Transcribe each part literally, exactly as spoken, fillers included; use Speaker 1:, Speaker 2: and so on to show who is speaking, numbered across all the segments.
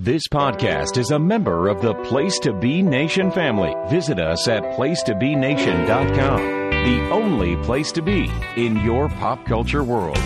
Speaker 1: This podcast is a member of the Place to Be Nation family. Visit us at place to be nation dot com, the only place to be in your pop culture world.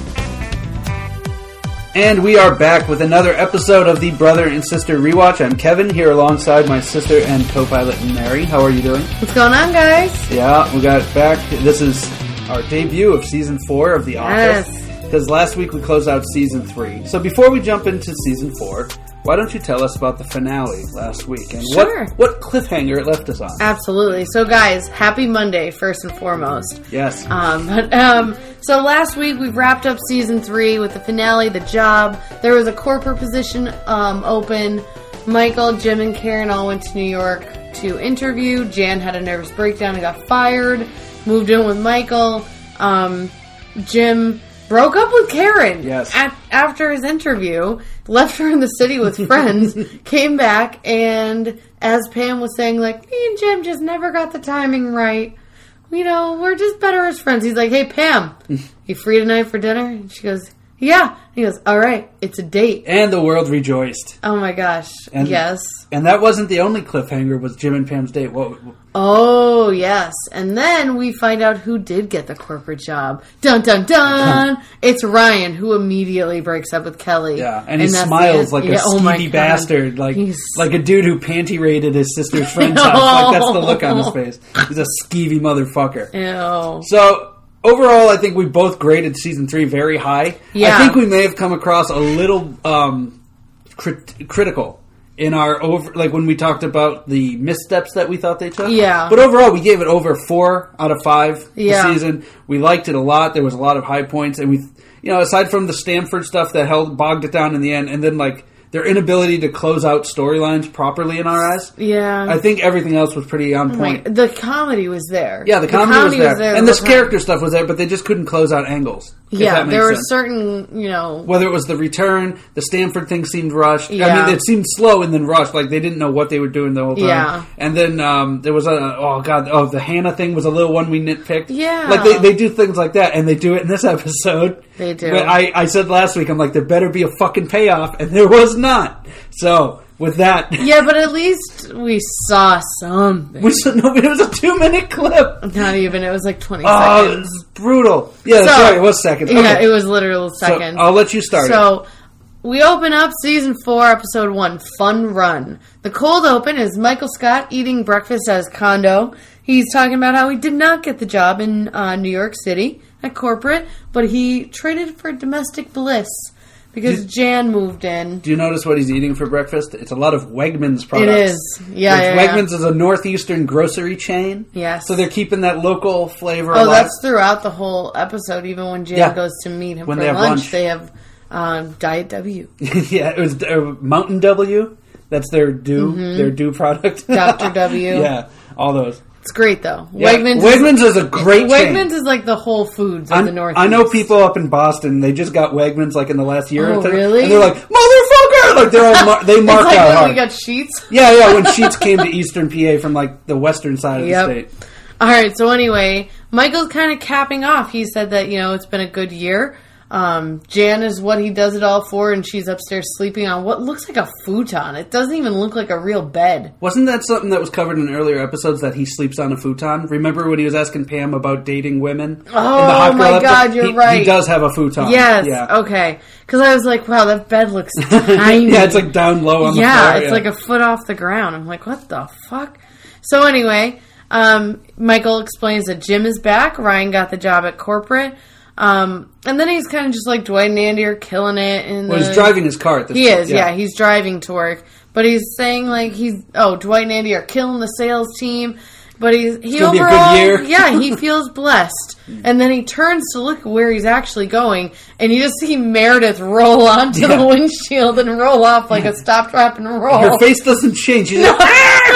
Speaker 2: And we are back with another episode of the Brother and Sister Rewatch. I'm Kevin, here alongside my sister and co-pilot Mary. How are you doing?
Speaker 3: What's going on, guys?
Speaker 2: Yeah, we got back. This is our debut of Season four of The
Speaker 3: Yes.
Speaker 2: Office. Because last week we closed out Season three. So before we jump into Season four, why don't you tell us about the finale last week and
Speaker 3: Sure.
Speaker 2: what, what cliffhanger it left us on?
Speaker 3: Absolutely. So, guys, happy Monday, first and foremost.
Speaker 2: Yes.
Speaker 3: Um, but, um, so last week we wrapped up season three with the finale, The Job. There was a corporate position um, open. Michael, Jim, and Karen all went to New York to interview. Jan had a nervous breakdown and got fired. Moved in with Michael. Um, Jim broke up with Karen
Speaker 2: yes.
Speaker 3: at, after his interview, left her in the city with friends, came back, and as Pam was saying, like, me and Jim just never got the timing right. You know, we're just better as friends. He's like, hey, Pam, you free tonight for dinner? And she goes, yeah. He goes, all right, it's a date.
Speaker 2: And the world rejoiced.
Speaker 3: Oh, my gosh.
Speaker 2: And,
Speaker 3: yes.
Speaker 2: And that wasn't the only cliffhanger, was Jim and Pam's date. What?
Speaker 3: Oh, yes. And then we find out who did get the corporate job. Dun, dun, dun! It's Ryan, who immediately breaks up with Kelly.
Speaker 2: Yeah, and, and he smiles like
Speaker 3: yeah,
Speaker 2: a
Speaker 3: oh
Speaker 2: skeevy bastard. Like
Speaker 3: He's...
Speaker 2: like a dude who panty raided his sister's friend's house. Like, that's the look on his face. He's a skeevy motherfucker.
Speaker 3: Ew.
Speaker 2: So, overall, I think we both graded Season three very high.
Speaker 3: Yeah.
Speaker 2: I think we may have come across a little um, crit- critical in our over, like when we talked about the missteps that we thought they took.
Speaker 3: Yeah.
Speaker 2: But overall, we gave it over four out of five
Speaker 3: yeah.
Speaker 2: this season. We liked it a lot. There was a lot of high points, and we, you know, aside from the Stanford stuff that held bogged it down in the end, and then like their inability to close out storylines properly in our eyes.
Speaker 3: Yeah.
Speaker 2: I think everything else was pretty on point.
Speaker 3: Right. The comedy was there.
Speaker 2: Yeah, the comedy,
Speaker 3: the comedy
Speaker 2: was, there.
Speaker 3: was there.
Speaker 2: And
Speaker 3: the
Speaker 2: the character stuff was there, but they just couldn't close out angles.
Speaker 3: Yeah, there were
Speaker 2: sense.
Speaker 3: certain, you know...
Speaker 2: Whether it was the return, the Stanford thing seemed rushed.
Speaker 3: Yeah.
Speaker 2: I mean, it seemed slow and then rushed. Like, they didn't know what they were doing the whole time.
Speaker 3: Yeah.
Speaker 2: And then um, there was a... Oh, God. Oh, the Hannah thing was a little one we nitpicked.
Speaker 3: Yeah.
Speaker 2: Like, they, they do things like that, and they do it in this episode.
Speaker 3: They do.
Speaker 2: But I, I said last week, I'm like, there better be a fucking payoff, and there was not. So... With that,
Speaker 3: yeah, but at least we saw something.
Speaker 2: We saw, no, it was a two-minute clip.
Speaker 3: Not even. It was like twenty
Speaker 2: oh,
Speaker 3: seconds.
Speaker 2: This is brutal. Yeah, that's
Speaker 3: so,
Speaker 2: right. It was seconds.
Speaker 3: Yeah,
Speaker 2: okay.
Speaker 3: it was literal seconds.
Speaker 2: So I'll let you start.
Speaker 3: So it. we open up season four, episode one, Fun Run. The cold open is Michael Scott eating breakfast at his condo. He's talking about how he did not get the job in uh, New York City at corporate, but he traded for domestic bliss. Because Did, Jan moved in.
Speaker 2: Do you notice what he's eating for breakfast? It's a lot of Wegmans products.
Speaker 3: It is. Yeah, yeah,
Speaker 2: Wegmans
Speaker 3: yeah.
Speaker 2: is a northeastern grocery chain.
Speaker 3: Yes.
Speaker 2: So they're keeping that local flavor
Speaker 3: Oh,
Speaker 2: alive.
Speaker 3: that's throughout the whole episode. Even when Jan yeah. goes to meet him
Speaker 2: when
Speaker 3: for
Speaker 2: they
Speaker 3: lunch,
Speaker 2: lunch,
Speaker 3: they have um, Diet W.
Speaker 2: yeah, it was uh, Mountain W. That's their Dew, mm-hmm. their Dew product.
Speaker 3: Doctor W.
Speaker 2: Yeah, all those.
Speaker 3: It's great, though.
Speaker 2: Yeah.
Speaker 3: Wegmans,
Speaker 2: Wegmans
Speaker 3: is,
Speaker 2: is a great
Speaker 3: Wegmans
Speaker 2: chain.
Speaker 3: is like the Whole Foods of
Speaker 2: I'm,
Speaker 3: the Northeast.
Speaker 2: I know people up in Boston, they just got Wegmans like in the last year
Speaker 3: oh,
Speaker 2: or two.
Speaker 3: really?
Speaker 2: And they're like, motherfucker! Like, they're all mar- they mark
Speaker 3: it's like
Speaker 2: out
Speaker 3: when
Speaker 2: hard.
Speaker 3: we got Sheets?
Speaker 2: Yeah, yeah, when Sheets came to Eastern P A from like the western side of
Speaker 3: yep.
Speaker 2: the state.
Speaker 3: Alright, so anyway, Michael's kind of capping off. He said that, you know, it's been a good year. Um, Jan is what he does it all for, and she's upstairs sleeping on what looks like a futon. It doesn't even look like a real bed.
Speaker 2: Wasn't that something that was covered in earlier episodes, that he sleeps on a futon? Remember when he was asking Pam about dating women?
Speaker 3: Oh, in the hot girl my episode? God, you're
Speaker 2: he,
Speaker 3: right.
Speaker 2: He does have a futon.
Speaker 3: Yes,
Speaker 2: yeah.
Speaker 3: okay. Because I was like, wow, that bed looks tiny.
Speaker 2: Yeah, it's like down low on the
Speaker 3: yeah,
Speaker 2: floor.
Speaker 3: It's yeah, it's like a foot off the ground. I'm like, what the fuck? So anyway, um, Michael explains that Jim is back. Ryan got the job at corporate. Um, and then he's kind of just like Dwight and Andy are killing it. In
Speaker 2: well,
Speaker 3: the,
Speaker 2: he's driving his car at this
Speaker 3: He
Speaker 2: point.
Speaker 3: is,
Speaker 2: yeah.
Speaker 3: yeah. He's driving to work. But he's saying like he's, oh, Dwight and Andy are killing the sales team. But he's, he
Speaker 2: it's gonna
Speaker 3: overall,
Speaker 2: be a good year.
Speaker 3: yeah, he feels blessed. And then he turns to look at where he's actually going, and you just see Meredith roll onto yeah. the windshield and roll off like a stop, drop, and roll.
Speaker 2: Her face doesn't change. She's like,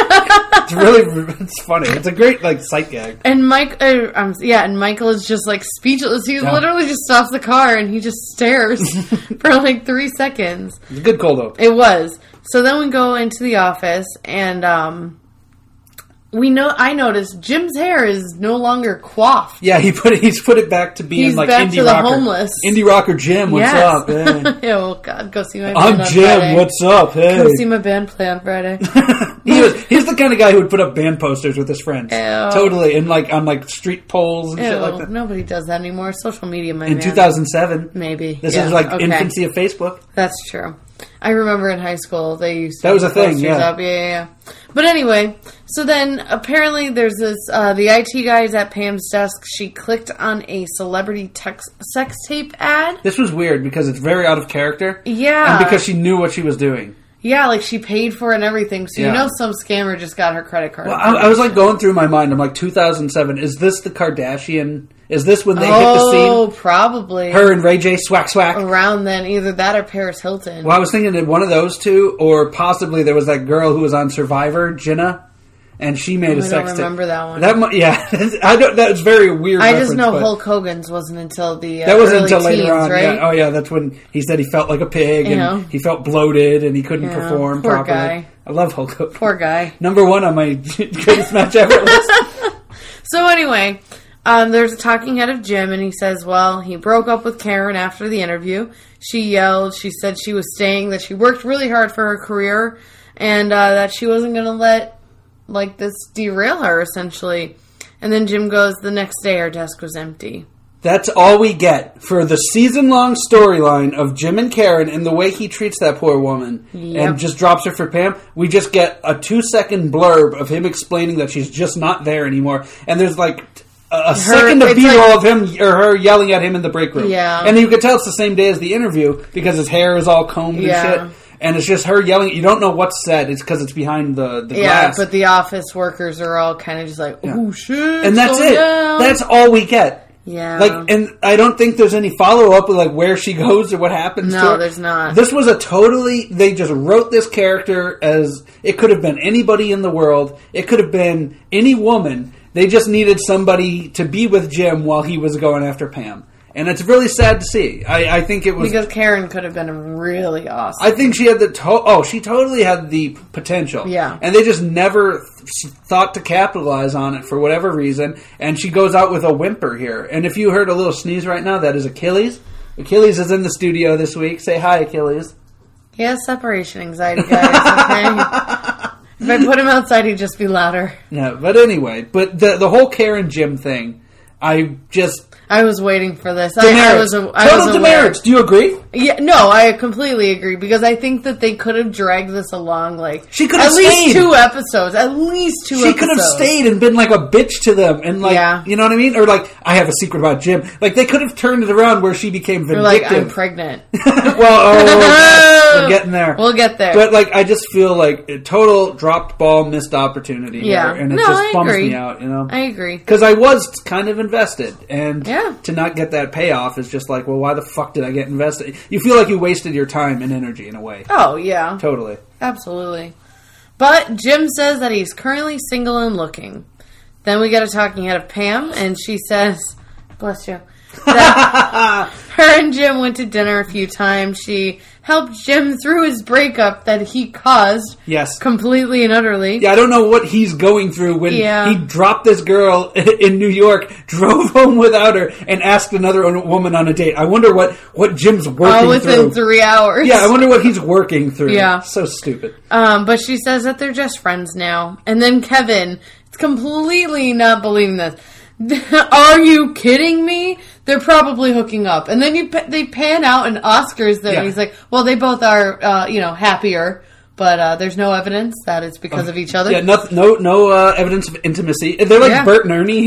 Speaker 2: it's really, it's funny. It's a great like sight gag.
Speaker 3: And Mike, uh, um, yeah, and Michael is just like speechless. He's yeah. literally just stops the car and he just stares for like three seconds.
Speaker 2: It's a good cold open.
Speaker 3: It was. So then we go into the office, and um, we know. I noticed Jim's hair is no longer coiffed.
Speaker 2: Yeah, he put it, he's put it back to being
Speaker 3: He's
Speaker 2: like
Speaker 3: back
Speaker 2: indie
Speaker 3: to the
Speaker 2: rocker.
Speaker 3: homeless.
Speaker 2: Indie rocker Jim, what's
Speaker 3: Yes.
Speaker 2: up? Hey.
Speaker 3: Oh God, go see my band
Speaker 2: I'm
Speaker 3: on
Speaker 2: Jim,
Speaker 3: Friday.
Speaker 2: what's up? Hey.
Speaker 3: Go see my band play on Friday.
Speaker 2: he was, he's the kind of guy who would put up band posters with his friends.
Speaker 3: Ew.
Speaker 2: Totally, and like on like street poles and
Speaker 3: Ew,
Speaker 2: shit like that.
Speaker 3: nobody does that anymore. Social media, my
Speaker 2: In
Speaker 3: man.
Speaker 2: two thousand seven.
Speaker 3: Maybe.
Speaker 2: This
Speaker 3: Yeah,
Speaker 2: is like
Speaker 3: okay.
Speaker 2: infancy of Facebook.
Speaker 3: That's true. I remember in high school they used to
Speaker 2: That was a
Speaker 3: put
Speaker 2: thing,
Speaker 3: posters
Speaker 2: yeah.
Speaker 3: Up. Yeah, yeah, yeah. But anyway, so then apparently there's this, uh, the I T guys at Pam's desk, she clicked on a celebrity tex- sex tape ad.
Speaker 2: This was weird because it's very out of character.
Speaker 3: Yeah.
Speaker 2: And because she knew what she was doing.
Speaker 3: Yeah, like she paid for it and everything. So
Speaker 2: Yeah.
Speaker 3: you know some scammer just got her credit card.
Speaker 2: Well, I, I was like going through my mind. I'm like, two thousand seven. Is this the Kardashian? Is this when they hit the
Speaker 3: oh,
Speaker 2: scene?
Speaker 3: probably.
Speaker 2: Her and Ray J swack swack.
Speaker 3: Around then, either that or Paris Hilton.
Speaker 2: Well, I was thinking that one of those two, or possibly there was that girl who was on Survivor, Jenna, and she made
Speaker 3: Oh,
Speaker 2: a
Speaker 3: I
Speaker 2: sex
Speaker 3: don't remember
Speaker 2: tape.
Speaker 3: that one.
Speaker 2: That mu- yeah, I don't. That's very weird.
Speaker 3: I just
Speaker 2: reference,
Speaker 3: know
Speaker 2: but
Speaker 3: Hulk Hogan's wasn't until the uh,
Speaker 2: that wasn't
Speaker 3: early
Speaker 2: until later
Speaker 3: teens,
Speaker 2: on.
Speaker 3: right?
Speaker 2: Yeah. Oh yeah, that's when he said he felt like a pig and
Speaker 3: Yeah.
Speaker 2: he felt bloated and he couldn't
Speaker 3: Yeah,
Speaker 2: perform
Speaker 3: poor
Speaker 2: properly.
Speaker 3: guy.
Speaker 2: I love Hulk Hogan.
Speaker 3: Poor guy.
Speaker 2: Number one on my greatest match ever list.
Speaker 3: So anyway, um, there's a talking head of Jim, and he says, well, he broke up with Karen after the interview. She yelled. She said she was staying, that she worked really hard for her career, and uh, that she wasn't going to let like this derail her, essentially. And then Jim goes, the next day our desk was empty.
Speaker 2: That's all we get for the season-long storyline of Jim and Karen and the way he treats that poor woman
Speaker 3: Yep.
Speaker 2: and just drops her for Pam. We just get a two-second blurb of him explaining that she's just not there anymore. And there's like a, a second of
Speaker 3: it's
Speaker 2: B-roll
Speaker 3: like-
Speaker 2: of him or her yelling at him in the break room.
Speaker 3: Yeah.
Speaker 2: And you can tell it's the same day as the interview because his hair is all combed
Speaker 3: Yeah.
Speaker 2: and shit. And it's just her yelling. You don't know what's said. It's because it's behind the, the
Speaker 3: Yeah,
Speaker 2: glass.
Speaker 3: but the office workers are all kind of just like, oh, shit.
Speaker 2: and that's
Speaker 3: slow
Speaker 2: it.
Speaker 3: down."
Speaker 2: That's all we get.
Speaker 3: Yeah.
Speaker 2: Like, and I don't think there's any follow up with like where she goes or what happens.
Speaker 3: No,
Speaker 2: to her.
Speaker 3: there's not.
Speaker 2: This was a totally. They just wrote this character as it could have been anybody in the world. It could have been any woman. They just needed somebody to be with Jim while he was going after Pam, and it's really sad to see. I, I think it was
Speaker 3: Because Karen could have been really awesome.
Speaker 2: I think she had the to- oh, she totally had the potential.
Speaker 3: Yeah.
Speaker 2: And they just never th- thought to capitalize on it for whatever reason. And she goes out with a whimper here. And if you heard a little sneeze right now, that is Achilles. Achilles is in the studio this week. Say hi, Achilles.
Speaker 3: He has separation anxiety, guys, okay? If I put him outside, he'd just be louder.
Speaker 2: No, but anyway, but the the whole Karen Jim thing, I just
Speaker 3: I was waiting for this. I, I
Speaker 2: demerits.
Speaker 3: was, a, I
Speaker 2: Total
Speaker 3: was aware.
Speaker 2: demerits. Do you agree?
Speaker 3: Yeah, no, I completely agree because I think that they could have dragged this along like
Speaker 2: She could
Speaker 3: at
Speaker 2: have
Speaker 3: least
Speaker 2: stayed.
Speaker 3: two episodes. At least two.
Speaker 2: She
Speaker 3: episodes.
Speaker 2: could have stayed and been like a bitch to them, and like,
Speaker 3: Yeah.
Speaker 2: you know what I mean? Or like, I have a secret about Jim. Like, they could have turned it around where she became
Speaker 3: They're
Speaker 2: vindictive.
Speaker 3: like, I'm pregnant.
Speaker 2: well, oh, we're getting there.
Speaker 3: We'll get there.
Speaker 2: But like, I just feel like a total dropped ball, missed opportunity.
Speaker 3: Yeah.
Speaker 2: here, and it
Speaker 3: No,
Speaker 2: just
Speaker 3: I
Speaker 2: bums
Speaker 3: agree.
Speaker 2: me out. You know,
Speaker 3: I agree.
Speaker 2: because I was kind of invested, and
Speaker 3: Yeah.
Speaker 2: to not get that payoff is just like, well, why the fuck did I get invested? You feel like you wasted your time and energy in a way.
Speaker 3: Oh yeah,
Speaker 2: Totally.
Speaker 3: absolutely. But Jim says that he's currently single and looking. Then we get a talking head of Pam, and she says, "Bless you." That her and Jim went to dinner a few times. She helped Jim through his breakup that he caused
Speaker 2: Yes.
Speaker 3: completely and utterly.
Speaker 2: Yeah, I don't know what he's going through when
Speaker 3: Yeah.
Speaker 2: he dropped this girl in New York, drove home without her, and asked another woman on a date. I wonder what, what Jim's working
Speaker 3: All within
Speaker 2: through.
Speaker 3: three hours.
Speaker 2: Yeah, I wonder what he's working through.
Speaker 3: Yeah.
Speaker 2: So stupid.
Speaker 3: Um, but she says that they're just friends now. And then Kevin, it's completely not believing this. Are you kidding me? They're probably hooking up. And then you pa- they pan out and Oscar's there.
Speaker 2: Yeah.
Speaker 3: And he's like, well, they both are, uh, you know, happier. But uh, there's no evidence that it's because of each other.
Speaker 2: Yeah, no, no, no uh, evidence of intimacy. They're like
Speaker 3: Yeah.
Speaker 2: Bert and Ernie.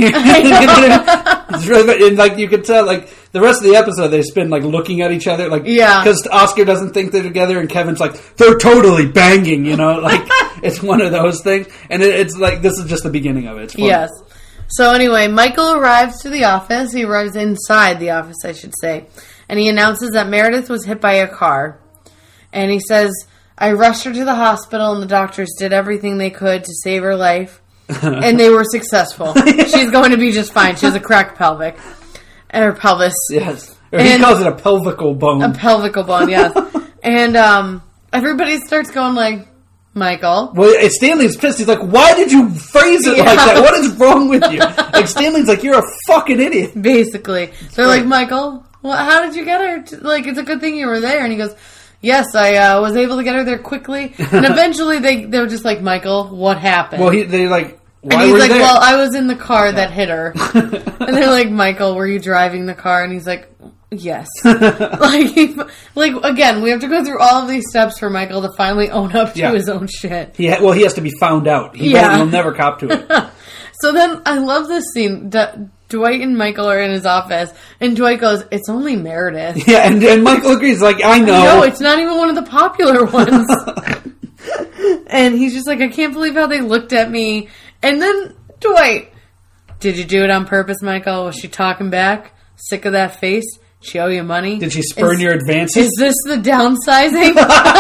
Speaker 2: It's really, and like you could tell, like the rest of the episode, they spend like looking at each other, like
Speaker 3: Yeah.
Speaker 2: because Oscar doesn't think they're together, and Kevin's like they're totally banging. You know, like it's one of those things, and it, it's like this is just the beginning of it. It's fun.
Speaker 3: Yes. So anyway, Michael arrives to the office. He arrives inside the office, I should say. And he announces that Meredith was hit by a car. And he says, I rushed her to the hospital and the doctors did everything they could to save her life. And they were successful. She's going to be just fine. She has a cracked pelvic. Or pelvis.
Speaker 2: Yes. Or he
Speaker 3: And-
Speaker 2: calls it a pelvical bone.
Speaker 3: A pelvical bone, yes. And um, everybody starts going like, Michael.
Speaker 2: Well, Stanley's pissed. He's like, why did you phrase it
Speaker 3: Yeah.
Speaker 2: like that? What is wrong with you? Like, Stanley's like, you're a fucking idiot.
Speaker 3: Basically. They're
Speaker 2: Right.
Speaker 3: like, Michael, well, how did you get her? To, like, it's a good thing you were there. And he goes, yes, I uh, was able to get her there quickly. And eventually they, they were just like, Michael, what happened?
Speaker 2: Well, he, they're like, why
Speaker 3: and he's
Speaker 2: were
Speaker 3: like,
Speaker 2: you there?
Speaker 3: well, I was in the car that hit her. And they're like, Michael, were you driving the car? And he's like, yes. like, he, like again, we have to go through all of these steps for Michael to finally own up to
Speaker 2: Yeah.
Speaker 3: his own shit.
Speaker 2: He ha- well, he has to be found out. He
Speaker 3: Yeah.
Speaker 2: won't, he'll never cop to it.
Speaker 3: So then I love this scene. D- Dwight and Michael are in his office, and Dwight goes, it's only Meredith.
Speaker 2: Yeah, and, and Michael agrees. Like, I know.
Speaker 3: No, it's not even one of the popular ones. And he's just like, I can't believe how they looked at me. And then Dwight, did you do it on purpose, Michael? Was she talking back? Sick of that face? She owe you money?
Speaker 2: Did she spurn
Speaker 3: is,
Speaker 2: your advances?
Speaker 3: Is this the downsizing?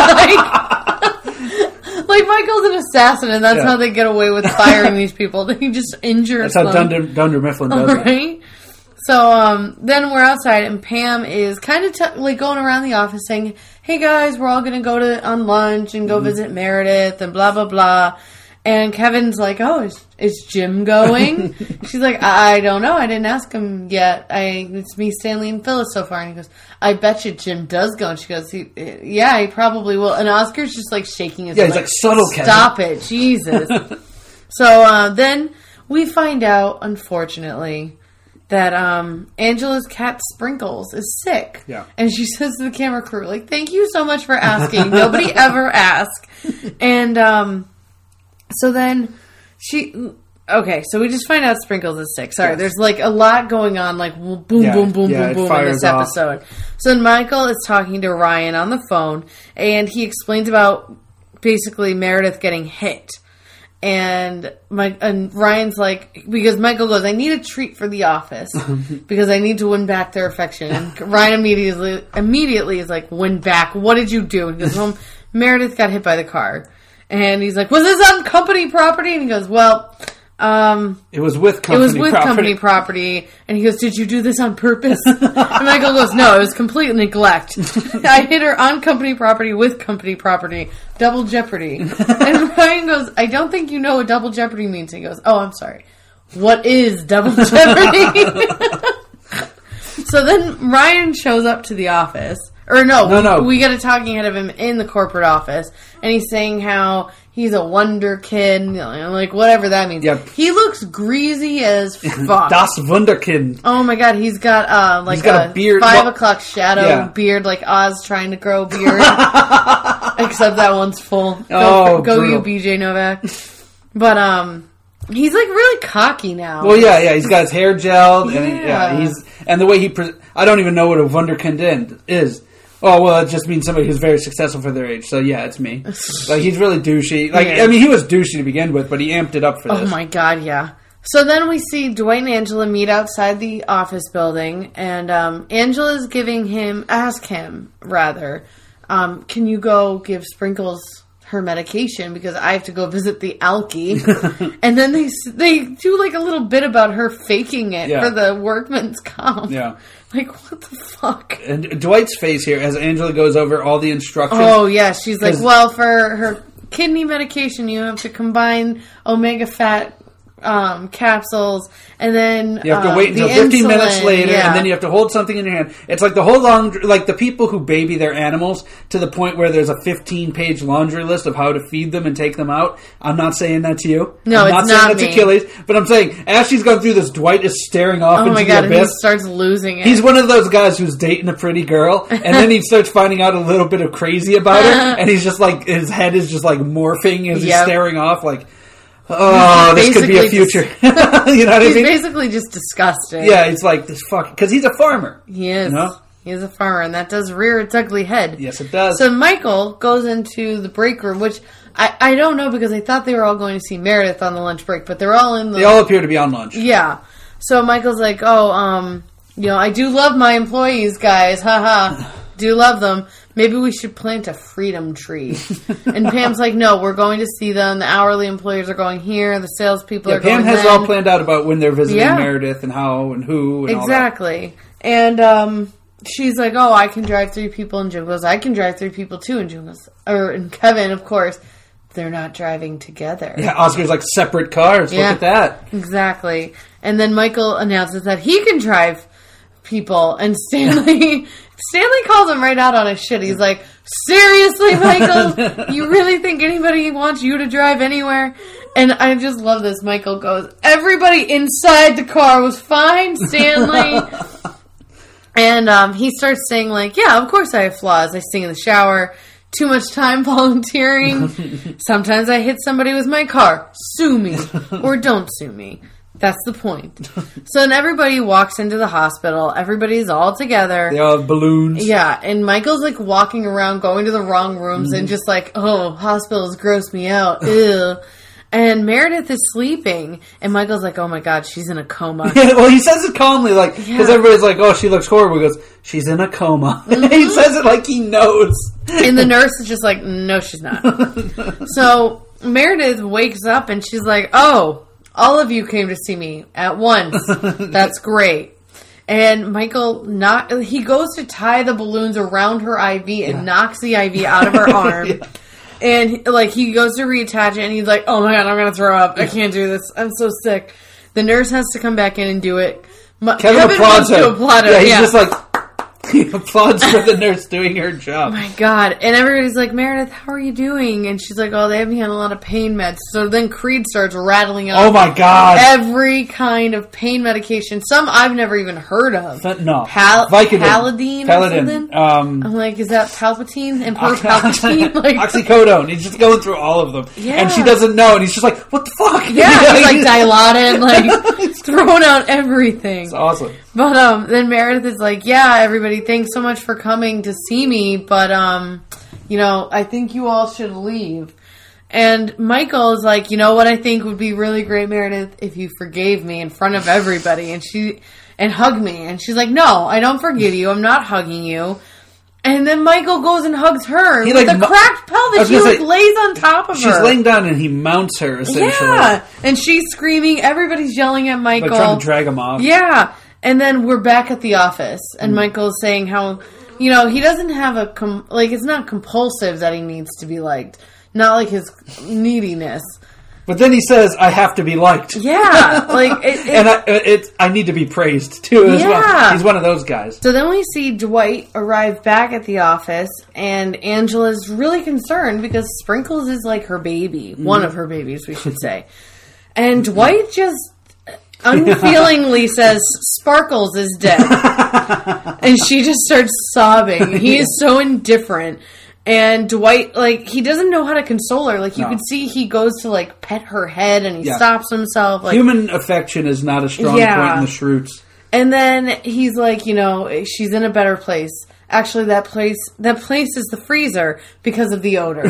Speaker 3: like, like Michael's an assassin, and that's
Speaker 2: Yeah.
Speaker 3: how they get away with firing these people. He just injures
Speaker 2: That's how
Speaker 3: them.
Speaker 2: Dunder, Dunder Mifflin does it.
Speaker 3: Right? So um, then we're outside, and Pam is kind of t- like going around the office saying, hey guys, we're all going to go to on lunch and go
Speaker 2: Mm-hmm.
Speaker 3: visit Meredith and blah, blah, blah. And Kevin's like, oh, is, is Jim going? She's like, I don't know. I didn't ask him yet. I It's me, Stanley, and Phyllis so far. And he goes, I bet you Jim does go. And she goes, he, yeah, he probably will. And Oscar's just like shaking his
Speaker 2: Yeah,
Speaker 3: head.
Speaker 2: he's like, subtle, Kevin.
Speaker 3: Stop it. Jesus. So uh, then we find out, unfortunately, that um, Angela's cat Sprinkles is sick.
Speaker 2: Yeah.
Speaker 3: And she says to the camera crew, like, thank you so much for asking. Nobody ever asked. And um, so then she... Okay, so we just find out Sprinkles is sick. Sorry,
Speaker 2: Yes.
Speaker 3: there's like a lot going on, like boom,
Speaker 2: Yeah,
Speaker 3: boom, boom,
Speaker 2: yeah, it
Speaker 3: boom, boom in this
Speaker 2: fires off.
Speaker 3: episode. So then Michael is talking to Ryan on the phone, and he explains about basically Meredith getting hit. And my and Ryan's like, because Michael goes, I need a treat for the office because I need to win back their affection. And Ryan immediately immediately is like, win back? What did you do? And he goes, well, Meredith got hit by the car. And he's like, was this on company property? And he goes, well, um,
Speaker 2: It was with company
Speaker 3: it was with
Speaker 2: property.
Speaker 3: company property. And he goes, did you do this on purpose? And Michael goes, no, it was complete neglect. I hit her on company property with company property. Double jeopardy. And Ryan goes, I don't think you know what double jeopardy means. He goes, oh, I'm sorry. What is double jeopardy? So then Ryan shows up to the office. Or no,
Speaker 2: No, no.
Speaker 3: we get a talking head of him in the corporate office. And he's saying how he's a wonder kid. You know, like, whatever that means.
Speaker 2: Yep.
Speaker 3: He looks greasy as fuck.
Speaker 2: Das Wunderkind.
Speaker 3: Oh my god, he's got uh, like
Speaker 2: He's got a beard.
Speaker 3: five
Speaker 2: Well-
Speaker 3: o'clock shadow
Speaker 2: Yeah.
Speaker 3: beard, like Oz trying to grow a beard. Except that one's full. Go,
Speaker 2: Oh,
Speaker 3: go
Speaker 2: brutal.
Speaker 3: you, B J Novak. But um, he's like really cocky now.
Speaker 2: Well, yeah, yeah, he's got his hair gelled, and he-
Speaker 3: Yeah.
Speaker 2: yeah, he's and the way he. Pre- I don't even know what a Wunderkind is. Oh well, it just means somebody who's very successful for their age. So yeah, it's me. Like he's really douchey. Like
Speaker 3: Yeah.
Speaker 2: I mean, he was douchey to begin with, but he amped it up for
Speaker 3: Oh
Speaker 2: this.
Speaker 3: my god, yeah. So then we see Dwight and Angela meet outside the office building, and um, Angela's giving him, ask him rather, um, can you go give Sprinkles her medication because I have to go visit the Alki. And then they they do like a little bit about her faking it
Speaker 2: Yeah.
Speaker 3: for the workman's comp.
Speaker 2: Yeah.
Speaker 3: Like, what the fuck?
Speaker 2: And Dwight's face here as Angela goes over all the instructions.
Speaker 3: Oh, yeah. She's like,
Speaker 2: 'Cause-
Speaker 3: well, for her kidney medication, you have to combine omega fat um, capsules, and then
Speaker 2: You have to
Speaker 3: uh,
Speaker 2: wait until
Speaker 3: the
Speaker 2: fifteen
Speaker 3: insulin,
Speaker 2: minutes later,
Speaker 3: yeah.
Speaker 2: and then you have to hold something in your hand. It's like the whole laundry, like the people who baby their animals to the point where there's a fifteen-page laundry list of how to feed them and take them out. I'm not saying that to you.
Speaker 3: No,
Speaker 2: I'm
Speaker 3: it's
Speaker 2: not saying
Speaker 3: not
Speaker 2: that to
Speaker 3: me.
Speaker 2: Achilles, but I'm saying as she's going through this, Dwight is staring off
Speaker 3: Oh
Speaker 2: into
Speaker 3: my
Speaker 2: the
Speaker 3: god, and he
Speaker 2: abyss.
Speaker 3: starts losing it.
Speaker 2: He's one of those guys who's dating a pretty girl, and then he starts finding out a little bit of crazy about her, and he's just like, his head is just like morphing as he's
Speaker 3: Yep.
Speaker 2: staring off, like, oh, this could be a
Speaker 3: basically
Speaker 2: future. you know what I
Speaker 3: He's
Speaker 2: mean?
Speaker 3: basically just disgusting.
Speaker 2: Yeah, it's like this fuck, because he's a farmer.
Speaker 3: He is.
Speaker 2: You know?
Speaker 3: He is a farmer, and that does rear its ugly head.
Speaker 2: Yes, it does.
Speaker 3: So Michael goes into the break room, which I, I don't know because I thought they were all going to see Meredith on the lunch break, but they're all in the...
Speaker 2: They all appear to be on lunch.
Speaker 3: Yeah. So Michael's like, oh, um, you know, I do love my employees, guys. Haha. Do love them. Maybe we should plant a freedom tree. And Pam's like, no, we're going to see them. The hourly employees are going here. The salespeople
Speaker 2: Yeah,
Speaker 3: are going
Speaker 2: Pam has it
Speaker 3: then.
Speaker 2: all planned out about when they're visiting
Speaker 3: Yeah.
Speaker 2: Meredith and how and who and
Speaker 3: Exactly. And um, she's like, oh, I can drive three people. And Jim goes, I can drive three people too. And Jim goes, or and Kevin, of course, they're not driving together.
Speaker 2: Yeah, Oscar's like, separate cars.
Speaker 3: Yeah,
Speaker 2: Look at that.
Speaker 3: Exactly. And then Michael announces that he can drive people, and Stanley Stanley calls him right out on his shit. He's like, seriously, Michael? You really think anybody wants you to drive anywhere? And I just love this. Michael goes, everybody inside the car was fine, Stanley. And um, he starts saying, like, yeah, of course I have flaws. I sing in the shower. Too much time volunteering. Sometimes I hit somebody with my car. Sue me. Or don't sue me. That's the point. So then everybody walks into the hospital. Everybody's all together.
Speaker 2: They all have balloons.
Speaker 3: Yeah, and Michael's like walking around, going to the wrong rooms, mm. and just like, oh, hospitals gross me out. Ew. And Meredith is sleeping, and Michael's like, oh my god, she's in a coma.
Speaker 2: Yeah, well, he says it calmly, like, because yeah. everybody's like, oh, she looks horrible. He goes, she's in a coma. Mm-hmm. He says it like he knows.
Speaker 3: And the nurse is just like, no, she's not. So Meredith wakes up, and she's like, oh, all of you came to see me at once. That's great. And Michael, not he goes to tie the balloons around her I V and yeah. knocks the I V out of her arm. yeah. And, like, he goes to reattach it, and he's like, oh, my God, I'm going to throw up. I can't do this. I'm so sick. The nurse has to come back in and do it. Kevin,
Speaker 2: Kevin applauds her.
Speaker 3: Applaud her.
Speaker 2: Yeah, he's
Speaker 3: yeah.
Speaker 2: just like, he applauds for the nurse doing her job.
Speaker 3: Oh, my God. And everybody's like, Meredith, how are you doing? And she's like, oh, they have me on a lot of pain meds. So then Creed starts rattling out.
Speaker 2: Oh, my God.
Speaker 3: Every kind of pain medication. Some I've never even heard of.
Speaker 2: But no.
Speaker 3: Pal-
Speaker 2: Vicodin.
Speaker 3: Paladine
Speaker 2: Paladin.
Speaker 3: or something?
Speaker 2: Um,
Speaker 3: I'm like, is that Palpatine? Emperor Palpatine?
Speaker 2: Like, oxycodone. He's just going through all of them.
Speaker 3: Yeah.
Speaker 2: And she doesn't know. And he's just like, what the fuck?
Speaker 3: Yeah, he's like Dilaudid, like throwing out everything.
Speaker 2: It's awesome.
Speaker 3: But um, then Meredith is like, yeah, everybody, thanks so much for coming to see me, but um, you know, I think you all should leave. And Michael is like, you know what I think would be really great, Meredith, if you forgave me in front of everybody and she and hugged me. And she's like, no, I don't forgive you. I'm not hugging you. And then Michael goes and hugs her
Speaker 2: he
Speaker 3: with
Speaker 2: like,
Speaker 3: a cracked pelvis. He like, lays on top of
Speaker 2: she's
Speaker 3: her.
Speaker 2: She's laying down and he mounts her, essentially.
Speaker 3: Yeah, and she's screaming. Everybody's yelling at Michael.
Speaker 2: Like trying to drag him off.
Speaker 3: Yeah. And then we're back at the office, and mm. Michael's saying how, you know, he doesn't have a, com- like, it's not compulsive that he needs to be liked. Not like his neediness.
Speaker 2: But then he says, I have to be liked.
Speaker 3: Yeah. like it, it,
Speaker 2: And I, it, I need to be praised, too, as
Speaker 3: yeah.
Speaker 2: well. He's one of those guys.
Speaker 3: So then we see Dwight arrive back at the office, and Angela's really concerned because Sprinkles is like her baby. Mm. One of her babies, we should say. And Dwight just unfeelingly says, Sparkles is dead. And she just starts sobbing. He is so indifferent. And Dwight, like, he doesn't know how to console her. Like, you no. can see he goes to, like, pet her head and he yeah. stops himself. Like,
Speaker 2: human affection is not a strong
Speaker 3: yeah.
Speaker 2: point in the Schrutes.
Speaker 3: And then he's like, you know, she's in a better place. Actually, that place that place is the freezer because of the odor.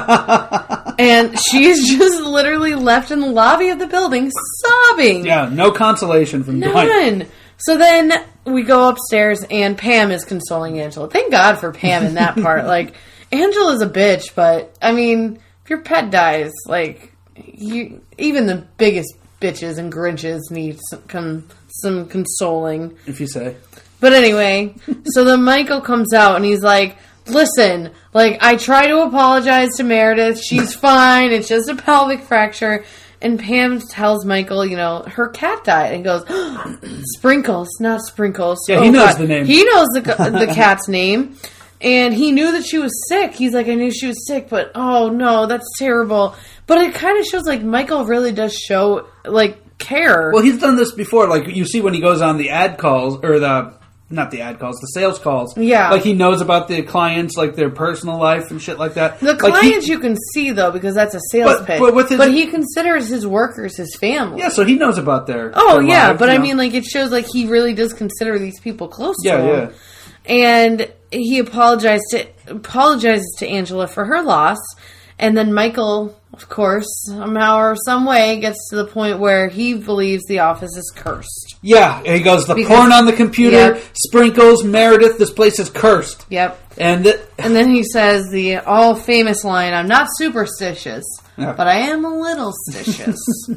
Speaker 3: And she's just literally left in the lobby of the building sobbing.
Speaker 2: Yeah, no consolation from
Speaker 3: None.
Speaker 2: Dwight.
Speaker 3: So then we go upstairs and Pam is consoling Angela. Thank God for Pam in that part. Like, Angela's a bitch, but, I mean, if your pet dies, like, you, even the biggest bitches and Grinches need some, com, some consoling.
Speaker 2: If you say.
Speaker 3: But anyway, so then Michael comes out and he's like, listen, like, I try to apologize to Meredith. She's fine. It's just a pelvic fracture. And Pam tells Michael, you know, her cat died. And goes, oh, Sprinkles, not Sprinkles.
Speaker 2: Yeah,
Speaker 3: oh,
Speaker 2: he knows
Speaker 3: God.
Speaker 2: the name.
Speaker 3: He knows the, the cat's name. And he knew that she was sick. He's like, I knew she was sick, but oh no, that's terrible. But it kind of shows like Michael really does show, like, care.
Speaker 2: Well, he's done this before. Like, you see when he goes on the ad calls, or the... Not the ad calls, the sales calls.
Speaker 3: Yeah.
Speaker 2: Like, he knows about the clients, like, their personal life and shit like that.
Speaker 3: The
Speaker 2: like
Speaker 3: clients
Speaker 2: he,
Speaker 3: you can see, though, because that's a sales
Speaker 2: but,
Speaker 3: pitch.
Speaker 2: But, with his,
Speaker 3: but he considers his workers his family.
Speaker 2: Yeah, so he knows about their
Speaker 3: Oh,
Speaker 2: their
Speaker 3: yeah,
Speaker 2: life,
Speaker 3: but
Speaker 2: you
Speaker 3: I
Speaker 2: know?
Speaker 3: mean, like, it shows, like, he really does consider these people close
Speaker 2: yeah,
Speaker 3: to him.
Speaker 2: Yeah,
Speaker 3: And he apologized to, apologizes to Angela for her loss. And then Michael, of course, somehow or some way, gets to the point where he believes the office is cursed.
Speaker 2: Yeah, and he goes, the
Speaker 3: Because,
Speaker 2: porn on the computer,
Speaker 3: yep.
Speaker 2: Sprinkles, Meredith, this place is cursed.
Speaker 3: Yep.
Speaker 2: And th-
Speaker 3: and then he says the all-famous line, I'm not superstitious, yeah. but I am a little stitious.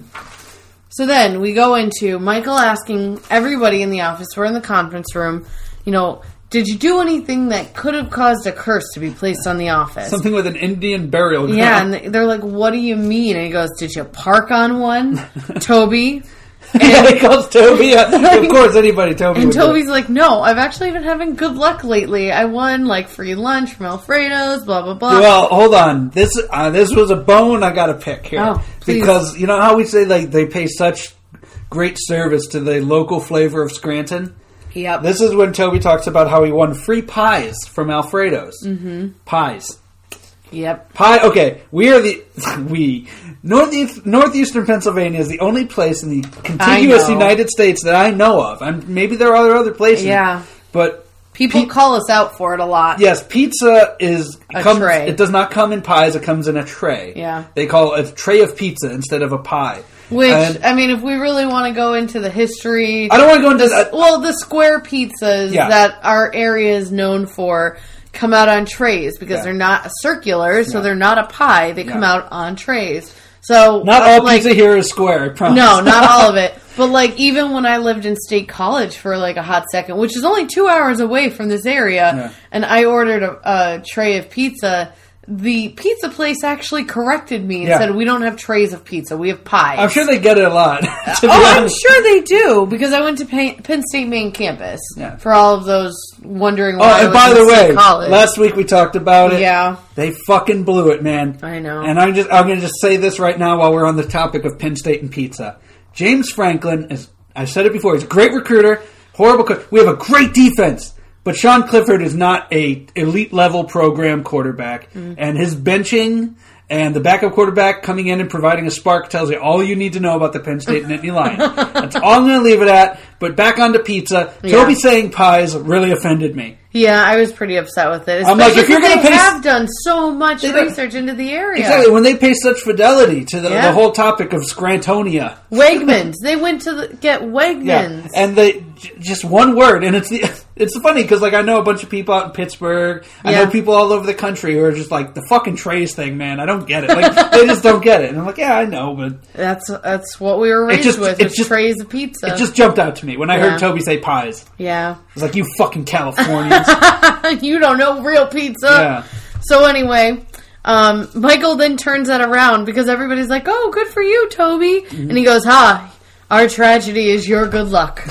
Speaker 3: So then we go into Michael asking everybody in the office, we're in the conference room, you know, did you do anything that could have caused a curse to be placed on the office?
Speaker 2: Something with an Indian burial ground.
Speaker 3: Yeah, and they're like, what do you mean? And he goes, did you park on one, Toby? And,
Speaker 2: yeah, he calls Toby. Uh, like, of course, anybody Toby.
Speaker 3: And Toby's like, no, I've actually been having good luck lately. I won like free lunch from Alfredo's, blah blah blah.
Speaker 2: Well, hold on. This uh, this was a bone I got to pick here
Speaker 3: oh,
Speaker 2: because you know how we say like they pay such great service to the local flavor of Scranton.
Speaker 3: Yep.
Speaker 2: This is when Toby talks about how he won free pies from Alfredo's.
Speaker 3: Mm-hmm.
Speaker 2: Pies.
Speaker 3: Yep.
Speaker 2: Pie. Okay, we are the we northeast northeastern Pennsylvania is the only place in the contiguous United States that I know of. I'm, maybe there are other places.
Speaker 3: Yeah,
Speaker 2: but
Speaker 3: people pe- call us out for it a lot.
Speaker 2: Yes, pizza is
Speaker 3: a
Speaker 2: comes,
Speaker 3: tray.
Speaker 2: It does not come in pies. It comes in a tray.
Speaker 3: Yeah,
Speaker 2: they call it a tray of pizza instead of a pie.
Speaker 3: Which,
Speaker 2: and,
Speaker 3: I mean, if we really want to go into the history,
Speaker 2: I don't want to go into that.
Speaker 3: Well, the square pizzas yeah. that our area is known for come out on trays because yeah. they're not circular, so yeah. they're not a pie. They come yeah. out on trays. So
Speaker 2: not all
Speaker 3: like,
Speaker 2: pizza here is square, I promise.
Speaker 3: No, not all of it. But like even when I lived in State College for like a hot second, which is only two hours away from this area, yeah. and I ordered a, a tray of pizza, the pizza place actually corrected me and yeah. said, we don't have trays of pizza, we have pies.
Speaker 2: I'm sure they get it a lot.
Speaker 3: oh, I'm sure they do, because I went to Penn State main campus yeah. for all of those wondering why
Speaker 2: oh,
Speaker 3: I
Speaker 2: and
Speaker 3: was
Speaker 2: by
Speaker 3: in
Speaker 2: the
Speaker 3: State
Speaker 2: way,
Speaker 3: College.
Speaker 2: Last week we talked about it.
Speaker 3: Yeah.
Speaker 2: They fucking blew it, man.
Speaker 3: I know.
Speaker 2: And I'm just I'm going to just say this right now while we're on the topic of Penn State and pizza. James Franklin is, I've said it before, he's a great recruiter, horrible coach. We have a great defense. But Sean Clifford is not a elite level program quarterback, mm-hmm. and his benching and the backup quarterback coming in and providing a spark tells you all you need to know about the Penn State Nittany Lions. That's all I'm going to leave it at. But back onto pizza. Yeah. Toby saying pies really offended me.
Speaker 3: Yeah, I was pretty upset with it.
Speaker 2: I'm like, if you're going to
Speaker 3: they
Speaker 2: pay,
Speaker 3: have done so much research into the area.
Speaker 2: Exactly, when they pay such fidelity to the,
Speaker 3: yeah.
Speaker 2: the whole topic of Scrantonia.
Speaker 3: Wegmans. They went to the, get Wegmans.
Speaker 2: Yeah. And they j- just one word, and it's the it's funny because like I know a bunch of people out in Pittsburgh. I yeah. know people all over the country who are just like the fucking trays thing, man. I don't get it. Like they just don't get it. And I'm like, yeah, I know, but
Speaker 3: that's that's what we were raised
Speaker 2: just,
Speaker 3: with. Was just, trays of pizza.
Speaker 2: It just jumped out to me when I
Speaker 3: yeah.
Speaker 2: heard Toby say pies.
Speaker 3: Yeah,
Speaker 2: I was like, you fucking Californians.
Speaker 3: You don't know real pizza.
Speaker 2: Yeah.
Speaker 3: So anyway, um, Michael then turns that around because everybody's like, oh, good for you, Toby. Mm-hmm. And he goes, ha, our tragedy is your good luck.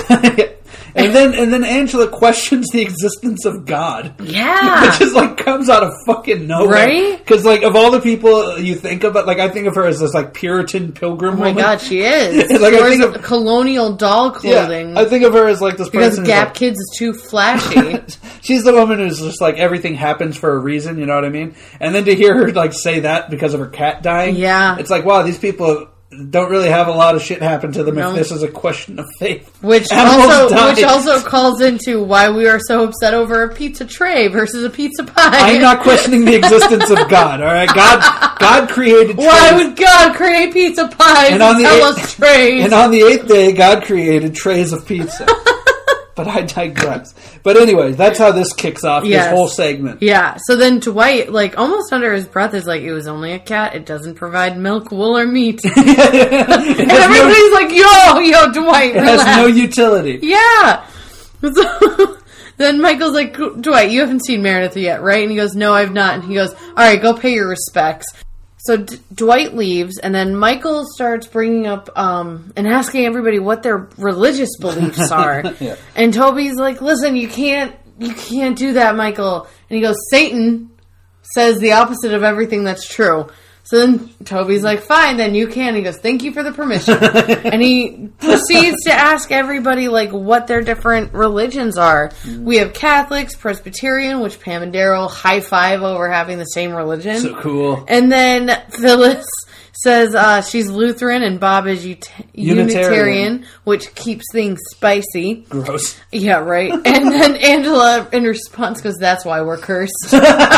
Speaker 2: And then and then Angela questions the existence of God.
Speaker 3: Yeah.
Speaker 2: Which is like comes out of fucking nowhere.
Speaker 3: Right?
Speaker 2: Because like of all the people you think about, like I think of her as this like Puritan pilgrim woman.
Speaker 3: Oh my god, she is.
Speaker 2: like,
Speaker 3: she
Speaker 2: I
Speaker 3: wears
Speaker 2: think of,
Speaker 3: colonial doll clothing.
Speaker 2: Yeah, I think of her as like this
Speaker 3: because
Speaker 2: person.
Speaker 3: Because Gap
Speaker 2: like,
Speaker 3: Kids is too flashy.
Speaker 2: She's the woman who's just like everything happens for a reason, you know what I mean? And then to hear her like say that because of her cat dying.
Speaker 3: Yeah.
Speaker 2: It's like, wow, these people don't really have a lot of shit happen to them no. if this is a question of faith.
Speaker 3: Which also, which also calls into why we are so upset over a pizza tray versus a pizza pie.
Speaker 2: I'm not questioning the existence of God, alright? God God created trays.
Speaker 3: Why would God create pizza pies and, on and the tell eighth, us trays?
Speaker 2: And on the eighth day, God created trays of pizza. But I digress. But anyway, that's how this kicks off, yes. this whole segment.
Speaker 3: Yeah. So then Dwight, like, almost under his breath is like, it was only a cat. It doesn't provide milk, wool, or meat. And everybody's no, like, yo, yo, Dwight,
Speaker 2: It
Speaker 3: relax.
Speaker 2: has no utility.
Speaker 3: Yeah. So then Michael's like, Dwight, you haven't seen Meredith yet, right? And he goes, no, I've not. And he goes, all right, go pay your respects. So D- Dwight leaves, and then Michael starts bringing up um, and asking everybody what their religious beliefs are. yeah. And Toby's like, "Listen, you can't, you can't do that, Michael." And he goes, "Satan says the opposite of everything that's true." So then Toby's like, fine, then you can. He goes, thank you for the permission. And he proceeds to ask everybody, like, what their different religions are. Mm. We have Catholics, Presbyterian, which Pam and Daryl high-five over having the same religion.
Speaker 2: So cool.
Speaker 3: And then Phyllis says uh, she's Lutheran and Bob is ut- Unitarian. Unitarian, which keeps things spicy.
Speaker 2: Gross.
Speaker 3: Yeah, right. And then Angela, in response, goes, that's why we're cursed.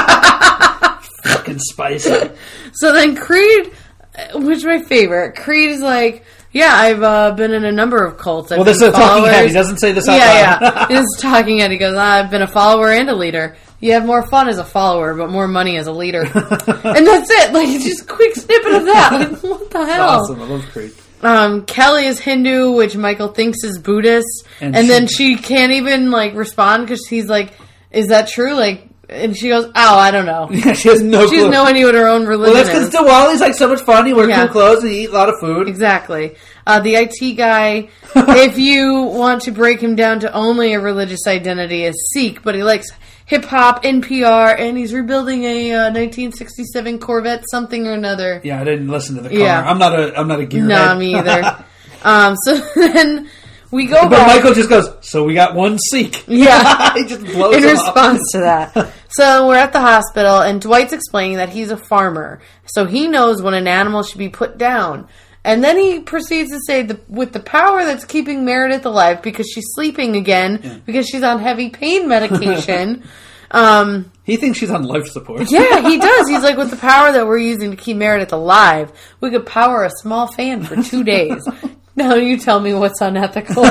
Speaker 2: Fucking spicy.
Speaker 3: So then Creed, which is my favorite, Creed is like, yeah, I've uh, been in a number of cults. I've
Speaker 2: well, this is a talking head. He doesn't say this out
Speaker 3: yeah,
Speaker 2: loud.
Speaker 3: Yeah, yeah. He's talking head. He goes, I've been a follower and a leader. You have more fun as a follower, but more money as a leader. And that's it. Like, it's just a quick snippet of that. Like, what the hell?
Speaker 2: Awesome. I love Creed.
Speaker 3: Um, Kelly is Hindu, which Michael thinks is Buddhist. And, and she, then she can't even, like, respond because he's like, is that true? Like, and she goes, oh, I don't know.
Speaker 2: Yeah, she has no
Speaker 3: She
Speaker 2: clue.
Speaker 3: has no idea what her own religion
Speaker 2: Well, that's
Speaker 3: is.
Speaker 2: because Diwali's like so much fun. You wear
Speaker 3: Yeah.
Speaker 2: cool clothes and you eat a lot of food.
Speaker 3: Exactly. Uh, the I T guy, if you want to break him down to only a religious identity, is Sikh, but he likes hip-hop, N P R, and he's rebuilding a uh, nineteen sixty-seven Corvette something or another.
Speaker 2: Yeah, I didn't listen to the car.
Speaker 3: Yeah.
Speaker 2: I'm not a I'm not a gearhead.
Speaker 3: Nah, me either. um, so then we go
Speaker 2: But
Speaker 3: back.
Speaker 2: Michael just goes, so we got one Sikh.
Speaker 3: Yeah.
Speaker 2: He just blows
Speaker 3: in
Speaker 2: him
Speaker 3: response to that. So we're at the hospital, and Dwight's explaining that he's a farmer, so he knows when an animal should be put down. And then he proceeds to say, the, with the power that's keeping Meredith alive, because she's sleeping again, yeah. because she's on heavy pain medication. um,
Speaker 2: he thinks she's on life support.
Speaker 3: Yeah, he does. He's like, with the power that we're using to keep Meredith alive, we could power a small fan for two days. Now you tell me what's unethical.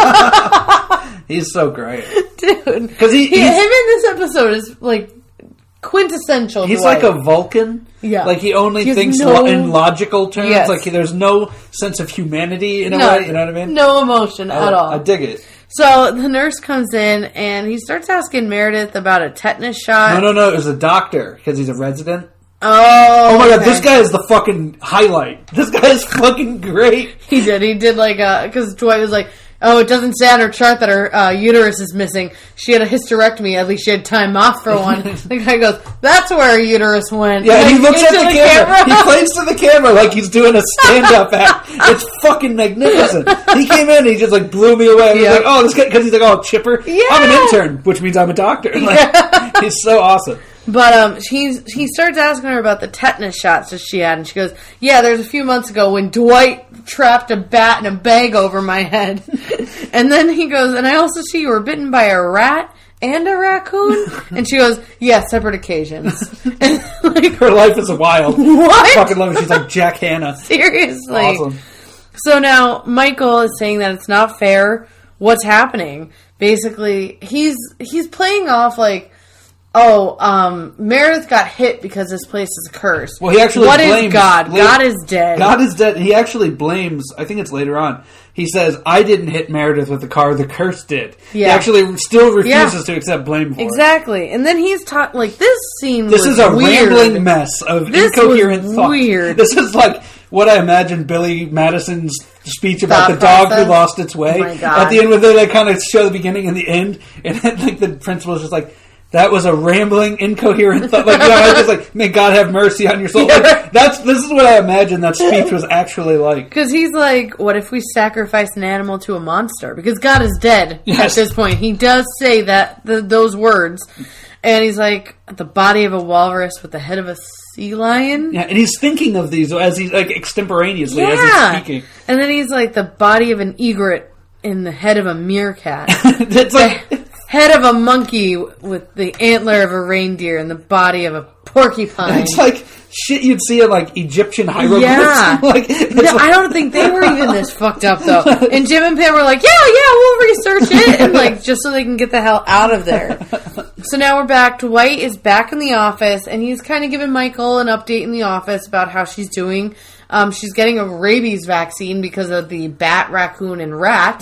Speaker 2: He's so great.
Speaker 3: Dude.
Speaker 2: Because he,
Speaker 3: he, him in this episode is like quintessential.
Speaker 2: He's
Speaker 3: Dwight.
Speaker 2: like a Vulcan.
Speaker 3: Yeah.
Speaker 2: Like he only
Speaker 3: He has
Speaker 2: thinks
Speaker 3: no-
Speaker 2: lo- in logical terms.
Speaker 3: Yes.
Speaker 2: Like there's no sense of humanity in a
Speaker 3: no,
Speaker 2: way. You know what I mean?
Speaker 3: No emotion
Speaker 2: I,
Speaker 3: at all.
Speaker 2: I dig it.
Speaker 3: So the nurse comes in and he starts asking Meredith about a tetanus shot.
Speaker 2: No, no, no. It was a doctor because he's a resident.
Speaker 3: Oh,
Speaker 2: Oh my god,
Speaker 3: okay.
Speaker 2: this guy is the fucking highlight. This guy is fucking great.
Speaker 3: He did. He did like a because Dwight was like, "Oh, it doesn't say on her chart that her uh, uterus is missing. She had a hysterectomy. At least she had time off for one." The guy goes, "That's where her uterus went."
Speaker 2: Yeah, and he
Speaker 3: Like,
Speaker 2: looks at
Speaker 3: into
Speaker 2: the, camera. He plays to the camera like he's doing a stand-up act. It's fucking magnificent. He came in and he just like blew me away. He was
Speaker 3: Yeah.
Speaker 2: like, "Oh, this guy," because he's like, "Oh, chipper.
Speaker 3: Yeah.
Speaker 2: I'm an intern," which means I'm a doctor. Like,
Speaker 3: Yeah.
Speaker 2: He's so awesome.
Speaker 3: But um, he's, he starts asking her about the tetanus shots that she had, and she goes, "Yeah, there's a few months ago when Dwight trapped a bat in a bag over my head." And then he goes, "And I also see you were bitten by a rat and a raccoon." And she goes, "Yeah, separate occasions." And like,
Speaker 2: Her life is wild.
Speaker 3: What?
Speaker 2: I fucking love it. She's like Jack Hanna.
Speaker 3: seriously.
Speaker 2: Awesome.
Speaker 3: So now Michael is saying that it's not fair. What's happening? Basically, he's he's playing off like, oh, um, Meredith got hit because this place is cursed.
Speaker 2: Well, he actually
Speaker 3: What
Speaker 2: blames,
Speaker 3: is God?
Speaker 2: blames-
Speaker 3: God is dead.
Speaker 2: God is dead. He actually blames, I think it's later on, he says, "I didn't hit Meredith with the car, the curse did."
Speaker 3: Yeah.
Speaker 2: He actually still refuses
Speaker 3: Yeah.
Speaker 2: to accept blame for it.
Speaker 3: Exactly. And then he's taught, like, this scene
Speaker 2: This
Speaker 3: was
Speaker 2: is a
Speaker 3: weird.
Speaker 2: rambling mess of
Speaker 3: This
Speaker 2: incoherent
Speaker 3: was
Speaker 2: thoughts.
Speaker 3: weird.
Speaker 2: This is like what I imagine Billy Madison's speech about
Speaker 3: Thought
Speaker 2: the dog
Speaker 3: process.
Speaker 2: who lost its way.
Speaker 3: Oh my God.
Speaker 2: At the end, where they like, kind of show the beginning and the end, and then, like the principal is just like, "That was a rambling, incoherent thought." Like, you know, I was just like, "May God have mercy on your soul."
Speaker 3: Yeah,
Speaker 2: Like,
Speaker 3: right.
Speaker 2: that's this is what I imagine that speech was actually like.
Speaker 3: Because he's like, what if we sacrifice an animal to a monster? Because God is dead
Speaker 2: Yes.
Speaker 3: at this point. He does say that the, those words. And he's like, the body of a walrus with the head of a sea lion?
Speaker 2: Yeah, and he's thinking of these as he's like extemporaneously as
Speaker 3: Yeah.
Speaker 2: he's speaking.
Speaker 3: And then he's like, the body of an egret in the head of a meerkat.
Speaker 2: It's like
Speaker 3: The head of a monkey with the antler of a reindeer and the body of a porcupine.
Speaker 2: it's like shit you'd see in like Egyptian hieroglyphs.
Speaker 3: Yeah.
Speaker 2: like, it's
Speaker 3: No,
Speaker 2: like-
Speaker 3: I don't think they were even this fucked up though. And Jim and Pam were like, "Yeah, yeah, we'll research it," and like just so they can get the hell out of there. So now we're back. Dwight is back in the office, and he's kind of giving Michael an update in the office about how she's doing. Um, she's getting a rabies vaccine because of the bat, raccoon, and rat.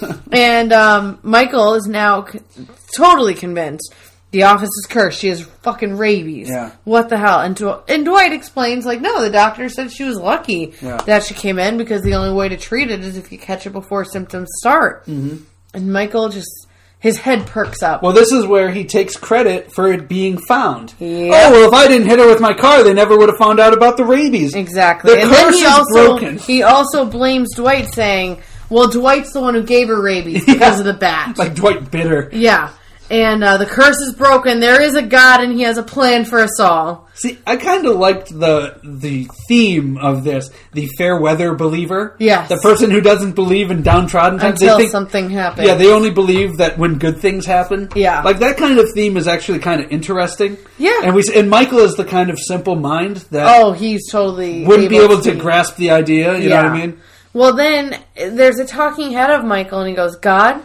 Speaker 3: And um, Michael is now c- totally convinced the office is cursed. She has fucking rabies.
Speaker 2: Yeah.
Speaker 3: What the hell? And, Dw- and Dwight explains, like, no, the doctor said she was lucky
Speaker 2: Yeah.
Speaker 3: that she came in because the only way to treat it is if you catch it before symptoms start. Mm-hmm. And Michael just, his head perks up.
Speaker 2: Well, this is where he takes credit for it being found.
Speaker 3: Yep.
Speaker 2: Oh, well, if I didn't hit her with my car, they never would have found out about the rabies.
Speaker 3: Exactly.
Speaker 2: The
Speaker 3: and
Speaker 2: curse
Speaker 3: then he
Speaker 2: is
Speaker 3: also
Speaker 2: broken.
Speaker 3: he also blames Dwight, saying, well, Dwight's the one who gave her rabies because
Speaker 2: Yeah.
Speaker 3: of the bat.
Speaker 2: Like Dwight Bitter.
Speaker 3: Yeah. And uh, the curse is broken. There is a God, and he has a plan for us all.
Speaker 2: See, I kind of liked the the theme of this, the fair weather believer.
Speaker 3: Yes.
Speaker 2: The person who doesn't believe in downtrodden times.
Speaker 3: Until
Speaker 2: they think,
Speaker 3: something happens.
Speaker 2: Yeah, they only believe that when good things happen.
Speaker 3: Yeah.
Speaker 2: Like, that kind of theme is actually kind of interesting.
Speaker 3: Yeah.
Speaker 2: And we and Michael is the kind of simple mind that
Speaker 3: Oh, he's totally
Speaker 2: wouldn't be able to
Speaker 3: see.
Speaker 2: grasp the idea, you know what I mean?
Speaker 3: Well, then there's a talking head of Michael, and he goes, God?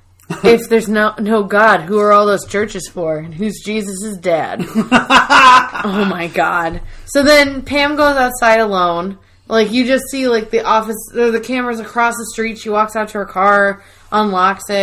Speaker 3: If there's no no God, who are all those churches for? And who's Jesus' dad? Oh my God. So then Pam goes outside alone. Like, you just see, like, the office, or the cameras across the street. She walks out to her car, unlocks it,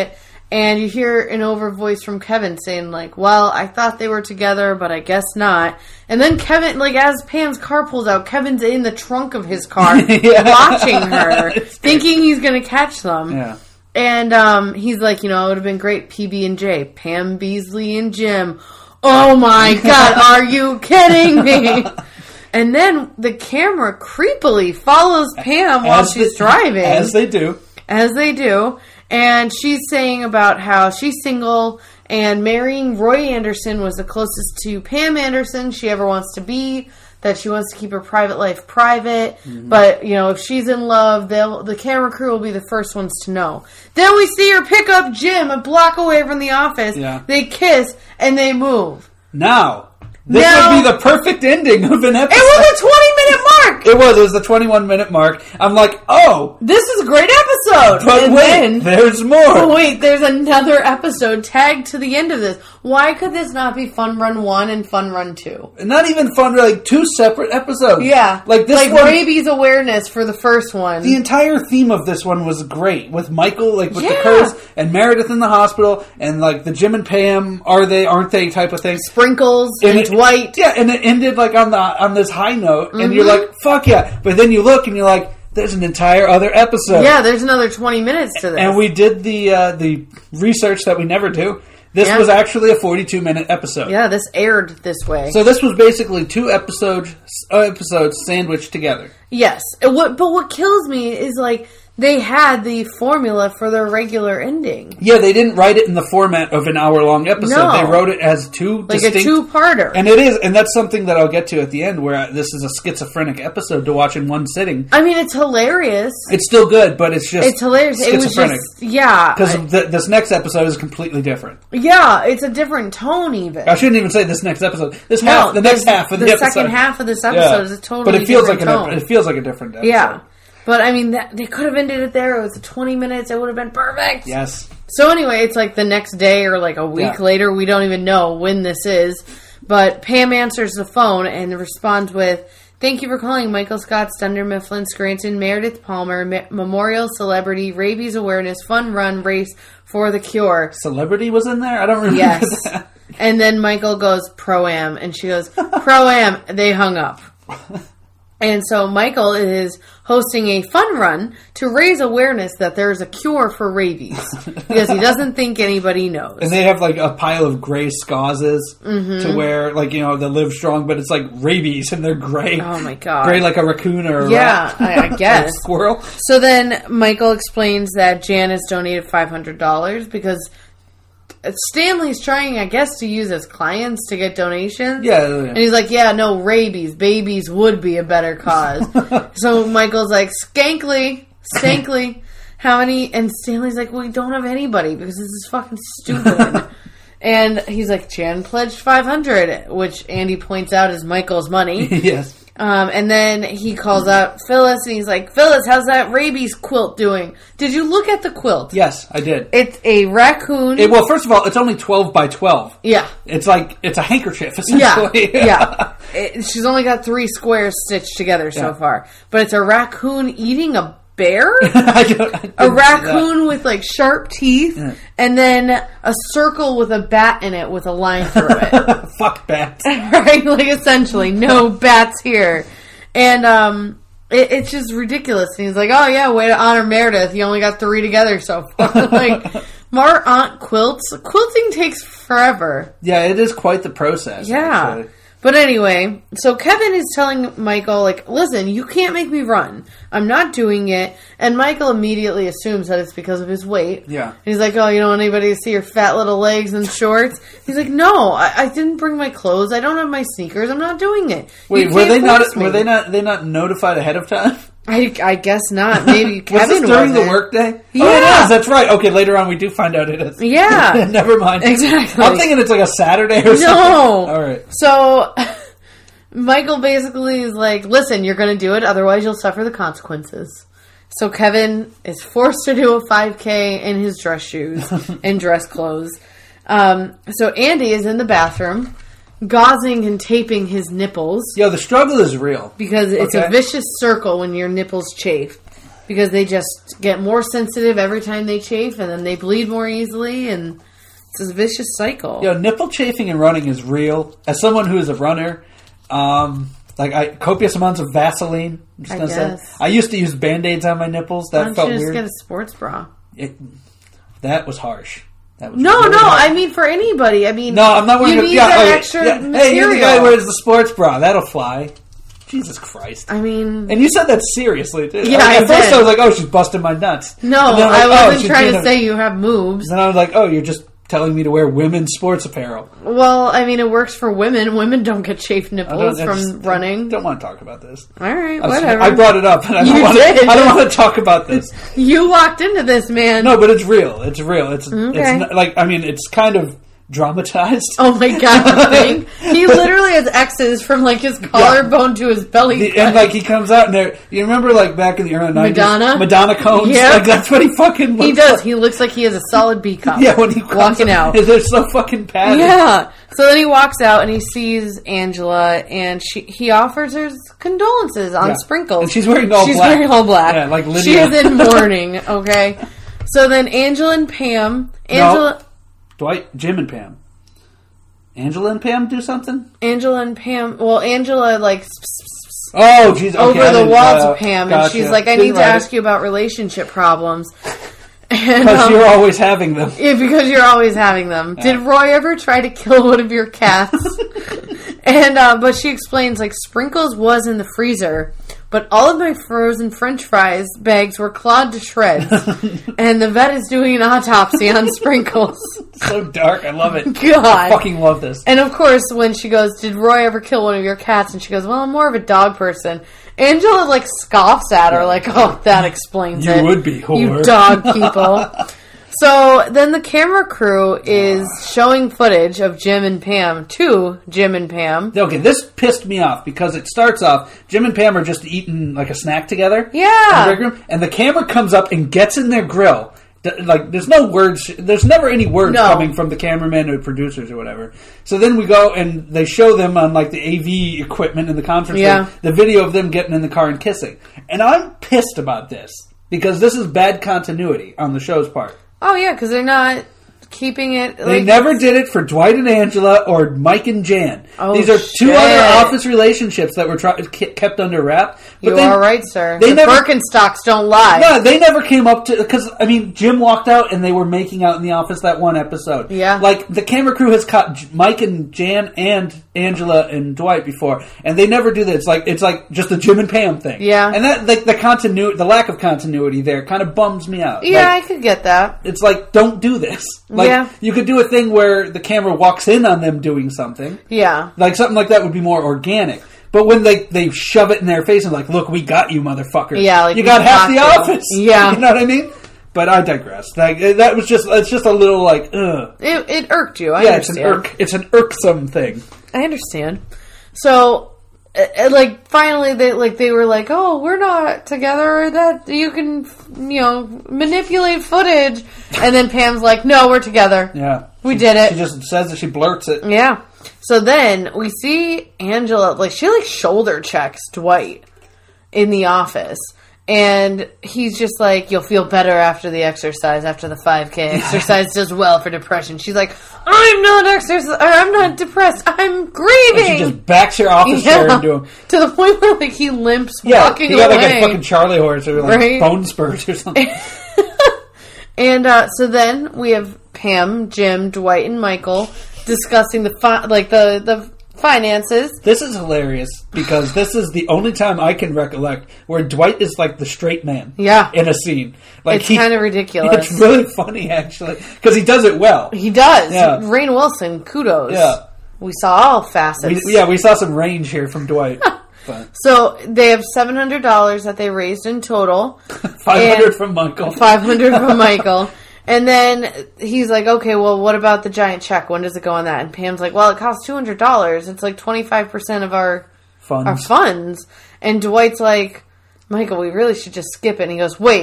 Speaker 3: And you hear an over voice from Kevin saying, like, well, I thought they were together, but I guess not. And then Kevin, like, as Pam's car pulls out, Kevin's in the trunk of his car
Speaker 2: Yeah.
Speaker 3: watching her, thinking he's going to catch them.
Speaker 2: Yeah.
Speaker 3: And um, he's like, you know, it would have been great, P B and J, Pam Beasley and Jim. Oh, my God, are you kidding me? And then the camera creepily follows Pam while
Speaker 2: As
Speaker 3: she's
Speaker 2: they,
Speaker 3: driving.
Speaker 2: As they do.
Speaker 3: As they do. And she's saying about how she's single and marrying Roy Anderson was the closest to Pam Anderson she ever wants to be, that she wants to keep her private life private. Mm-hmm. But, you know, if she's in love, they'll, the camera crew will be the first ones to know. Then we see her pick up Jim a block away from the office.
Speaker 2: Yeah.
Speaker 3: They kiss and they move.
Speaker 2: Now... This
Speaker 3: now,
Speaker 2: would be the perfect ending of an episode.
Speaker 3: It was a twenty-minute mark!
Speaker 2: It was. It was the twenty-one minute mark. I'm like, oh.
Speaker 3: This is a great episode!
Speaker 2: But
Speaker 3: and
Speaker 2: wait,
Speaker 3: then,
Speaker 2: there's more.
Speaker 3: Oh, wait, there's another episode tagged to the end of this. Why could this not be Fun Run one and Fun Run two?
Speaker 2: Not even fun, like two separate episodes.
Speaker 3: Yeah.
Speaker 2: Like this
Speaker 3: like
Speaker 2: one.
Speaker 3: rabies awareness for the first one.
Speaker 2: The entire theme of this one was great. With Michael, like with
Speaker 3: Yeah.
Speaker 2: the curse, and Meredith in the hospital, and like the Jim and Pam, are they, aren't they type of thing.
Speaker 3: Sprinkles and,
Speaker 2: it,
Speaker 3: Dwight.
Speaker 2: Yeah, and it ended like on the on this high note, and
Speaker 3: Mm-hmm.
Speaker 2: you're like, fuck yeah. But then you look and you're like, there's an entire other episode.
Speaker 3: Yeah, there's another twenty minutes to this.
Speaker 2: And we did the uh, the research that we never do. This
Speaker 3: Yeah.
Speaker 2: was actually a forty-two minute episode.
Speaker 3: Yeah, this aired this way.
Speaker 2: So this was basically two episodes uh, episodes sandwiched together.
Speaker 3: Yes. It, what, but what kills me is, like, they had the formula for their regular ending.
Speaker 2: Yeah, they didn't write it in the format of an hour long episode.
Speaker 3: No.
Speaker 2: They wrote it as two
Speaker 3: Like
Speaker 2: distinct...
Speaker 3: a two-parter.
Speaker 2: And it is, and that's something that I'll get to at the end, where I, this is a schizophrenic episode to watch in one sitting.
Speaker 3: I mean, it's hilarious.
Speaker 2: It's still good, but it's just
Speaker 3: It's hilarious. It was
Speaker 2: schizophrenic.
Speaker 3: just, yeah.
Speaker 2: Because
Speaker 3: I-
Speaker 2: th- this next episode is completely different.
Speaker 3: Yeah, it's a different tone even.
Speaker 2: I shouldn't even say this next episode. This
Speaker 3: No,
Speaker 2: half, the next
Speaker 3: this-
Speaker 2: half of the,
Speaker 3: the
Speaker 2: episode.
Speaker 3: second half of this episode
Speaker 2: Yeah.
Speaker 3: is a totally
Speaker 2: but it feels
Speaker 3: different
Speaker 2: like
Speaker 3: tone.
Speaker 2: An, it feels like a different episode.
Speaker 3: Yeah. But, I mean, that, they could have ended it there. It was twenty minutes. It would have been perfect.
Speaker 2: Yes.
Speaker 3: So, anyway, it's like the next day or like a week
Speaker 2: Yeah.
Speaker 3: later. We don't even know when this is. But Pam answers the phone and responds with, "Thank you for calling Michael Scott, Dunder Mifflin, Scranton, Meredith Palmer, Me- Memorial Celebrity, Rabies Awareness, Fun Run, Race for the Cure."
Speaker 2: Celebrity was in there? I don't remember
Speaker 3: Yes.
Speaker 2: that.
Speaker 3: And then Michael goes, "Pro-Am." And she goes, "Pro-Am." They hung up. And so Michael is hosting a fun run to raise awareness that there's a cure for rabies. Because he doesn't think anybody knows.
Speaker 2: And they have like a pile of gray scozzes
Speaker 3: Mm-hmm.
Speaker 2: to wear, like, you know, the Live Strong, but it's like rabies and they're gray.
Speaker 3: Oh my God.
Speaker 2: Gray like a raccoon or a
Speaker 3: Yeah,
Speaker 2: rat.
Speaker 3: I, I
Speaker 2: Or a
Speaker 3: guess.
Speaker 2: squirrel.
Speaker 3: So then Michael explains that Jan has donated five hundred dollars because Stanley's trying, I guess, to use his clients to get donations.
Speaker 2: Yeah. yeah.
Speaker 3: And he's like, yeah, no, rabies. Babies would be a better cause. So Michael's like, skankly, skankly. How many? And Stanley's like, we don't have anybody because this is fucking stupid. And he's like, Jan pledged five hundred, which Andy points out is Michael's money.
Speaker 2: Yes.
Speaker 3: Um, and then he calls out Phyllis, and he's like, Phyllis, how's that rabies quilt doing? Did you look at the quilt?
Speaker 2: Yes, I did.
Speaker 3: It's a raccoon.
Speaker 2: It, well, first of all, it's only twelve by twelve.
Speaker 3: Yeah.
Speaker 2: It's like, it's a handkerchief,
Speaker 3: Yeah,
Speaker 2: essentially.
Speaker 3: yeah. It, she's only got three squares stitched together so
Speaker 2: Yeah.
Speaker 3: far. But it's a raccoon eating a bear?
Speaker 2: I don't, I didn't
Speaker 3: A
Speaker 2: see
Speaker 3: raccoon with, like, sharp teeth,
Speaker 2: Yeah.
Speaker 3: and then a circle with a bat in it with a line through it.
Speaker 2: that. Fuck bats.
Speaker 3: Right? Like, essentially, no bats here. And, um... It, it's just ridiculous. And he's like, oh, yeah, way to honor Meredith. You only got three together so far. Like, Mar Aunt quilts. Quilting takes forever.
Speaker 2: Yeah, it is quite the process.
Speaker 3: Yeah.
Speaker 2: Actually.
Speaker 3: But anyway, so Kevin is telling Michael, like, listen, you can't make me run. I'm not doing it. And Michael immediately assumes that it's because of his weight.
Speaker 2: Yeah.
Speaker 3: And he's like, oh, you don't want anybody to see your fat little legs and shorts? He's like, no, I, I didn't bring my clothes. I don't have my sneakers. I'm not doing it.
Speaker 2: Wait,
Speaker 3: You
Speaker 2: were
Speaker 3: can't
Speaker 2: they not?
Speaker 3: force me."
Speaker 2: Were they not? They not notified ahead of time?
Speaker 3: I, I guess not. Maybe
Speaker 2: Was
Speaker 3: Kevin
Speaker 2: this during the
Speaker 3: wasn't.
Speaker 2: workday? Oh,
Speaker 3: Yeah.
Speaker 2: it is. That's right. Okay, later on we do find out it is.
Speaker 3: Yeah.
Speaker 2: Never mind.
Speaker 3: Exactly.
Speaker 2: I'm thinking it's like a Saturday or something.
Speaker 3: No.
Speaker 2: All right.
Speaker 3: So Michael basically is like, listen, you're going to do it, otherwise you'll suffer the consequences. So Kevin is forced to do a five K in his dress shoes and dress clothes. Um, so Andy is in the bathroom, gauzing and taping his nipples.
Speaker 2: Yo, the struggle is real.
Speaker 3: Because it's
Speaker 2: Okay.
Speaker 3: a vicious circle when your nipples chafe. because they just get more sensitive every time they chafe, and then they bleed more easily, and it's a vicious cycle.
Speaker 2: You know, nipple chafing and running is real. As someone who is a runner, um, like I copious amounts of Vaseline. I'm just
Speaker 3: I
Speaker 2: gonna
Speaker 3: guess.
Speaker 2: say. I used to use Band-Aids on my nipples. That
Speaker 3: Why don't
Speaker 2: felt
Speaker 3: you just
Speaker 2: weird.
Speaker 3: get a sports bra?
Speaker 2: It, that was harsh. That was
Speaker 3: No,
Speaker 2: really
Speaker 3: no,
Speaker 2: harsh.
Speaker 3: I mean for anybody. I mean,
Speaker 2: No, I'm not wearing
Speaker 3: you
Speaker 2: a,
Speaker 3: need
Speaker 2: yeah,
Speaker 3: that
Speaker 2: okay,
Speaker 3: extra
Speaker 2: yeah.
Speaker 3: material.
Speaker 2: Hey, you're the guy who wears the sports bra. That'll fly. Jesus Christ.
Speaker 3: I mean...
Speaker 2: And you said that seriously, too.
Speaker 3: Yeah,
Speaker 2: I mean,
Speaker 3: I
Speaker 2: At first
Speaker 3: did.
Speaker 2: I was like, oh, she's busting my nuts.
Speaker 3: No,
Speaker 2: And then I'm
Speaker 3: I
Speaker 2: like, oh,
Speaker 3: wasn't
Speaker 2: she's
Speaker 3: trying
Speaker 2: being
Speaker 3: to
Speaker 2: a-
Speaker 3: say you have moves.
Speaker 2: Then I was like, oh, you're just telling me to wear women's sports apparel.
Speaker 3: Well, I mean, it works for women. Women don't get chafed
Speaker 2: I
Speaker 3: nipples
Speaker 2: don't- I
Speaker 3: from
Speaker 2: just-
Speaker 3: running.
Speaker 2: I don't want to talk about this.
Speaker 3: All right,
Speaker 2: I was-
Speaker 3: whatever.
Speaker 2: I brought it up, and I don't
Speaker 3: You
Speaker 2: want
Speaker 3: did.
Speaker 2: to. I don't want to talk about this.
Speaker 3: You walked into this, man.
Speaker 2: No, but it's real. It's real. It's
Speaker 3: Okay.
Speaker 2: it's not, like I mean, it's kind of dramatized.
Speaker 3: Oh my god, the thing. He literally has X's from like his collarbone to his belly.
Speaker 2: The,
Speaker 3: button.
Speaker 2: and like he comes out and there, you remember like back in the early nineties,
Speaker 3: Madonna?
Speaker 2: Madonna cones.
Speaker 3: Yep.
Speaker 2: Like that's what he fucking. Looks
Speaker 3: he does.
Speaker 2: Like.
Speaker 3: He looks like he has a solid B cup.
Speaker 2: Yeah, when he comes
Speaker 3: walking out.
Speaker 2: they're so fucking padded.
Speaker 3: Yeah. So then he walks out and he sees Angela, and she he offers her condolences on
Speaker 2: Yeah.
Speaker 3: Sprinkles.
Speaker 2: And she's wearing all
Speaker 3: she's
Speaker 2: black.
Speaker 3: wearing all black.
Speaker 2: Yeah, like Lydia.
Speaker 3: She is in mourning. Okay. So then Angela and Pam, Angela,
Speaker 2: No. Dwight, Jim, and Pam. Angela and Pam do something.
Speaker 3: Angela and Pam. Well, Angela like
Speaker 2: Oh, jeez. Okay,
Speaker 3: over
Speaker 2: I
Speaker 3: the
Speaker 2: didn't-
Speaker 3: wall
Speaker 2: uh,
Speaker 3: to Pam,
Speaker 2: gotcha.
Speaker 3: and she's like, "I
Speaker 2: Didn't
Speaker 3: need to
Speaker 2: write
Speaker 3: ask
Speaker 2: it.
Speaker 3: you about relationship problems." And,
Speaker 2: Because
Speaker 3: um,
Speaker 2: you're always having them.
Speaker 3: yeah, because you're always having them. Did Roy ever try to kill one of your cats? and uh, but she explains like Sprinkles was in the freezer, but all of my frozen French fries bags were clawed to shreds, and the vet is doing an autopsy on Sprinkles.
Speaker 2: So dark. I love it.
Speaker 3: God.
Speaker 2: I fucking love this.
Speaker 3: And of course, when she goes, "Did Roy ever kill one of your cats?" and she goes, "Well, I'm more of a dog person." Angela like scoffs at her, like, "Oh, that explains
Speaker 2: You
Speaker 3: it.
Speaker 2: would be, whore."
Speaker 3: You dog people." So then the camera crew is showing footage of Jim and Pam to Jim and Pam.
Speaker 2: Okay, this pissed me off because it starts off, Jim and Pam are just eating like a snack together.
Speaker 3: Yeah.
Speaker 2: in the break room, and the camera comes up and gets in their grill. Th- Like, there's no words, there's never any words
Speaker 3: No.
Speaker 2: coming from the cameraman or the producers or whatever. So then we go and they show them on like the A V equipment in the conference
Speaker 3: Yeah.
Speaker 2: room, the video of them getting in the car and kissing. And I'm pissed about this because this is bad continuity on the show's part.
Speaker 3: Oh yeah, because they're not keeping it.
Speaker 2: They
Speaker 3: Like,
Speaker 2: never did it for Dwight and Angela or Mike and Jan.
Speaker 3: Oh,
Speaker 2: These are two
Speaker 3: shit.
Speaker 2: other office relationships that were try- ke- kept under wrap. But
Speaker 3: You
Speaker 2: they,
Speaker 3: are right, sir.
Speaker 2: they
Speaker 3: the
Speaker 2: never-
Speaker 3: Birkenstocks don't lie.
Speaker 2: No, they never came up to because I mean Jim walked out and they were making out in the office that one episode.
Speaker 3: Yeah.
Speaker 2: like the camera crew has caught J- Mike and Jan and Angela and Dwight before, and they never do that. It's like it's like just a Jim and Pam thing.
Speaker 3: Yeah.
Speaker 2: and that like the continuity, the lack of continuity there, kind of bums me out.
Speaker 3: Yeah,
Speaker 2: Like,
Speaker 3: I could get that.
Speaker 2: it's like, don't do this. Like,
Speaker 3: Yeah.
Speaker 2: you could do a thing where the camera walks in on them doing something.
Speaker 3: Yeah.
Speaker 2: Like, something like that would be more organic. But when they, they shove it in their face and like, look, we got you, motherfucker.
Speaker 3: Yeah, like,
Speaker 2: you
Speaker 3: we
Speaker 2: got half the
Speaker 3: got you.
Speaker 2: office.
Speaker 3: Yeah.
Speaker 2: You know what I mean? But I digress. Like, that was just, it's just a little like, ugh.
Speaker 3: It, it irked you. I
Speaker 2: Yeah, it's an
Speaker 3: understand.
Speaker 2: irk, it's an irksome thing.
Speaker 3: I understand. So, uh, uh, like, finally, they like they were like, "Oh, we're not together. That you can, you know, manipulate footage." And then Pam's like, "No, we're together.
Speaker 2: Yeah.
Speaker 3: We
Speaker 2: She-
Speaker 3: did it."
Speaker 2: She just says that she blurts it.
Speaker 3: Yeah. So then we see Angela, like, she like shoulder checks Dwight in the office. And he's just like, "You'll feel better after the exercise, after the five K. Exercise does well for depression." She's like, "I'm not exercise, or I'm not depressed. I'm grieving."
Speaker 2: And she just backs her office
Speaker 3: Yeah.
Speaker 2: chair into him.
Speaker 3: To the point where like he limps
Speaker 2: Yeah,
Speaker 3: walking
Speaker 2: he got
Speaker 3: away.
Speaker 2: like a fucking Charlie horse or like
Speaker 3: Right.
Speaker 2: bone spurs or something.
Speaker 3: And uh, so then we have Pam, Jim, Dwight, and Michael discussing the fi- like the the finances.
Speaker 2: This is hilarious because this is the only time I can recollect where Dwight is like the straight man.
Speaker 3: Yeah.
Speaker 2: In a scene. Like
Speaker 3: It's
Speaker 2: he-
Speaker 3: kind of ridiculous.
Speaker 2: It's really funny actually because he does it well.
Speaker 3: He does.
Speaker 2: Yeah.
Speaker 3: Rainn Wilson, kudos.
Speaker 2: Yeah.
Speaker 3: We saw all facets.
Speaker 2: We, yeah, we saw some range here from Dwight. But
Speaker 3: So they have seven hundred dollars that they raised in total.
Speaker 2: five hundred
Speaker 3: And-
Speaker 2: from Michael.
Speaker 3: five hundred from Michael. And then he's like, "Okay, well, what about the giant check? When does it go on that?" And Pam's like, "Well, it costs two hundred dollars. It's like twenty-five percent of our
Speaker 2: Funds.
Speaker 3: our funds." And Dwight's like, "Michael, we really should just skip it." And he goes, "Wait,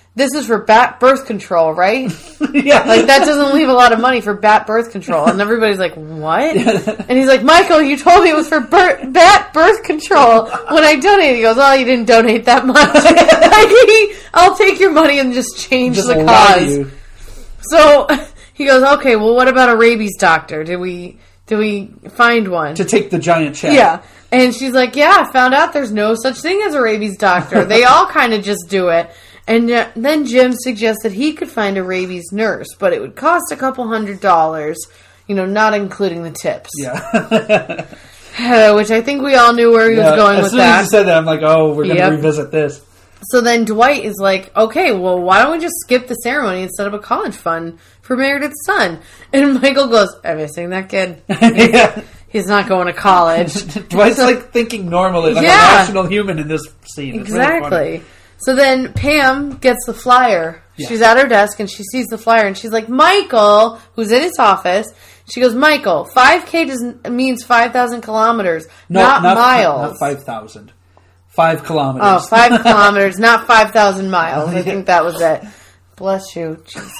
Speaker 3: this is for bat birth control, right?
Speaker 2: Yeah.
Speaker 3: Like, that doesn't leave a lot of money for bat birth control. And everybody's like, what? And he's like, Michael, you told me it was for bir- bat birth control when I donated. He goes, oh, you didn't donate that much. Like, I'll take your money and just change
Speaker 2: Just
Speaker 3: the
Speaker 2: lie to
Speaker 3: cause.
Speaker 2: you.
Speaker 3: So he goes, okay, well, what about a rabies doctor? Did we did we find one?
Speaker 2: To take the giant check.
Speaker 3: Yeah. And she's like, yeah, I found out there's no such thing as a rabies doctor. They all kind of just do it. And then Jim suggests that he could find a rabies nurse, but it would cost a couple hundred dollars, you know, not including the tips.
Speaker 2: Yeah.
Speaker 3: Uh, which I think we all knew where he
Speaker 2: yeah.
Speaker 3: was going
Speaker 2: as
Speaker 3: with
Speaker 2: soon
Speaker 3: that.
Speaker 2: As you said that, I'm like, oh, we're going to
Speaker 3: Yep.
Speaker 2: revisit this.
Speaker 3: So then Dwight is like, okay, well, why don't we just skip the ceremony and set up a college fund for Meredith's son? And Michael goes, I'm missing that kid.
Speaker 2: Yeah.
Speaker 3: He's not going to college.
Speaker 2: Dwight's like thinking normally, like
Speaker 3: Yeah.
Speaker 2: a rational human in this scene. It's really funny.
Speaker 3: Exactly. So then Pam gets the flyer.
Speaker 2: Yeah.
Speaker 3: She's at her desk and she sees the flyer and she's like, Michael, who's in his office. She goes, Michael, five K does, means five thousand kilometers,
Speaker 2: No,
Speaker 3: not,
Speaker 2: not
Speaker 3: miles.
Speaker 2: Not five thousand. Five kilometers.
Speaker 3: Oh, five kilometers, not five thousand miles. I think that was it. Bless you. Jesus.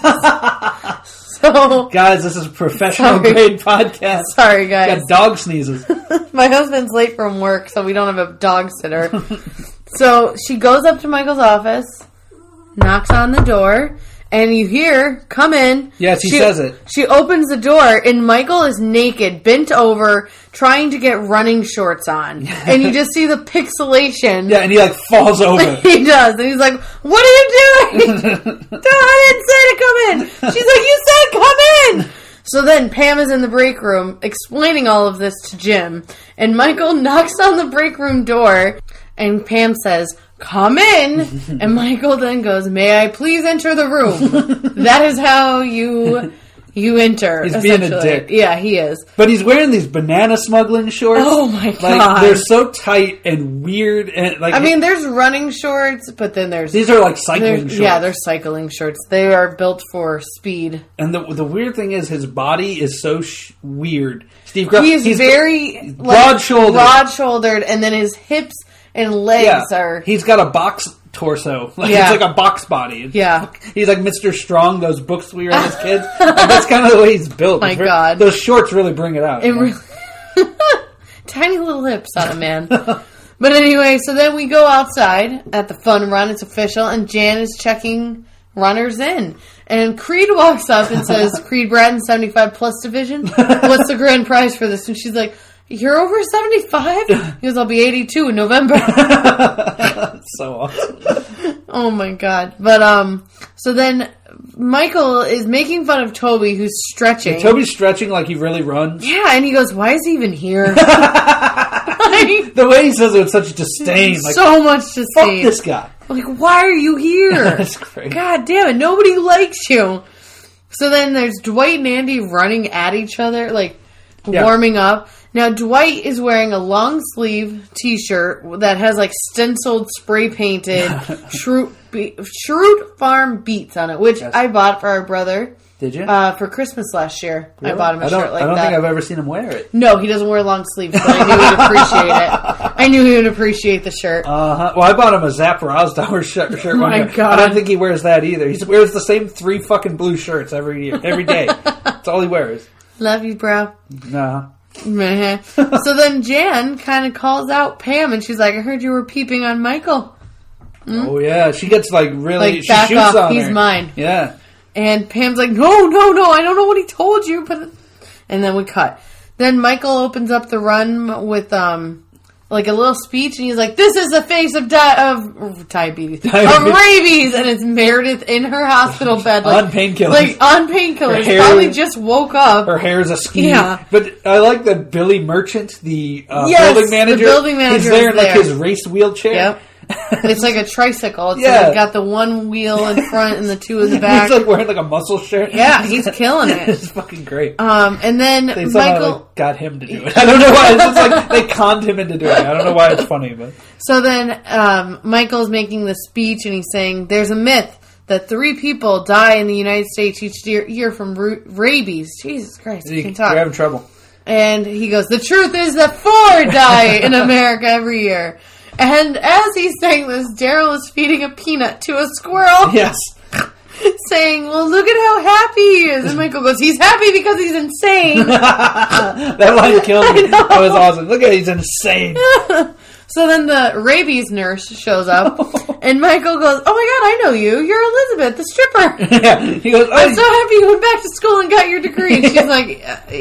Speaker 3: So,
Speaker 2: Guys, this is a professional
Speaker 3: Sorry.
Speaker 2: grade podcast.
Speaker 3: sorry guys.
Speaker 2: Got dog sneezes.
Speaker 3: My husband's late from work, so we don't have a dog sitter. So she goes up to Michael's office, knocks on the door, and you hear, come in.
Speaker 2: Yes, he says it.
Speaker 3: She opens the door, and Michael is naked, bent over, trying to get running shorts on. And you just see the pixelation.
Speaker 2: Yeah, and he like falls over.
Speaker 3: He does. And he's like, what are you doing? No, I didn't say to come in. She's like, you said come in. So then Pam is in the break room explaining all of this to Jim. And Michael knocks on the break room door. And Pam says, come in. And Michael then goes, may I please enter the room? That is how you you enter.
Speaker 2: He's being a
Speaker 3: essentially.
Speaker 2: dick.
Speaker 3: Yeah, he is.
Speaker 2: But he's wearing these banana smuggling shorts.
Speaker 3: Oh my God.
Speaker 2: Like they're so tight and weird and like
Speaker 3: I mean, there's running shorts, but then there's...
Speaker 2: these are like cycling
Speaker 3: They're-
Speaker 2: shorts.
Speaker 3: Yeah, they're cycling shorts. They are built for speed.
Speaker 2: And the the weird thing is his body is so sh- weird. Steve Gro-
Speaker 3: He's,
Speaker 2: he's
Speaker 3: very like,
Speaker 2: broad-shouldered.
Speaker 3: broad-shouldered, and then his hips and legs
Speaker 2: yeah,
Speaker 3: are.
Speaker 2: he's got a box torso. Like
Speaker 3: Yeah.
Speaker 2: it's like a box body. It's-
Speaker 3: Yeah.
Speaker 2: He's like Mister Strong, those books we read as kids. Like, that's kind of the way he's built.
Speaker 3: My
Speaker 2: It's very-
Speaker 3: God.
Speaker 2: Those shorts really bring it out.
Speaker 3: It
Speaker 2: you know?
Speaker 3: really, tiny little hips on a man. But anyway, so then we go outside at the fun run. It's official, and Jan is checking runners in. And Creed walks up and says, Creed Bratton, seventy-five plus division. What's the grand prize for this? And she's like, you're over seventy-five? He goes, I'll be eighty-two in November.
Speaker 2: So awesome.
Speaker 3: Oh my God. But, um, so then Michael is making fun of Toby, who's stretching.
Speaker 2: Toby's stretching like he really runs.
Speaker 3: Yeah, and he goes, why is he even here? Like,
Speaker 2: The way he says it with such disdain. Like,
Speaker 3: so much to
Speaker 2: fuck
Speaker 3: say.
Speaker 2: this guy.
Speaker 3: Like, why are you here?
Speaker 2: That's great.
Speaker 3: God damn it, nobody likes you. So then there's Dwight and Andy running at each other, like,
Speaker 2: Yeah.
Speaker 3: warming up. Now, Dwight is wearing a long sleeve t-shirt that has, like, stenciled, spray-painted Shroot, Be- Shroot Farm Beats on it, which
Speaker 2: Yes.
Speaker 3: I bought for our brother
Speaker 2: Did you?
Speaker 3: uh, for Christmas last year. I
Speaker 2: Really?
Speaker 3: bought him a
Speaker 2: I don't,
Speaker 3: shirt like
Speaker 2: I don't
Speaker 3: that.
Speaker 2: think I've ever seen him wear it.
Speaker 3: No, he doesn't wear long sleeves, but I knew he'd appreciate it. I knew he would appreciate the shirt.
Speaker 2: Uh-huh. Well, I bought him a Zap Rosdower shirt. shirt one
Speaker 3: My
Speaker 2: year.
Speaker 3: God.
Speaker 2: I don't think he wears that either. He wears the same three fucking blue shirts every year, every day. That's all he wears.
Speaker 3: Love you, bro.
Speaker 2: No.
Speaker 3: Meh. So then Jan kind of calls out Pam, and she's like, I heard you were peeping on Michael.
Speaker 2: Oh yeah, she gets like really.
Speaker 3: Like,
Speaker 2: she
Speaker 3: back
Speaker 2: shoots
Speaker 3: off,
Speaker 2: on
Speaker 3: he's
Speaker 2: her.
Speaker 3: mine.
Speaker 2: Yeah.
Speaker 3: And Pam's like, no, no, no, I don't know what he told you. But And then we cut. Then Michael opens up the run with um like a little speech, and he's like, this is the face of di- of diabetes.
Speaker 2: Diabetes.
Speaker 3: Of rabies. And it's Meredith in her hospital bed. Like,
Speaker 2: On painkillers.
Speaker 3: Like, on painkillers.
Speaker 2: Her hair-
Speaker 3: Probably just woke up.
Speaker 2: Her hair's a ski.
Speaker 3: Yeah.
Speaker 2: But I like that Billy Merchant, the uh,
Speaker 3: Yes,
Speaker 2: building manager.
Speaker 3: the building manager
Speaker 2: He's there
Speaker 3: is
Speaker 2: in like
Speaker 3: there.
Speaker 2: his race wheelchair.
Speaker 3: Yep. It's like a tricycle. It's
Speaker 2: Yeah.
Speaker 3: like got the one wheel in front and the two in the back.
Speaker 2: He's like wearing like a muscle shirt.
Speaker 3: Yeah, he's killing it.
Speaker 2: It's fucking great.
Speaker 3: Um, and then
Speaker 2: They somehow
Speaker 3: Michael.
Speaker 2: like, got him to do it. I don't know why. It's just like they conned him into doing it. I don't know why it's funny, but
Speaker 3: So then um, Michael's making the speech, and he's saying there's a myth that three people die in the United States each year, year from ru- rabies. Jesus Christ, I
Speaker 2: you,
Speaker 3: can't
Speaker 2: you're
Speaker 3: talk.
Speaker 2: having trouble.
Speaker 3: And he goes, the truth is that four die in America every year. And as he's saying this, Daryl is feeding a peanut to a squirrel.
Speaker 2: Yes.
Speaker 3: Saying, well, look at how happy he is. And Michael goes, he's happy because he's insane.
Speaker 2: That line killed me. That was awesome. Look at he's insane.
Speaker 3: So then the rabies nurse shows up, and Michael goes, oh my god, I know you. You're Elizabeth, the stripper.
Speaker 2: Yeah. He goes, oh,
Speaker 3: I'm so happy you went back to school and got your degree. And she's like, uh,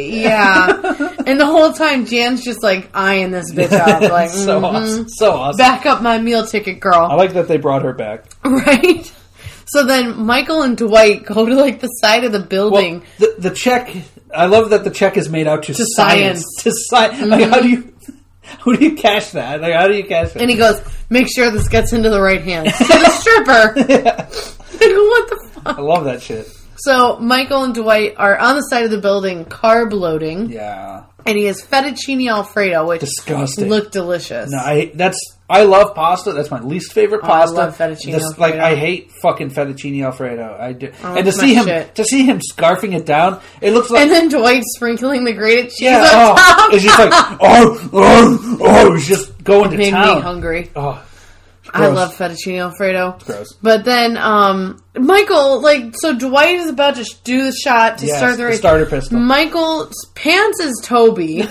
Speaker 3: yeah. And the whole time, Jan's just like eyeing this bitch up. Like,
Speaker 2: so
Speaker 3: mm-hmm.
Speaker 2: awesome. So awesome.
Speaker 3: Back up my meal ticket, girl.
Speaker 2: I like that they brought her back.
Speaker 3: Right? So then Michael and Dwight go to like the side of the building.
Speaker 2: Well, the, the check, I love that the check is made out to,
Speaker 3: To
Speaker 2: science.
Speaker 3: science.
Speaker 2: To science. Mm-hmm. Like, how do you, who do you cash that? Like, how do you cash that?
Speaker 3: And he goes, make sure this gets into the right hands. To the stripper.
Speaker 2: Yeah.
Speaker 3: Like, what the fuck?
Speaker 2: I love that shit.
Speaker 3: So Michael and Dwight are on the side of the building carb loading.
Speaker 2: Yeah.
Speaker 3: And he has fettuccine Alfredo, which
Speaker 2: Disgusting.
Speaker 3: looked delicious.
Speaker 2: No, I that's I love pasta. That's my least favorite
Speaker 3: Oh,
Speaker 2: pasta.
Speaker 3: I love fettuccine
Speaker 2: This,
Speaker 3: Alfredo.
Speaker 2: Like I hate fucking fettuccine Alfredo. I do.
Speaker 3: Oh,
Speaker 2: and to
Speaker 3: that's
Speaker 2: see
Speaker 3: my
Speaker 2: him
Speaker 3: shit.
Speaker 2: to see him scarfing it down, it looks like
Speaker 3: And then Dwight sprinkling the grated cheese
Speaker 2: yeah.
Speaker 3: on
Speaker 2: Oh,
Speaker 3: top.
Speaker 2: it's just like oh oh oh. He's just going
Speaker 3: It
Speaker 2: to
Speaker 3: made
Speaker 2: town.
Speaker 3: me hungry.
Speaker 2: Oh,
Speaker 3: I
Speaker 2: gross.
Speaker 3: love fettuccine Alfredo.
Speaker 2: It's gross.
Speaker 3: But then, um, Michael, like, so Dwight is about to sh- do the shot to
Speaker 2: Yes,
Speaker 3: start the
Speaker 2: the
Speaker 3: race.
Speaker 2: starter pistol.
Speaker 3: Michael pants as Toby.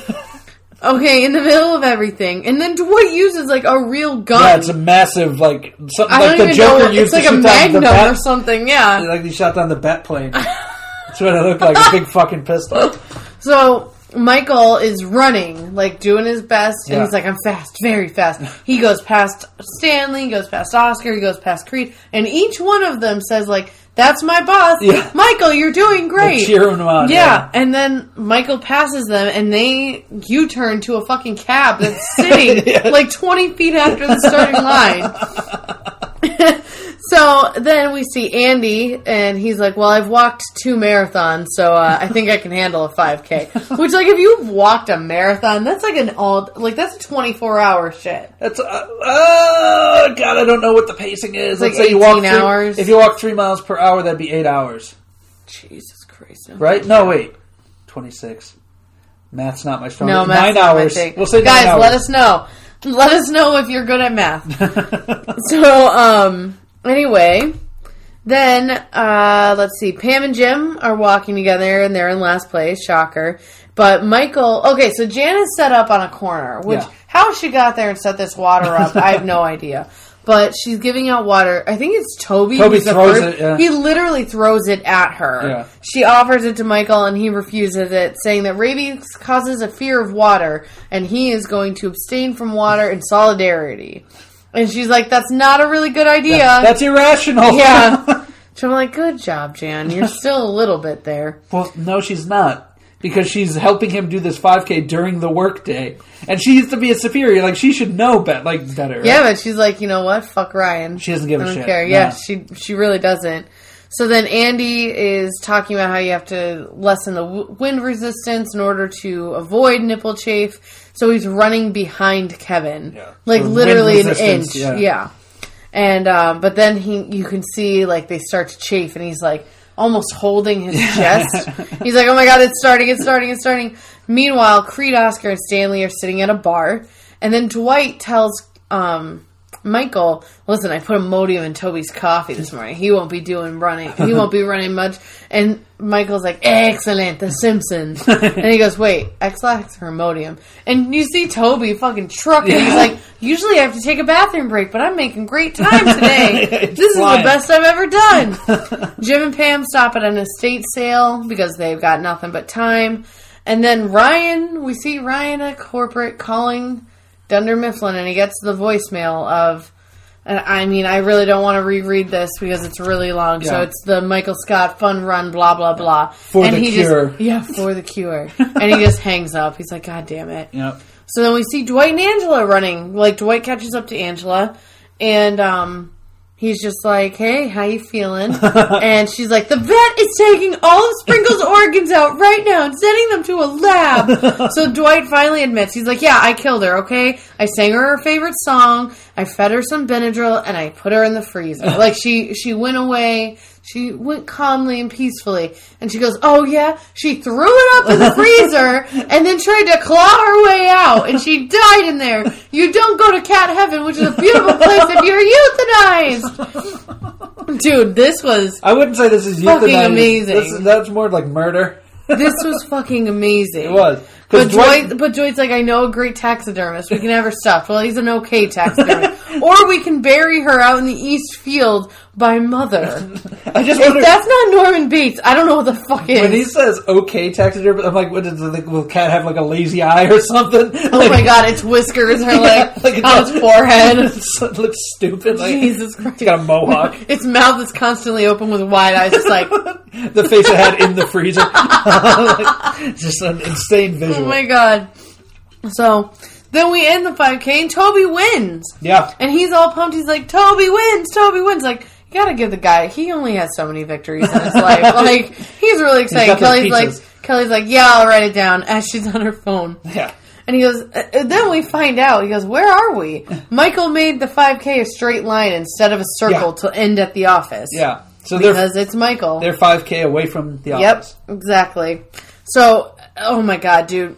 Speaker 3: Okay, in the middle of everything. And then Dwight uses, like, a real gun.
Speaker 2: Yeah, it's a massive like something
Speaker 3: I
Speaker 2: like
Speaker 3: don't
Speaker 2: the
Speaker 3: even
Speaker 2: Joker
Speaker 3: know.
Speaker 2: used
Speaker 3: It's like
Speaker 2: to
Speaker 3: a
Speaker 2: shoot down the
Speaker 3: Magnum
Speaker 2: bat.
Speaker 3: or something, yeah.
Speaker 2: Like he shot down the bat plane. That's what it looked like, a big fucking pistol.
Speaker 3: So Michael is running, like doing his best, and
Speaker 2: Yeah.
Speaker 3: he's like, I'm fast, very fast. He goes past Stanley, he goes past Oscar, he goes past Creed, and each one of them says, like, that's my boss.
Speaker 2: Yeah.
Speaker 3: Michael, you're doing great.
Speaker 2: Like cheering him on.
Speaker 3: Yeah.
Speaker 2: Yeah.
Speaker 3: And then Michael passes them, and they U-turn to a fucking cab that's sitting
Speaker 2: Yeah.
Speaker 3: like twenty feet after the starting line. So then we see Andy, and he's like, well, I've walked two marathons, so uh, I think I can handle a five K. Which, like, if you've walked a marathon, that's like an all, like, that's a twenty-four hour shit.
Speaker 2: That's uh, oh god, I don't know what the pacing is.
Speaker 3: Like
Speaker 2: Let's say you walk
Speaker 3: eighteen
Speaker 2: three,
Speaker 3: hours.
Speaker 2: If you walk three miles per hour, that'd be eight hours,
Speaker 3: Jesus Christ. No.
Speaker 2: right? No, wait, twenty-six. Math's not my strong.
Speaker 3: No,
Speaker 2: nine
Speaker 3: math's not my
Speaker 2: hours.
Speaker 3: thing.
Speaker 2: We'll say
Speaker 3: Guys,
Speaker 2: nine hours.
Speaker 3: let us know. Let us know if you're good at math. So, um, anyway, then, uh, let's see, Pam and Jim are walking together, and they're in last place, shocker. But Michael, okay, so Jan is set up on a corner, which,
Speaker 2: Yeah.
Speaker 3: how she got there and set this water up, I have no idea. But she's giving out water. I think it's Toby.
Speaker 2: Toby
Speaker 3: who's the
Speaker 2: throws
Speaker 3: first-
Speaker 2: it, yeah.
Speaker 3: He literally throws it at her.
Speaker 2: Yeah.
Speaker 3: She offers it to Michael, and he refuses it, saying that rabies causes a fear of water, and he is going to abstain from water in solidarity. And she's like, that's not a really good idea.
Speaker 2: That's irrational.
Speaker 3: Yeah. So I'm like, good job, Jan. You're still a little bit there.
Speaker 2: Well, no, she's not. Because she's helping him do this five K during the workday. And she used to be a superior. Like, she should know bet, like better. Right?
Speaker 3: Yeah, but she's like, you know what? Fuck Ryan.
Speaker 2: She doesn't give
Speaker 3: I
Speaker 2: a
Speaker 3: don't
Speaker 2: shit.
Speaker 3: care.
Speaker 2: No.
Speaker 3: Yeah, she she really doesn't. So then Andy is talking about how you have to lessen the w- wind resistance in order to avoid nipple chafe. So he's running behind Kevin.
Speaker 2: Yeah.
Speaker 3: Like,
Speaker 2: So
Speaker 3: literally
Speaker 2: wind
Speaker 3: an inch.
Speaker 2: resistance, yeah.
Speaker 3: Yeah. And, um, but then he, you can see, like, they start to chafe, and he's like, almost holding his chest. He's like, oh my god, it's starting, it's starting, it's starting. Meanwhile, Creed, Oscar, and Stanley are sitting at a bar. And then Dwight tells um, Michael, listen, I put Imodium in Toby's coffee this morning. He won't be doing running. He won't be running much. And Michael's like, excellent, The Simpsons. And he goes, wait, X-Lax or Imodium? And you see Toby fucking trucking.
Speaker 2: Yeah.
Speaker 3: He's like, usually I have to take a bathroom break, but I'm making great time today.
Speaker 2: It's
Speaker 3: This
Speaker 2: flying.
Speaker 3: is the best I've ever done. Jim and Pam stop at an estate sale because they've got nothing but time. And then Ryan, we see Ryan at corporate calling Dunder Mifflin, and he gets the voicemail of, and I mean, I really don't want to reread this because it's really long. So
Speaker 2: Yeah.
Speaker 3: it's the Michael Scott fun run, blah, blah, blah.
Speaker 2: For
Speaker 3: and
Speaker 2: the
Speaker 3: he
Speaker 2: cure.
Speaker 3: Just, yeah, for the cure. And he just hangs up. He's like, God damn it.
Speaker 2: Yep.
Speaker 3: So then we see Dwight and Angela running. Like, Dwight catches up to Angela, and um, he's just like, hey, how you feeling? And she's like, the vet is taking all of Sprinkle's organs out right now and sending them to a lab. So Dwight finally admits, he's like, yeah, I killed her, okay? I sang her her favorite song, I fed her some Benadryl, and I put her in the freezer. Like, she, she went away, she went calmly and peacefully, and she goes, oh yeah? She threw it up in the freezer, and then tried to claw her way out, and she died in there. You don't go to cat heaven, which is a beautiful place if you're euthanized. Dude, this was
Speaker 2: I wouldn't say this is
Speaker 3: fucking
Speaker 2: euthanized.
Speaker 3: amazing.
Speaker 2: This, that's more like murder.
Speaker 3: This was fucking amazing.
Speaker 2: It was.
Speaker 3: But
Speaker 2: Dwight,
Speaker 3: Dwight, but Dwight's like, I know a great taxidermist. We can have her stuffed. Well, he's an okay taxidermist. Or we can bury her out in the East Field by Mother.
Speaker 2: I just
Speaker 3: If
Speaker 2: wonder,
Speaker 3: that's not Norman Bates, I don't know what the fuck is.
Speaker 2: when he says okay taxidermist, I'm like, what does the will cat have like a lazy eye or something?
Speaker 3: Oh
Speaker 2: Like,
Speaker 3: my god, its whiskers are like,
Speaker 2: Yeah, like
Speaker 3: on its forehead.
Speaker 2: It looks stupid. Like,
Speaker 3: Jesus Christ.
Speaker 2: It's got a mohawk.
Speaker 3: Its mouth is constantly open with wide eyes, just like,
Speaker 2: The face it had in the freezer. Like, just an insane visual.
Speaker 3: oh my god. So, then we end the five K and Toby wins.
Speaker 2: Yeah.
Speaker 3: And he's all pumped. He's like, Toby wins, Toby wins. Like, you gotta give the guy, he only has so many victories in his life. Like, he's really excited.
Speaker 2: got those
Speaker 3: Kelly's like,
Speaker 2: pizzas.
Speaker 3: Kelly's like, yeah, I'll write it down as she's on her phone.
Speaker 2: Yeah.
Speaker 3: And he goes, uh, then we find out, he goes, where are we? Michael made the five K a straight line instead of a circle
Speaker 2: Yeah.
Speaker 3: to end at the office.
Speaker 2: Yeah. So they're
Speaker 3: Because it's Michael.
Speaker 2: they're five K away from the
Speaker 3: Yep,
Speaker 2: office.
Speaker 3: exactly. So, oh my god, dude.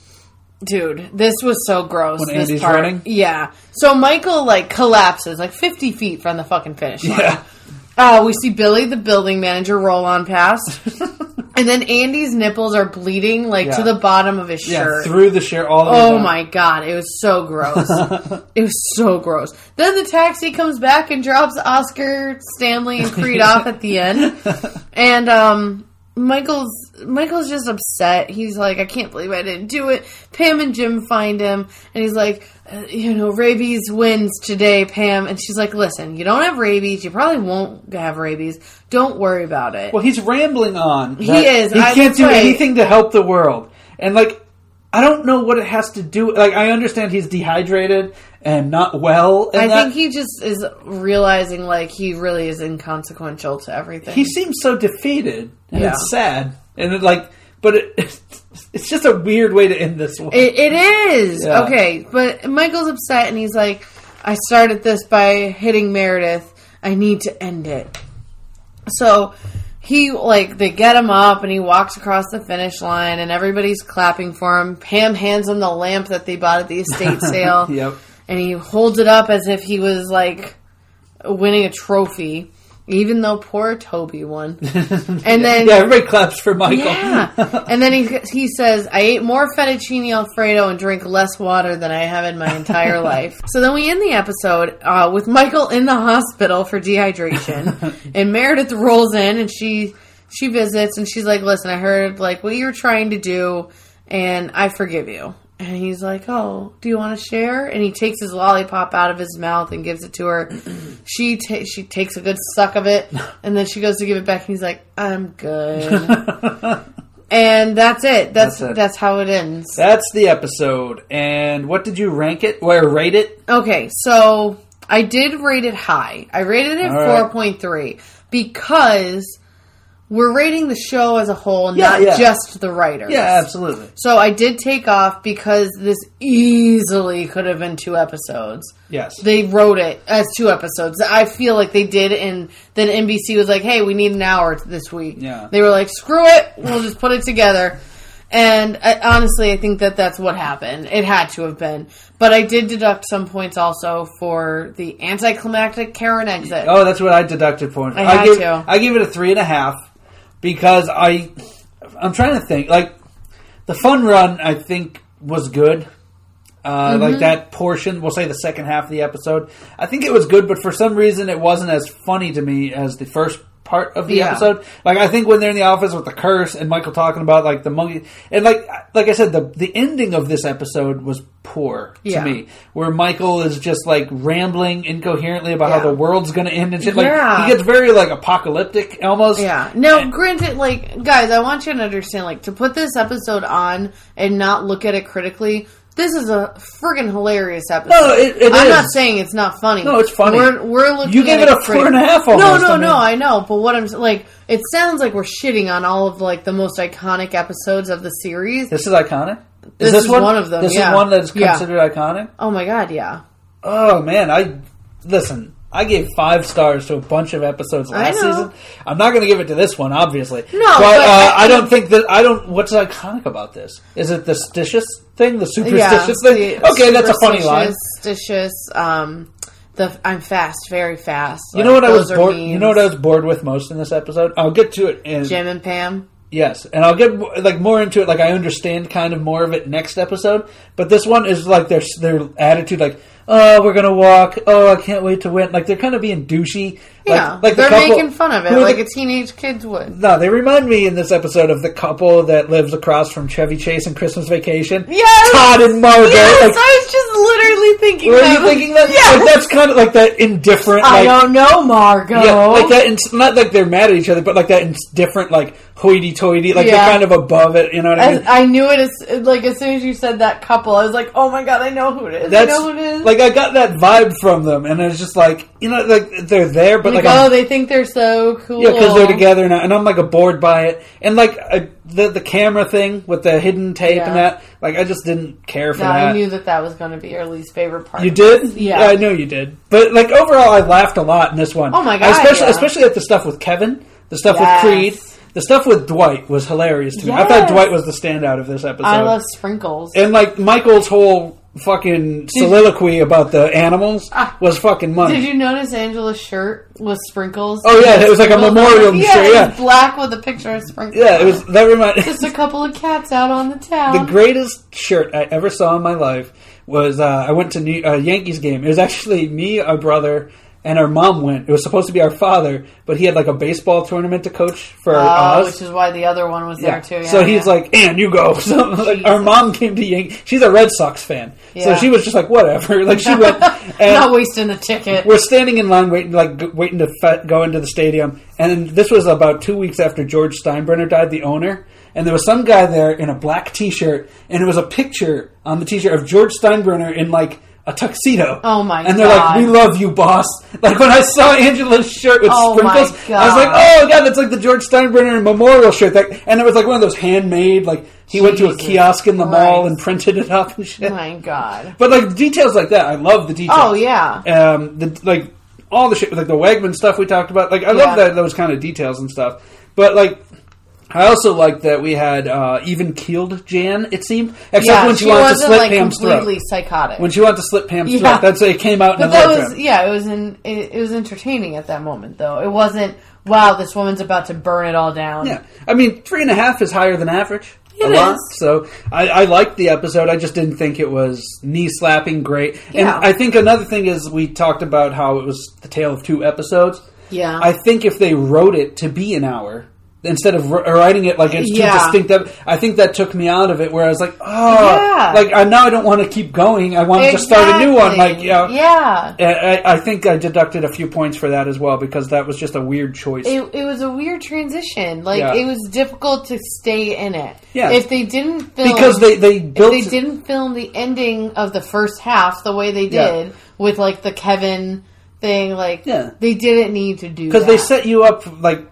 Speaker 3: Dude, this was so gross.
Speaker 2: When
Speaker 3: this
Speaker 2: Andy's
Speaker 3: part.
Speaker 2: running?
Speaker 3: Yeah. So Michael, like, collapses, like, fifty feet from the fucking finish line.
Speaker 2: Yeah.
Speaker 3: Uh, we see Billy, the building manager, roll on past. And then Andy's nipples are bleeding, like,
Speaker 2: Yeah.
Speaker 3: to the bottom of his
Speaker 2: Yeah.
Speaker 3: shirt.
Speaker 2: Through the shirt all the way
Speaker 3: Oh
Speaker 2: down.
Speaker 3: my god, it was so gross. It was so gross. Then the taxi comes back and drops Oscar, Stanley, and Creed off at the end. And um, Michael's Michael's just upset. He's like, I can't believe I didn't do it. Pam and Jim find him, and he's like, uh, you know, rabies wins today, Pam. And she's like, listen, you don't have rabies. You probably won't have rabies. Don't worry about it.
Speaker 2: Well, he's rambling on.
Speaker 3: He
Speaker 2: that
Speaker 3: is.
Speaker 2: He
Speaker 3: I-
Speaker 2: can't
Speaker 3: that's
Speaker 2: do
Speaker 3: right.
Speaker 2: anything to help the world. And, like, I don't know what it has to do. Like, I understand he's dehydrated and not well. And
Speaker 3: I
Speaker 2: that,
Speaker 3: think he just is realizing, like, he really is inconsequential to everything.
Speaker 2: he seems so defeated. And
Speaker 3: Yeah.
Speaker 2: it's sad. And, it, like, but it, it's just a weird way to end this one.
Speaker 3: It, it is.
Speaker 2: Yeah.
Speaker 3: Okay, but Michael's upset and he's like, I started this by hitting Meredith. I need to end it. So he, like, they get him up and he walks across the finish line and everybody's clapping for him. Pam hands him the lamp that they bought at the estate sale.
Speaker 2: Yep.
Speaker 3: And he holds it up as if he was, like, winning a trophy. Even though poor Toby won. And then...
Speaker 2: Yeah, everybody claps for Michael.
Speaker 3: Yeah. And then he he says, I ate more fettuccine Alfredo and drink less water than I have in my entire life. So then we end the episode uh, with Michael in the hospital for dehydration. And Meredith rolls in and she she visits and she's like, listen, I heard like what you were trying to do and I forgive you. And he's like, oh, do you want to share? And he takes his lollipop out of his mouth and gives it to her. She ta- she takes a good suck of it, and then she goes to give it back, and he's like, I'm good. And that's it. That's
Speaker 2: That's it.
Speaker 3: that's how it ends.
Speaker 2: That's the episode. And what did you rank it? Or rate it?
Speaker 3: Okay, so I did rate it high. I rated it
Speaker 2: All right.
Speaker 3: four point three because we're rating the show as a whole,
Speaker 2: Yeah,
Speaker 3: not
Speaker 2: yeah.
Speaker 3: just the writers.
Speaker 2: Yeah, absolutely.
Speaker 3: So I did take off because this easily could have been two episodes.
Speaker 2: Yes.
Speaker 3: They wrote it as two episodes. I feel like they did, and then N B C was like, hey, we need an hour this week.
Speaker 2: Yeah.
Speaker 3: They were like, screw it, we'll just put it together. And I, honestly, I think that that's what happened. It had to have been. But I did deduct some points also for the anticlimactic Karen exit.
Speaker 2: Oh, that's what I deducted for it.
Speaker 3: I had
Speaker 2: give,
Speaker 3: to.
Speaker 2: I give it a three and a half because I, I'm trying to think. Like, the fun run, I think, was good. Uh,
Speaker 3: Mm-hmm.
Speaker 2: Like that portion, we'll say the second half of the episode. I think it was good, but for some reason it wasn't as funny to me as the first part of the
Speaker 3: Yeah.
Speaker 2: episode. Like, I think when they're in the office with the curse and Michael talking about, like, the monkey... And, like like I said, the the ending of this episode was poor to
Speaker 3: Yeah.
Speaker 2: me. Where Michael is just, like, rambling incoherently about
Speaker 3: Yeah.
Speaker 2: how the world's going to end and shit. Like,
Speaker 3: Yeah.
Speaker 2: he gets very, like, apocalyptic almost.
Speaker 3: Yeah. Now, granted, like, guys, I want you to understand, like, to put this episode on and not look at it critically, This is a friggin' hilarious episode.
Speaker 2: No, it, it
Speaker 3: I'm
Speaker 2: is.
Speaker 3: not saying it's not funny.
Speaker 2: No, it's funny.
Speaker 3: We're, we're looking
Speaker 2: You gave
Speaker 3: at
Speaker 2: it a
Speaker 3: pretty-
Speaker 2: four and a half almost.
Speaker 3: No, no,
Speaker 2: I mean.
Speaker 3: no, I know. But what I'm like, it sounds like we're shitting on all of like the most iconic episodes of the series.
Speaker 2: This is iconic?
Speaker 3: This
Speaker 2: this
Speaker 3: is
Speaker 2: one,
Speaker 3: one of them,
Speaker 2: This
Speaker 3: yeah.
Speaker 2: is one that's
Speaker 3: Yeah.
Speaker 2: considered iconic?
Speaker 3: Oh my god, yeah.
Speaker 2: Oh, man. I Listen, I gave five stars to a bunch of episodes last
Speaker 3: know.
Speaker 2: season. I'm not going to give it to this one, obviously.
Speaker 3: No,
Speaker 2: but,
Speaker 3: but
Speaker 2: uh,
Speaker 3: I-
Speaker 2: I don't think that... I don't... What's iconic about this? Is it the stitious thing? The superstitious
Speaker 3: yeah,
Speaker 2: thing?
Speaker 3: the
Speaker 2: Okay, that's a funny line.
Speaker 3: Superstitious, um, the I'm fast, very fast.
Speaker 2: You know what I was
Speaker 3: those are
Speaker 2: bored...
Speaker 3: memes.
Speaker 2: You know what I was bored with most in this episode? I'll get to it in...
Speaker 3: Jim and Pam.
Speaker 2: Yes, and I'll get like more into it. Like I understand kind of more of it next episode, but this one is like their their attitude, like oh we're gonna walk, oh I can't wait to win. Like they're kind of being douchey.
Speaker 3: Yeah,
Speaker 2: like, like
Speaker 3: they're
Speaker 2: the couple,
Speaker 3: making fun of it
Speaker 2: who are
Speaker 3: like
Speaker 2: the-
Speaker 3: a teenage kids would.
Speaker 2: No, they remind me in this episode of the couple that lives across from Chevy Chase in Christmas Vacation.
Speaker 3: Yes!
Speaker 2: Todd and Margaret.
Speaker 3: Yes,
Speaker 2: Like,
Speaker 3: I was just literally thinking.
Speaker 2: were
Speaker 3: that.
Speaker 2: you thinking that?
Speaker 3: Yes.
Speaker 2: Like, that's kind of like that indifferent.
Speaker 3: I
Speaker 2: Like,
Speaker 3: don't know, Margot.
Speaker 2: yeah, like that. In, not like they're mad at each other, but like that indifferent, like hoity-toity. Like
Speaker 3: Yeah.
Speaker 2: they're kind of above it. You know what I mean?
Speaker 3: I, I knew it as like as soon as you said that couple, I was like, oh my god, I know who it is.
Speaker 2: That's
Speaker 3: I know who it is.
Speaker 2: like I got that vibe from them, and it's just like you know, like they're there, but
Speaker 3: like,
Speaker 2: like,
Speaker 3: oh,
Speaker 2: I'm,
Speaker 3: they think they're so cool.
Speaker 2: yeah, because they're together now, and I'm like bored by it, and like I, the the camera thing with the hidden tape
Speaker 3: Yeah.
Speaker 2: and that, like I just didn't care for
Speaker 3: No,
Speaker 2: that.
Speaker 3: I knew that that was going to be your least favorite part.
Speaker 2: You did?
Speaker 3: Yeah.
Speaker 2: I know you did. But like overall, I laughed a lot in this one.
Speaker 3: Oh my God,
Speaker 2: Especially,
Speaker 3: yeah.
Speaker 2: especially at the stuff with Kevin, the stuff
Speaker 3: Yes.
Speaker 2: with Creed, the stuff with Dwight was hilarious to me. I
Speaker 3: Yes.
Speaker 2: thought Dwight was the standout of this episode.
Speaker 3: I love sprinkles.
Speaker 2: And like Michael's whole fucking soliloquy about the animals was fucking money.
Speaker 3: Did you notice Angela's shirt was sprinkles?
Speaker 2: Oh, yeah, it was like a
Speaker 3: Sprinkles
Speaker 2: memorial
Speaker 3: on it.
Speaker 2: shirt,
Speaker 3: Yeah, it
Speaker 2: yeah.
Speaker 3: was black with a picture of sprinkles.
Speaker 2: Yeah, it was that reminded
Speaker 3: Just a couple of cats out on the town.
Speaker 2: the greatest shirt I ever saw in my life was uh, I went to New, uh, Yankees game. It was actually me, our brother, and our mom went. It was supposed to be our father, but he had like a baseball tournament to coach for
Speaker 3: Oh,
Speaker 2: us.
Speaker 3: which is why the other one was there too. Yeah,
Speaker 2: so he's
Speaker 3: yeah.
Speaker 2: like, "And you go." So like, our mom came to Yankee. She's a Red Sox fan, so
Speaker 3: Yeah.
Speaker 2: she was just like, "Whatever." Like she went. And
Speaker 3: not wasting the ticket.
Speaker 2: we're standing in line, waiting, like g- waiting to fe- go into the stadium. And this was about two weeks after George Steinbrenner died, the owner. And there was some guy there in a black T-shirt, and it was a picture on the T-shirt of George Steinbrenner in like a tuxedo.
Speaker 3: Oh, my
Speaker 2: And they're
Speaker 3: God.
Speaker 2: like, "We love you, boss." Like when I saw Angela's shirt with
Speaker 3: Oh,
Speaker 2: sprinkles,
Speaker 3: my
Speaker 2: I was like,
Speaker 3: God.
Speaker 2: "Oh god, that's like the George Steinbrenner memorial shirt." That, and it was like one of those handmade. Like he went to a
Speaker 3: Jesus
Speaker 2: kiosk in the mall
Speaker 3: Christ.
Speaker 2: and printed it up and shit.
Speaker 3: Oh my god.
Speaker 2: But like details like that, I love the details.
Speaker 3: Oh yeah.
Speaker 2: Um, the like all the shit, like the Wegman stuff we talked about. Like I
Speaker 3: Yeah.
Speaker 2: love that those kind of details and stuff. But like, I also like that we had uh, even keeled Jan. It seemed, except
Speaker 3: Yeah,
Speaker 2: when she,
Speaker 3: she
Speaker 2: wanted to
Speaker 3: wasn't
Speaker 2: slit
Speaker 3: like
Speaker 2: Pam's
Speaker 3: completely
Speaker 2: throat.
Speaker 3: psychotic.
Speaker 2: When she wanted to slit Pam's
Speaker 3: Yeah.
Speaker 2: throat, that's it came out in
Speaker 3: But
Speaker 2: a
Speaker 3: that
Speaker 2: lip
Speaker 3: was
Speaker 2: trim.
Speaker 3: yeah, it was in it, it was entertaining at that moment though. It wasn't wow, this woman's about to burn it all down.
Speaker 2: Yeah, I mean, three and a half is higher than average.
Speaker 3: It
Speaker 2: a lot.
Speaker 3: is.
Speaker 2: So I, I liked the episode. I just didn't think it was knee slapping great. And
Speaker 3: Yeah.
Speaker 2: I think another thing is we talked about how it was the tale of two episodes.
Speaker 3: Yeah.
Speaker 2: I think if they wrote it to be an hour instead of r- writing it like it's two
Speaker 3: Yeah.
Speaker 2: distinct, ep- I think that took me out of it. Where I was like, oh,
Speaker 3: Yeah.
Speaker 2: like I now I don't want to keep going. I want to just start a new one. Like, you know,
Speaker 3: yeah.
Speaker 2: I, I- I think I deducted a few points for that as well because that was just a weird choice.
Speaker 3: It, it was a weird transition. Like
Speaker 2: Yeah.
Speaker 3: it was difficult to stay in it.
Speaker 2: Yeah.
Speaker 3: If they didn't film
Speaker 2: because they they
Speaker 3: if
Speaker 2: built
Speaker 3: they didn't film the ending of the first half the way they
Speaker 2: Yeah.
Speaker 3: did with like the Kevin thing, like
Speaker 2: Yeah.
Speaker 3: they didn't need to do
Speaker 2: because
Speaker 3: that.
Speaker 2: they set you up like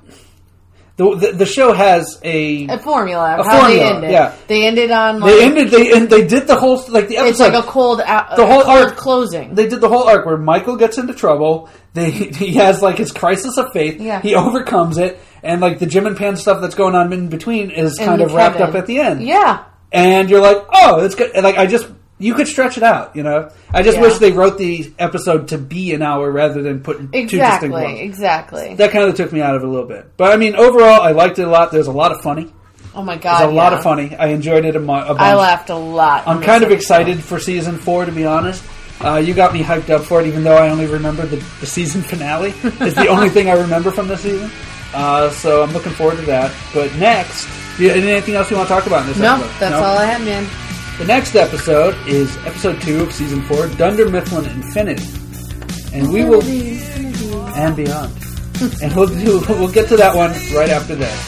Speaker 2: the, the the show has a
Speaker 3: a formula.
Speaker 2: A
Speaker 3: how
Speaker 2: formula,
Speaker 3: they ended.
Speaker 2: yeah.
Speaker 3: They ended on like
Speaker 2: they ended they and they did the whole like the episode.
Speaker 3: it's like a cold out,
Speaker 2: The
Speaker 3: a
Speaker 2: whole
Speaker 3: cold
Speaker 2: arc-
Speaker 3: closing.
Speaker 2: They did the whole arc where Michael gets into trouble. They he has like his crisis of faith.
Speaker 3: Yeah.
Speaker 2: He overcomes it, and like the Jim and Pam stuff that's going on in between is
Speaker 3: And
Speaker 2: kind of wrapped
Speaker 3: Kevin.
Speaker 2: up at the end.
Speaker 3: Yeah.
Speaker 2: And you're like, oh, it's good. And, like I just you could stretch it out. You know, I just
Speaker 3: Yeah.
Speaker 2: wish they wrote the episode to be an hour rather than put two distinct
Speaker 3: Exactly.
Speaker 2: ones.
Speaker 3: Exactly.
Speaker 2: That kind of took me out of it a little bit. But I mean, overall, I liked it a lot. There's a lot of funny.
Speaker 3: Oh my god.
Speaker 2: There's a lot
Speaker 3: yeah.
Speaker 2: of funny. I enjoyed it a, mo- a bunch.
Speaker 3: I laughed a lot.
Speaker 2: I'm
Speaker 3: in
Speaker 2: kind
Speaker 3: this
Speaker 2: of
Speaker 3: episode.
Speaker 2: excited for season four, to be honest. Uh, you got me hyped up for it, even though I only remember the, the season finale. It's the only thing I remember from this season. Uh, so I'm looking forward to that. But next, do you, anything else you want to talk about in this
Speaker 3: No,
Speaker 2: episode?
Speaker 3: that's all I had, man.
Speaker 2: The next episode is episode two of season four, Dunder Mifflin Infinity. And we will... And beyond. And we'll, do, we'll get to that one right after this.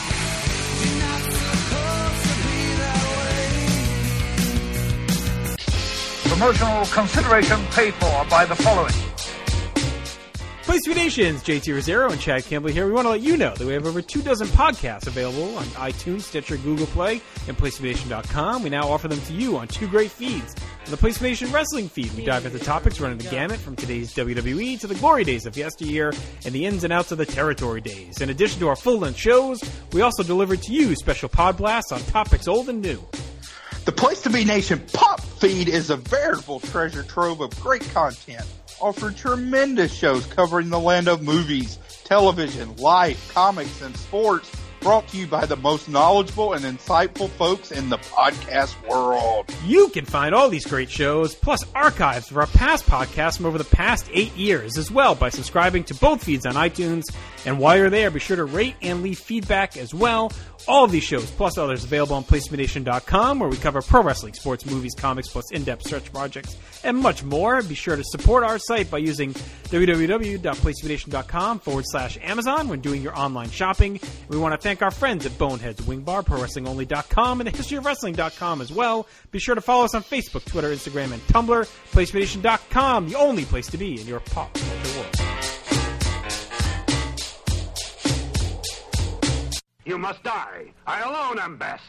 Speaker 4: promotional consideration paid for by the following.
Speaker 5: Place to Be Nations, J T Rosero and Chad Campbell here. We want to let you know that we have over two dozen podcasts available on iTunes, Stitcher, Google Play, and Place to Be Nation dot com. We now offer them to you on two great feeds. On the Place to Be Nation Wrestling feed, we dive into topics running the gamut from today's W W E to the glory days of yesteryear and the ins and outs of the territory days. In addition to our full-length shows, we also deliver to you special pod blasts on topics old and new.
Speaker 6: The Place to Be Nation Pop feed is a veritable treasure trove of great content. Offered tremendous shows covering the land of movies, television, life, comics, and sports, brought to you by the most knowledgeable and insightful folks in the podcast world.
Speaker 5: You can find all these great shows, plus archives of our past podcasts from over the past eight years as well by subscribing to both feeds on iTunes. And while you're there, be sure to rate and leave feedback as well. All of these shows, plus others, available on Place To Be Nation dot com, where we cover pro wrestling, sports, movies, comics, plus in-depth search projects, and much more. Be sure to support our site by using www.placetobenation.com forward slash Amazon when doing your online shopping. We want to thank our friends at Boneheads Wing Bar, Pro Wrestling Only dot com, and the History Of Wrestling dot com as well. Be sure to follow us on Facebook, Twitter, Instagram, and Tumblr. Place To Be Nation dot com, the only place to be in your pop culture world.
Speaker 7: You must die. I alone am best.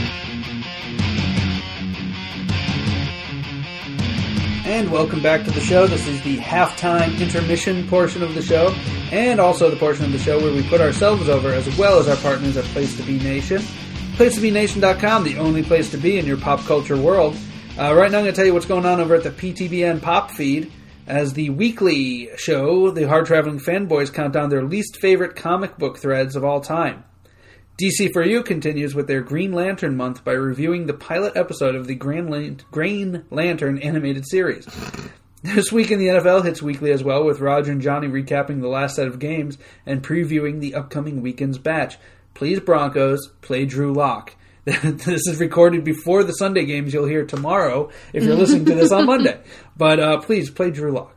Speaker 2: And welcome back to the show. This is the halftime intermission portion of the show, and also the portion of the show where we put ourselves over as well as our partners at Place To Be Nation. Place To Be Nation dot com, the only place to be in your pop culture world. Uh, right now I'm going to tell you what's going on over at the P T B N Pop feed. As the weekly show, the Hard Traveling Fanboys count down their least favorite comic book threads of all time. D C four U continues with their Green Lantern month by reviewing the pilot episode of the Green Lantern animated series. This week in the N F L hits weekly as well, with Roger and Johnny recapping the last set of games and previewing the upcoming weekend's batch. Please, Broncos, play Drew Lock. This is recorded before the Sunday games you'll hear tomorrow if you're listening to this on Monday. But uh, please, play Drew Lock.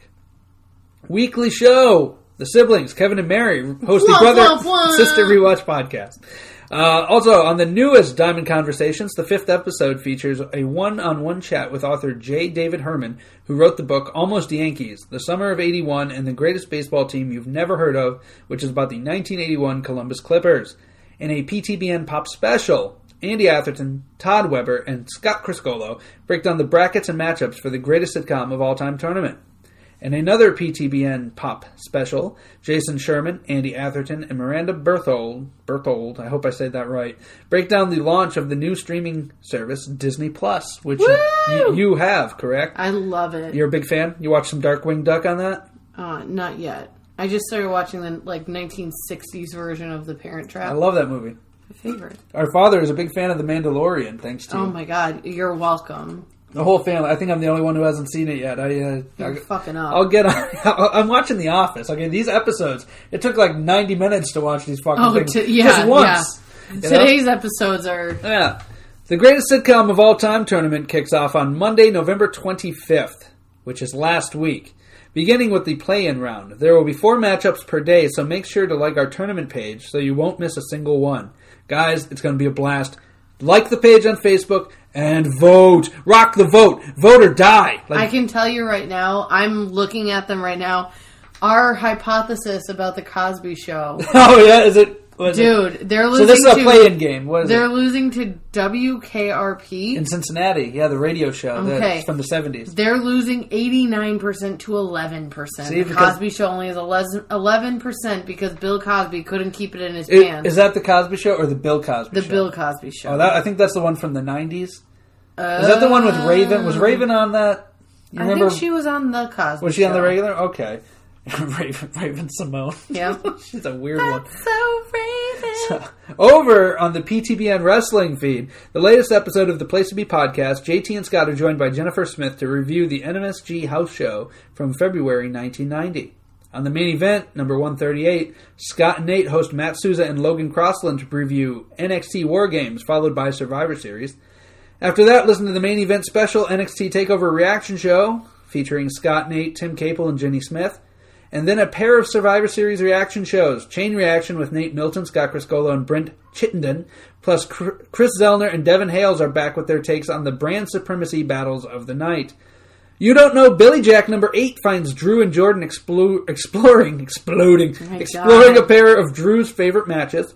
Speaker 2: Weekly show. The siblings, Kevin and Mary, host the brother-sister rewatch podcast. Uh, also, on the newest Diamond Conversations, the fifth episode features a one-on-one chat with author J. David Herman, who wrote the book Almost Yankees, The Summer of eighty-one and the Greatest Baseball Team You've Never Heard Of, which is about the nineteen eighty-one Columbus Clippers. In a P T B N Pop special, Andy Atherton, Todd Weber, and Scott Criscolo break down the brackets and matchups for the greatest sitcom of all-time tournament. In another P T B N Pop special, Jason Sherman, Andy Atherton, and Miranda Berthold, Berthold, I hope I said that right, break down the launch of the new streaming service, Disney Plus, which y- you have, correct?
Speaker 3: I love it.
Speaker 2: You're a big fan? You watched some Darkwing Duck on that?
Speaker 3: Uh, not yet. I just started watching the like nineteen sixties version of The Parent Trap.
Speaker 2: I love that movie.
Speaker 3: My favorite.
Speaker 2: Our father is a big fan of The Mandalorian, thanks to
Speaker 3: Oh
Speaker 2: you.
Speaker 3: my god, you're welcome.
Speaker 2: The whole family. I think I'm the only one who hasn't seen it yet. I, uh,
Speaker 3: You're
Speaker 2: I,
Speaker 3: fucking up.
Speaker 2: I'll get on. I'm watching The Office. Okay, these episodes. It took like ninety minutes to watch these fucking
Speaker 3: Oh,
Speaker 2: things.
Speaker 3: to, yeah,
Speaker 2: just once.
Speaker 3: yeah.
Speaker 2: You know?
Speaker 3: Today's episodes are...
Speaker 2: Yeah. The Greatest Sitcom of All Time tournament kicks off on Monday, November twenty-fifth, which is last week. Beginning with the play-in round. There will be four matchups per day, so make sure to like our tournament page so you won't miss a single one. Guys, it's going to be a blast. Like the page on Facebook and vote. Rock the vote. Vote or die. Like,
Speaker 3: I can tell you right now, I'm looking at them right now. Our hypothesis about the Cosby Show.
Speaker 2: Oh, yeah? Is it?
Speaker 3: Dude,
Speaker 2: it?
Speaker 3: they're losing
Speaker 2: So this is a
Speaker 3: to,
Speaker 2: play-in game. What is
Speaker 3: they're
Speaker 2: it?
Speaker 3: They're losing to W K R P.
Speaker 2: In Cincinnati. Yeah, the radio show.
Speaker 3: Okay.
Speaker 2: From the seventies.
Speaker 3: They're losing eighty-nine percent to eleven percent.
Speaker 2: See,
Speaker 3: the Cosby Show only is eleven percent because Bill Cosby couldn't keep it in his
Speaker 2: It,
Speaker 3: pants.
Speaker 2: is that the Cosby Show or the Bill Cosby
Speaker 3: the
Speaker 2: Show?
Speaker 3: The Bill Cosby Show.
Speaker 2: Oh, that, I think that's the one from the nineties.
Speaker 3: Uh,
Speaker 2: is that the one with Raven? Was Raven on that? You
Speaker 3: I
Speaker 2: remember?
Speaker 3: think she was on the Cosby Show.
Speaker 2: Was she on the regular? Okay. Raven, Raven Simone.
Speaker 3: Yeah.
Speaker 2: She's a weird
Speaker 3: That's
Speaker 2: one.
Speaker 3: so Raven.
Speaker 2: So, over on the P T B N Wrestling feed, the latest episode of the Place to Be podcast, J T and Scott are joined by Jennifer Smith to review the N M S G house show from February nineteen ninety. On the main event, number one thirty-eight, Scott and Nate host Matt Souza and Logan Crossland to preview N X T War Games, followed by Survivor Series. After that, listen to the main event special N X T TakeOver reaction show featuring Scott, Nate, Tim Capel, and Jenny Smith. And then a pair of Survivor Series reaction shows. Chain Reaction with Nate Milton, Scott Criscolo, and Brent Chittenden. Plus Chris Zellner and Devin Hales are back with their takes on the brand supremacy battles of the night. You Don't Know Billy Jack number eight finds Drew and Jordan explo- exploring, exploding,
Speaker 3: Oh my
Speaker 2: exploring
Speaker 3: God.
Speaker 2: a pair of Drew's favorite matches.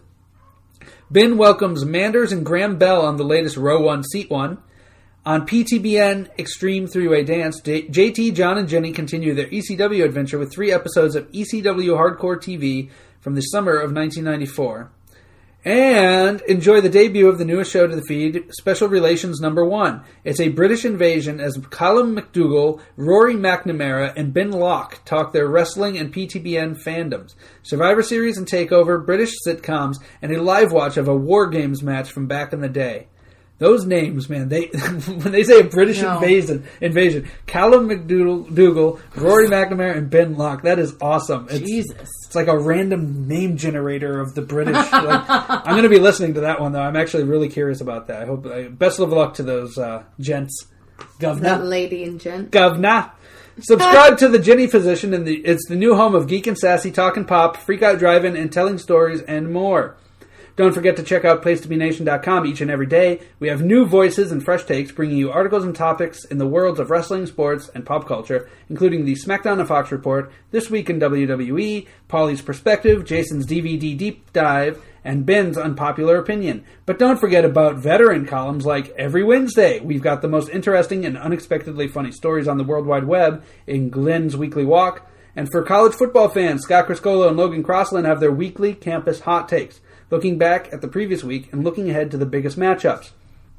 Speaker 2: Ben welcomes Manders and Graham Bell on the latest Row One, Seat One. On P T B N Extreme Three-Way Dance, J- JT, John, and Jenny continue their E C W adventure with three episodes of E C W Hardcore T V from the summer of nineteen ninety-four. And enjoy the debut of the newest show to the feed, Special Relations Number One. It's a British invasion as Callum McDougall, Rory McNamara, and Ben Locke talk their wrestling and P T B N fandoms, Survivor Series and TakeOver, British sitcoms, and a live watch of a War Games match from back in the day. Those names, man, they when they say a British
Speaker 3: No.
Speaker 2: invasion, invasion, Callum McDougall, Rory McNamara, and Ben Locke, that is awesome. It's,
Speaker 3: Jesus.
Speaker 2: It's like a random name generator of the British. Like, I'm going to be listening to that one, though. I'm actually really curious about that. I hope. Uh, best of luck to those uh, gents.
Speaker 3: That
Speaker 2: Govna.
Speaker 3: lady and gent.
Speaker 2: Govna. Subscribe to the Jenny Position. In the, it's the new home of Geek and Sassy, Talkin' Pop, Freak Out Driving, and Telling Stories, and more. Don't forget to check out place to be nation dot com each and every day. We have new voices and fresh takes bringing you articles and topics in the worlds of wrestling, sports, and pop culture, including the SmackDown and Fox Report, This Week in W W E, Paulie's Perspective, Jason's D V D Deep Dive, and Ben's Unpopular Opinion. But don't forget about veteran columns like Every Wednesday. We've got the most interesting and unexpectedly funny stories on the World Wide Web in Glenn's Weekly Walk. And for college football fans, Scott Criscolo and Logan Crossland have their weekly campus hot takes, looking back at the previous week and looking ahead to the biggest matchups.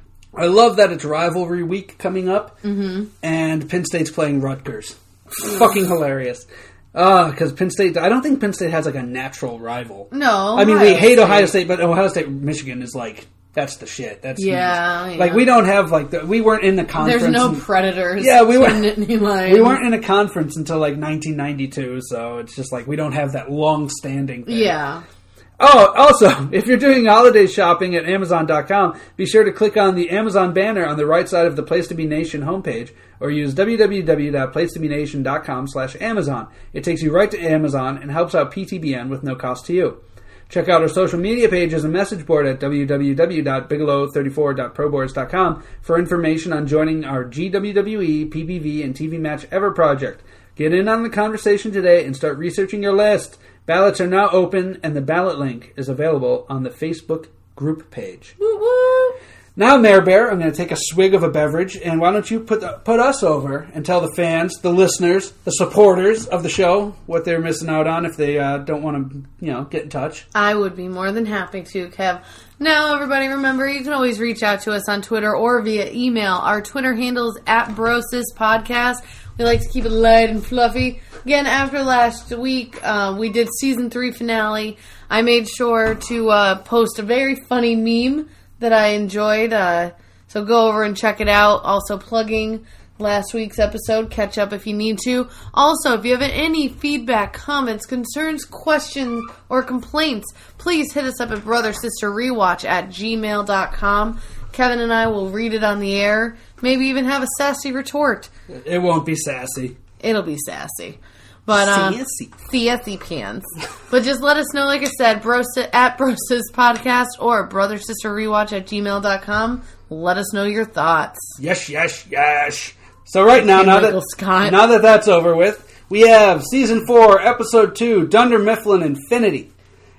Speaker 2: I love that it's rivalry week coming up, mm-hmm. and Penn State's playing Rutgers. Fucking hilarious. Uh, because Penn State, I don't think Penn State has like a natural rival.
Speaker 3: No.
Speaker 2: I mean, we
Speaker 3: Ohio
Speaker 2: hate
Speaker 3: State.
Speaker 2: Ohio State, but Ohio State, Michigan is like, that's the shit. That's
Speaker 3: Yeah,
Speaker 2: huge.
Speaker 3: yeah.
Speaker 2: Like, we don't have like, the, we weren't in the conference.
Speaker 3: There's no
Speaker 2: and-
Speaker 3: predators.
Speaker 2: Yeah, we weren't-
Speaker 3: in any line.
Speaker 2: We weren't in a conference until like nineteen ninety-two, so it's just like we don't have that long-standing thing.
Speaker 3: Yeah.
Speaker 2: Oh, also, if you're doing holiday shopping at Amazon dot com, be sure to click on the Amazon banner on the right side of the Place to Be Nation homepage, or use w w w dot place to be nation dot com slash Amazon. It takes you right to Amazon and helps out P T B N with no cost to you. Check out our social media pages and message board at w w w dot bigelow thirty-four dot pro boards dot com for information on joining our G W W E, P P V, and T V Match Ever project. Get in on the conversation today and start researching your list. Ballots are now open, and the ballot link is available on the Facebook group page.
Speaker 3: Woo woo.
Speaker 2: Now, Mayor Bear, I'm going to take a swig of a beverage, and why don't you put the, put us over and tell the fans, the listeners, the supporters of the show what they're missing out on if they uh, don't want to, you know, get in touch.
Speaker 3: I would be more than happy to, Kev. Now, everybody, remember, you can always reach out to us on Twitter or via email. Our Twitter handle is at Brosis Podcast. We like to keep it light and fluffy. Again, after last week, uh, we did season three finale. I made sure to uh, post a very funny meme that I enjoyed. Uh, so go over and check it out. Also plugging last week's episode. Catch up if you need to. Also, if you have any feedback, comments, concerns, questions, or complaints, please hit us up at brother sister rewatch at gmail dot com. Kevin and I will read it on the air. Maybe even have a sassy retort.
Speaker 2: It won't be sassy.
Speaker 3: It'll be sassy. But, uh,
Speaker 2: Sassy.
Speaker 3: Sassy pants. But just let us know, like I said, bros, at Brosis Podcast or brother sister rewatch at gmail dot com. Let us know your thoughts.
Speaker 2: Yes, yes, yes. So right now,
Speaker 3: Hey,
Speaker 2: now
Speaker 3: Michael
Speaker 2: that
Speaker 3: Scott.
Speaker 2: now that that's over with, we have season four, episode two, Dunder Mifflin Infinity.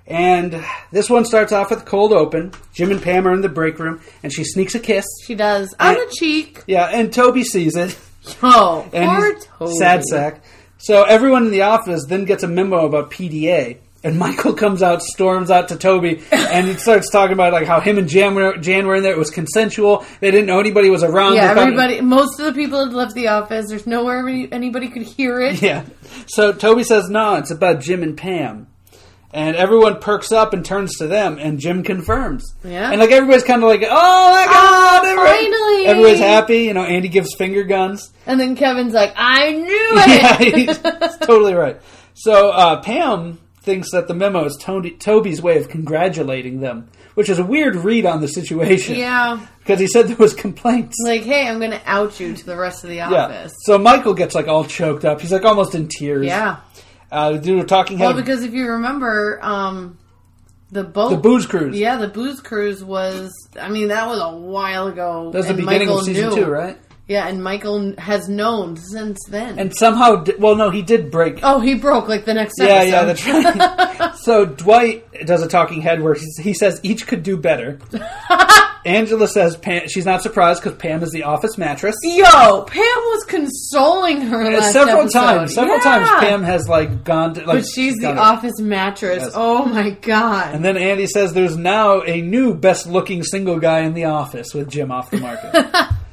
Speaker 2: And this one starts off with a cold open. Jim and Pam are in the break room, and she sneaks a kiss.
Speaker 3: She does. On
Speaker 2: And-
Speaker 3: the cheek.
Speaker 2: Yeah, and Toby sees it.
Speaker 3: Oh,
Speaker 2: And
Speaker 3: poor
Speaker 2: he's
Speaker 3: Toby.
Speaker 2: sad sack. So everyone in the office then gets a memo about P D A. And Michael comes out, storms out to Toby, and he starts talking about like how him and Jan were, Jan were in there. It was consensual. They didn't know anybody was around.
Speaker 3: Yeah,
Speaker 2: They thought-
Speaker 3: everybody, most of the people had left the office. There's nowhere any- anybody could hear it.
Speaker 2: Yeah. So Toby says, no, it's about Jim and Pam. And everyone perks up and turns to them, and Jim confirms.
Speaker 3: Yeah.
Speaker 2: And like everybody's kind of like, oh my god!
Speaker 3: Oh,
Speaker 2: everybody-
Speaker 3: finally!
Speaker 2: Everybody's happy. You know, Andy gives finger guns.
Speaker 3: And then Kevin's like, I knew
Speaker 2: Yeah,
Speaker 3: it!
Speaker 2: he's, he's totally right. So uh, Pam thinks that the memo is Tony, Toby's way of congratulating them, which is a weird read on the situation.
Speaker 3: Yeah.
Speaker 2: Because he said there was complaints.
Speaker 3: Like, hey, I'm going to out you to the rest of the
Speaker 2: yeah.
Speaker 3: office.
Speaker 2: So Michael gets like all choked up. He's like almost in tears.
Speaker 3: Yeah.
Speaker 2: Uh, the dude with talking head.
Speaker 3: Well, because if you remember, um, the boat...
Speaker 2: The booze cruise.
Speaker 3: Yeah, the booze cruise was... I mean, that was a while ago.
Speaker 2: That was the
Speaker 3: and
Speaker 2: beginning
Speaker 3: Michael
Speaker 2: of season
Speaker 3: knew.
Speaker 2: two, right?
Speaker 3: Yeah, and Michael has known since then.
Speaker 2: And somehow, di- well, no, he did break.
Speaker 3: Oh, he broke like the next
Speaker 2: yeah,
Speaker 3: episode.
Speaker 2: yeah, that's right. So Dwight does a talking head where he's, he says each could do better. Angela says Pam, she's not surprised because Pam is the office mattress.
Speaker 3: Yo, Pam was consoling her
Speaker 2: Uh,
Speaker 3: last
Speaker 2: several
Speaker 3: episode.
Speaker 2: times, several
Speaker 3: Yeah.
Speaker 2: times Pam has like gone to, like,
Speaker 3: But she's the
Speaker 2: gone to-
Speaker 3: office mattress.
Speaker 2: Yes.
Speaker 3: Oh my god.
Speaker 2: And then Andy says there's now a new best-looking single guy in the office with Jim off the market.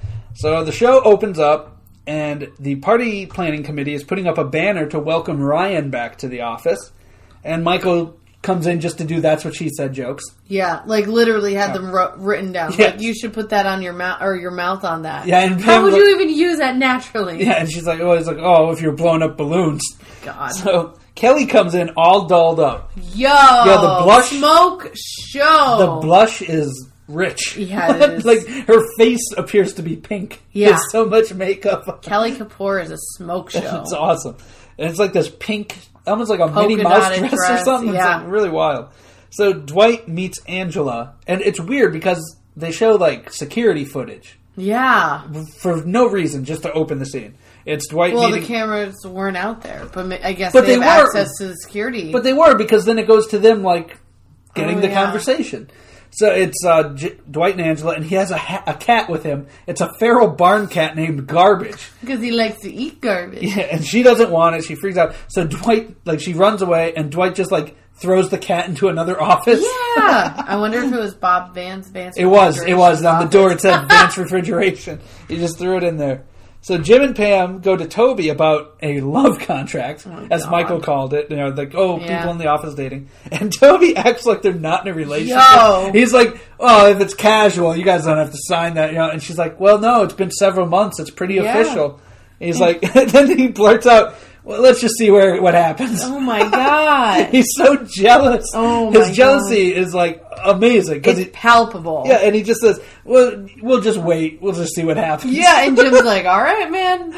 Speaker 2: So the show opens up, and the party planning committee is putting up a banner to welcome Ryan back to the office. And Michael comes in just to do that's what she said jokes.
Speaker 3: Yeah, like literally had them ro- written down.
Speaker 2: Yeah.
Speaker 3: Like you should put that on your mouth or your mouth on that.
Speaker 2: Yeah, and
Speaker 3: how
Speaker 2: Pam
Speaker 3: would
Speaker 2: look-
Speaker 3: you even use that naturally?
Speaker 2: Yeah, and she's like, oh, it's like, oh, if you're blowing up balloons.
Speaker 3: God.
Speaker 2: So Kelly comes in all dolled up.
Speaker 3: Yo,
Speaker 2: Yeah, the blush-
Speaker 3: smoke show.
Speaker 2: The blush is rich.
Speaker 3: Yeah, it is.
Speaker 2: Like, her face appears to be pink.
Speaker 3: Yeah.
Speaker 2: There's so much makeup.
Speaker 3: Kelly Kapoor is a smoke show.
Speaker 2: It's awesome. And it's like this pink, almost like a
Speaker 3: Polka
Speaker 2: Minnie Mouse
Speaker 3: dotted
Speaker 2: dress, or
Speaker 3: dress,
Speaker 2: something.
Speaker 3: yeah.
Speaker 2: It's like really wild. So Dwight meets Angela, and it's weird because they show like security footage
Speaker 3: Yeah.
Speaker 2: for no reason, just to open the scene. It's Dwight
Speaker 3: Well,
Speaker 2: meeting...
Speaker 3: the cameras weren't out there, but ma- I guess
Speaker 2: But
Speaker 3: they,
Speaker 2: they
Speaker 3: have
Speaker 2: were.
Speaker 3: access to the security.
Speaker 2: But they were, because then it goes to them, like, getting
Speaker 3: Oh,
Speaker 2: the
Speaker 3: yeah.
Speaker 2: conversation. So it's uh, J- Dwight and Angela, and he has a, ha- a cat with him. It's a feral barn cat named Garbage.
Speaker 3: Because he likes to eat garbage.
Speaker 2: Yeah, and she doesn't want it. She freaks out. So Dwight, like, she runs away, and Dwight just, like, throws the cat into another office.
Speaker 3: Yeah. I wonder if it was Bob Vance. Vance
Speaker 2: It was. It was. On the
Speaker 3: Refrigeration's
Speaker 2: door it said Vance Refrigeration. He just threw it in there. So Jim and Pam go to Toby about a love contract, as
Speaker 3: God.
Speaker 2: Michael called it. You know, like, oh,
Speaker 3: Yeah.
Speaker 2: people in the office dating. And Toby acts like they're not in a relationship.
Speaker 3: Yo.
Speaker 2: He's like, oh, if it's casual, you guys don't have to sign that. You know, and she's like, well, no, it's been several months. It's pretty
Speaker 3: Yeah.
Speaker 2: official. He's like, and then he blurts out, well, let's just see where what happens.
Speaker 3: Oh my god.
Speaker 2: He's so jealous.
Speaker 3: Oh
Speaker 2: His
Speaker 3: my
Speaker 2: jealousy is like amazing because
Speaker 3: It's palpable.
Speaker 2: yeah, and he just says, "Well, we'll just wait. We'll just see what happens."
Speaker 3: Yeah, and Jim's like, all right, man.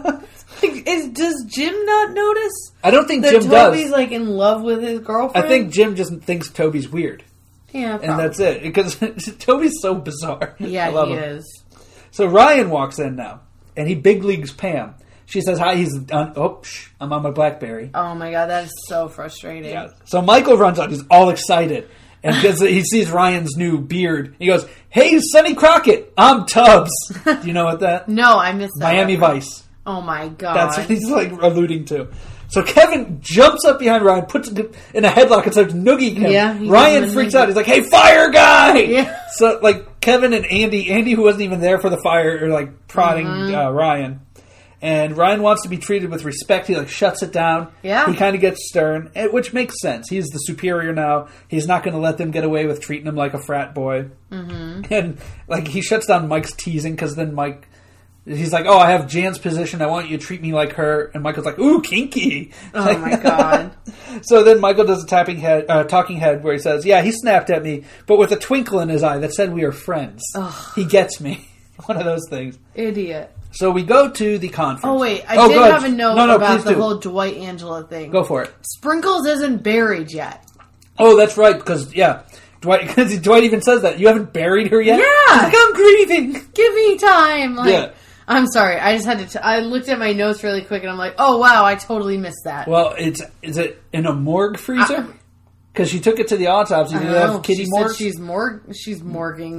Speaker 3: Like, is, does Jim not notice
Speaker 2: I don't think
Speaker 3: that
Speaker 2: Jim
Speaker 3: Toby's
Speaker 2: does.
Speaker 3: like in love with his girlfriend?
Speaker 2: I think Jim just thinks Toby's weird,
Speaker 3: yeah,
Speaker 2: and
Speaker 3: probably.
Speaker 2: that's it. Because Toby's so bizarre.
Speaker 3: Yeah,
Speaker 2: I love
Speaker 3: he
Speaker 2: him.
Speaker 3: is.
Speaker 2: So Ryan walks in now, and he big leagues Pam. She says, "Hi." He's on. Oh, shh, I'm on my BlackBerry.
Speaker 3: Oh my god, that is so frustrating.
Speaker 2: Yeah. So Michael runs out. He's all excited. And because he sees Ryan's new beard, he goes, "Hey, Sonny Crockett, I'm Tubbs." Do you know what that?
Speaker 3: No, I missed that.
Speaker 2: Miami Vice.
Speaker 3: Oh my god.
Speaker 2: That's what he's like alluding to. So Kevin jumps up behind Ryan, puts him in a headlock, and starts nooging him.
Speaker 3: Yeah, he
Speaker 2: Ryan
Speaker 3: gives him a
Speaker 2: freaks
Speaker 3: noogie.
Speaker 2: out. He's like, "Hey, fire guy!"
Speaker 3: Yeah.
Speaker 2: So like Kevin and Andy, Andy who wasn't even there for the fire, are like prodding
Speaker 3: Mm-hmm.
Speaker 2: uh, Ryan. And Ryan wants to be treated with respect. He like shuts it down.
Speaker 3: Yeah.
Speaker 2: He kind of gets stern, eh, which makes sense. He's the superior now. He's not going to let them get away with treating him like a frat boy. Mm-hmm. And like he shuts down Mike's teasing because then Mike, he's like, "Oh, I have Jan's position. I want you to treat me like her." And Michael's like, "Ooh, kinky."
Speaker 3: Oh my god.
Speaker 2: So then Michael does a tapping head, uh, talking head where he says, "Yeah, he snapped at me, but with a twinkle in his eye that said we are friends. He gets me." One of those things.
Speaker 3: Idiot.
Speaker 2: So we go to the conference.
Speaker 3: Oh wait, I
Speaker 2: Oh,
Speaker 3: did
Speaker 2: go ahead.
Speaker 3: have a note
Speaker 2: No, no,
Speaker 3: about
Speaker 2: please
Speaker 3: the
Speaker 2: do.
Speaker 3: whole Dwight Angela thing.
Speaker 2: Go for it.
Speaker 3: Sprinkles isn't buried yet.
Speaker 2: Oh, that's right, because, yeah, Dwight, cause Dwight even says that. You haven't buried her yet?
Speaker 3: Yeah.
Speaker 2: He's like, I'm grieving.
Speaker 3: Give me time. Like,
Speaker 2: Yeah.
Speaker 3: I'm sorry. I just had to. T- I looked at my notes really quick, and I'm like, oh wow, I totally missed that.
Speaker 2: Well, it's is it in a morgue freezer?
Speaker 3: Uh,
Speaker 2: Because she took it to the autopsy.
Speaker 3: I
Speaker 2: Did
Speaker 3: don't
Speaker 2: they
Speaker 3: know.
Speaker 2: have kitty
Speaker 3: she
Speaker 2: morgue?
Speaker 3: said she's morg. She's morging.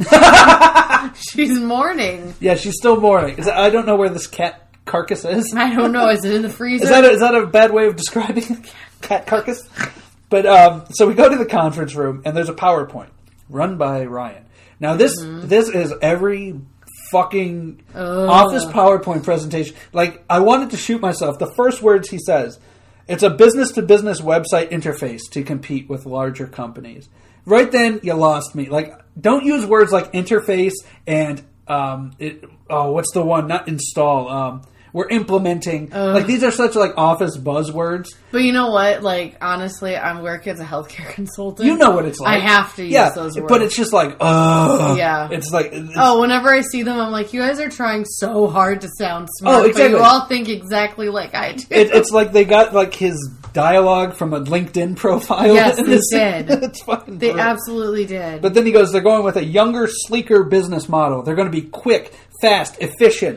Speaker 3: She's mourning.
Speaker 2: Yeah, she's still mourning. Is that, I don't know where this cat carcass is.
Speaker 3: I don't know. Is it in the freezer?
Speaker 2: Is that a, is that a bad way of describing it? Cat carcass? But um, so we go to the conference room, and there's a PowerPoint run by Ryan. Now this
Speaker 3: Mm-hmm.
Speaker 2: this is every fucking
Speaker 3: Ugh.
Speaker 2: office PowerPoint presentation. Like, I wanted to shoot myself. The first words he says, it's a business-to-business website interface to compete with larger companies. Right then, you lost me. Like, don't use words like interface and, um, it, oh, what's the one? Not install. Um, we're implementing. Like, these are such, like, office buzzwords.
Speaker 3: But you know what? Like, honestly, I'm working as a healthcare consultant.
Speaker 2: You know what it's like.
Speaker 3: I have to use
Speaker 2: yeah,
Speaker 3: those words.
Speaker 2: but it's just like, ugh.
Speaker 3: Yeah.
Speaker 2: It's like... It's,
Speaker 3: Oh, whenever I see them, I'm like, you guys are trying so hard to sound smart,
Speaker 2: Oh, exactly.
Speaker 3: but you all think exactly like I do.
Speaker 2: It, it's like they got like his dialogue from a LinkedIn profile.
Speaker 3: Yes,
Speaker 2: And
Speaker 3: they
Speaker 2: it's-
Speaker 3: did.
Speaker 2: It's fucking
Speaker 3: They
Speaker 2: brilliant.
Speaker 3: absolutely did.
Speaker 2: But then he goes, they're going with a younger, sleeker business model. They're going to be quick, fast, efficient.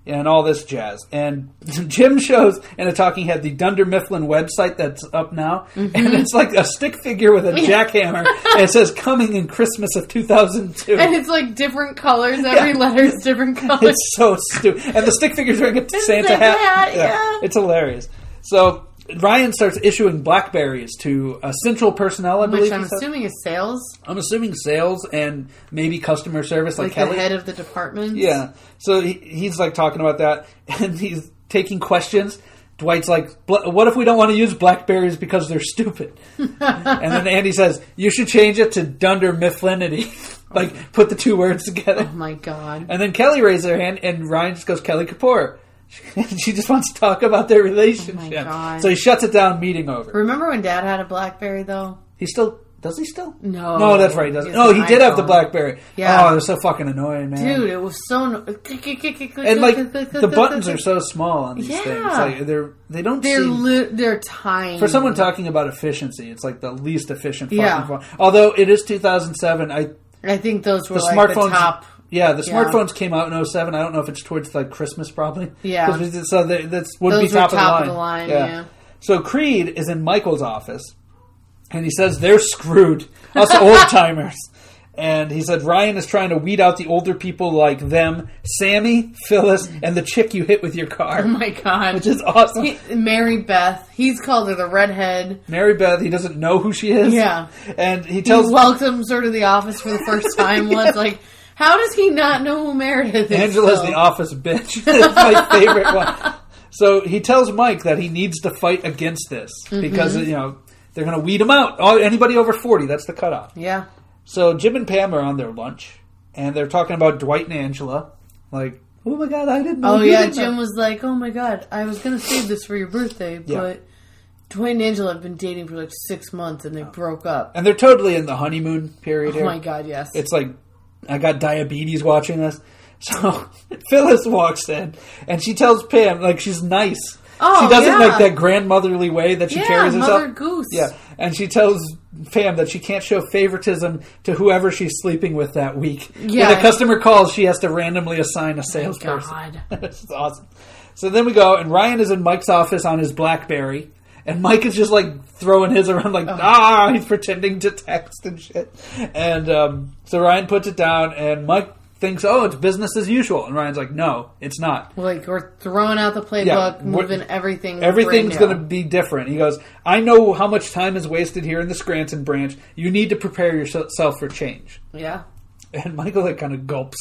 Speaker 2: and all this jazz. And Jim shows in a talking head the Dunder Mifflin website that's up now, mm-hmm. and it's like a stick figure with a jackhammer, and it says "Coming in Christmas of two thousand two."
Speaker 3: And it's like different colors. Every yeah. letter is different colors.
Speaker 2: It's so stupid. And the stick figure's wearing a Santa, Santa hat. hat yeah. yeah, it's hilarious. So Ryan starts issuing Blackberries to uh, Central personnel, I believe.
Speaker 3: Which I'm assuming is sales.
Speaker 2: I'm assuming sales and maybe customer service, like,
Speaker 3: like
Speaker 2: Kelly.
Speaker 3: the head of the department.
Speaker 2: Yeah. So he, he's like talking about that, and he's taking questions. Dwight's like, "What if we don't want to use Blackberries because they're stupid?" And then Andy says, "You should change it to Dunder Mifflinity." Like, put the two words together.
Speaker 3: Oh my god.
Speaker 2: And then Kelly raises her hand, and Ryan just goes, "Kelly Kapoor." She just wants to talk about their relationship.
Speaker 3: Oh my God.
Speaker 2: So he shuts it down, meeting over.
Speaker 3: Remember when Dad had a Blackberry, though?
Speaker 2: He still... Does he still?
Speaker 3: No.
Speaker 2: No, that's right. He doesn't. No, he did have the Blackberry.
Speaker 3: Yeah.
Speaker 2: Oh, they're so fucking annoying, man.
Speaker 3: Dude, it was so... No-
Speaker 2: and, like, the buttons are so small on these
Speaker 3: yeah.
Speaker 2: things. Like, they're, they don't
Speaker 3: they're
Speaker 2: seem...
Speaker 3: Li- they're tiny.
Speaker 2: For someone talking about efficiency, it's like the least efficient fucking
Speaker 3: yeah.
Speaker 2: phone. Although, it is two thousand seven. I
Speaker 3: I think those were,
Speaker 2: the
Speaker 3: like,
Speaker 2: smartphones,
Speaker 3: the top...
Speaker 2: Yeah, the
Speaker 3: yeah.
Speaker 2: smartphones came out in oh seven. I don't know if it's towards like Christmas, probably.
Speaker 3: Yeah.
Speaker 2: So that would
Speaker 3: Those
Speaker 2: be top,
Speaker 3: were top
Speaker 2: of, the
Speaker 3: of the line.
Speaker 2: yeah.
Speaker 3: yeah.
Speaker 2: So Creed is in Michael's office, and he says they're screwed. Us old timers. And he said Ryan is trying to weed out the older people like them, Sammy, Phyllis, and the chick you hit with your car.
Speaker 3: Oh my God.
Speaker 2: Which is awesome.
Speaker 3: He, Mary Beth. He's called her the redhead.
Speaker 2: Mary Beth, he doesn't know who she is.
Speaker 3: Yeah.
Speaker 2: And he tells...
Speaker 3: He welcomes her to the office for the first time yeah. once. Like, how does he not know who Meredith is?
Speaker 2: Angela's
Speaker 3: still?
Speaker 2: the office bitch. It's my favorite one. So he tells Mike that he needs to fight against this mm-hmm. because, you know, they're going to weed him out. Oh, anybody over forty, that's the cutoff.
Speaker 3: Yeah.
Speaker 2: So Jim and Pam are on their lunch, and they're talking about Dwight and Angela. Like, oh my God, I didn't know.
Speaker 3: Oh
Speaker 2: you
Speaker 3: yeah,
Speaker 2: didn't
Speaker 3: Jim
Speaker 2: know.
Speaker 3: was like, oh my God, I was going to save this for your birthday, but
Speaker 2: yeah.
Speaker 3: Dwight and Angela have been dating for like six months, and they oh. broke up.
Speaker 2: And they're totally in the honeymoon period
Speaker 3: oh
Speaker 2: here.
Speaker 3: Oh my God, yes.
Speaker 2: It's like, I got diabetes watching this. So Phyllis walks in, and she tells Pam, like, she's nice.
Speaker 3: Oh,
Speaker 2: she does
Speaker 3: yeah.
Speaker 2: it like that grandmotherly way that she
Speaker 3: yeah,
Speaker 2: carries herself.
Speaker 3: Mother Goose.
Speaker 2: Yeah, and she tells Pam that she can't show favoritism to whoever she's sleeping with that week.
Speaker 3: Yeah.
Speaker 2: When a customer calls, she has to randomly assign a salesperson.
Speaker 3: Oh, God.
Speaker 2: This is awesome. So then we go, and Ryan is in Mike's office on his BlackBerry, and Mike is just like throwing his around like, oh. ah, he's pretending to text and shit. And um, so Ryan puts it down, and Mike thinks, oh, it's business as usual. And Ryan's like, no, it's not.
Speaker 3: Like, we're throwing out the playbook, yeah, moving everything.
Speaker 2: Everything's going to be different. He goes, I know how much time is wasted here in the Scranton branch. You need to prepare yourself for change.
Speaker 3: Yeah.
Speaker 2: And Michael, like, kind of gulps.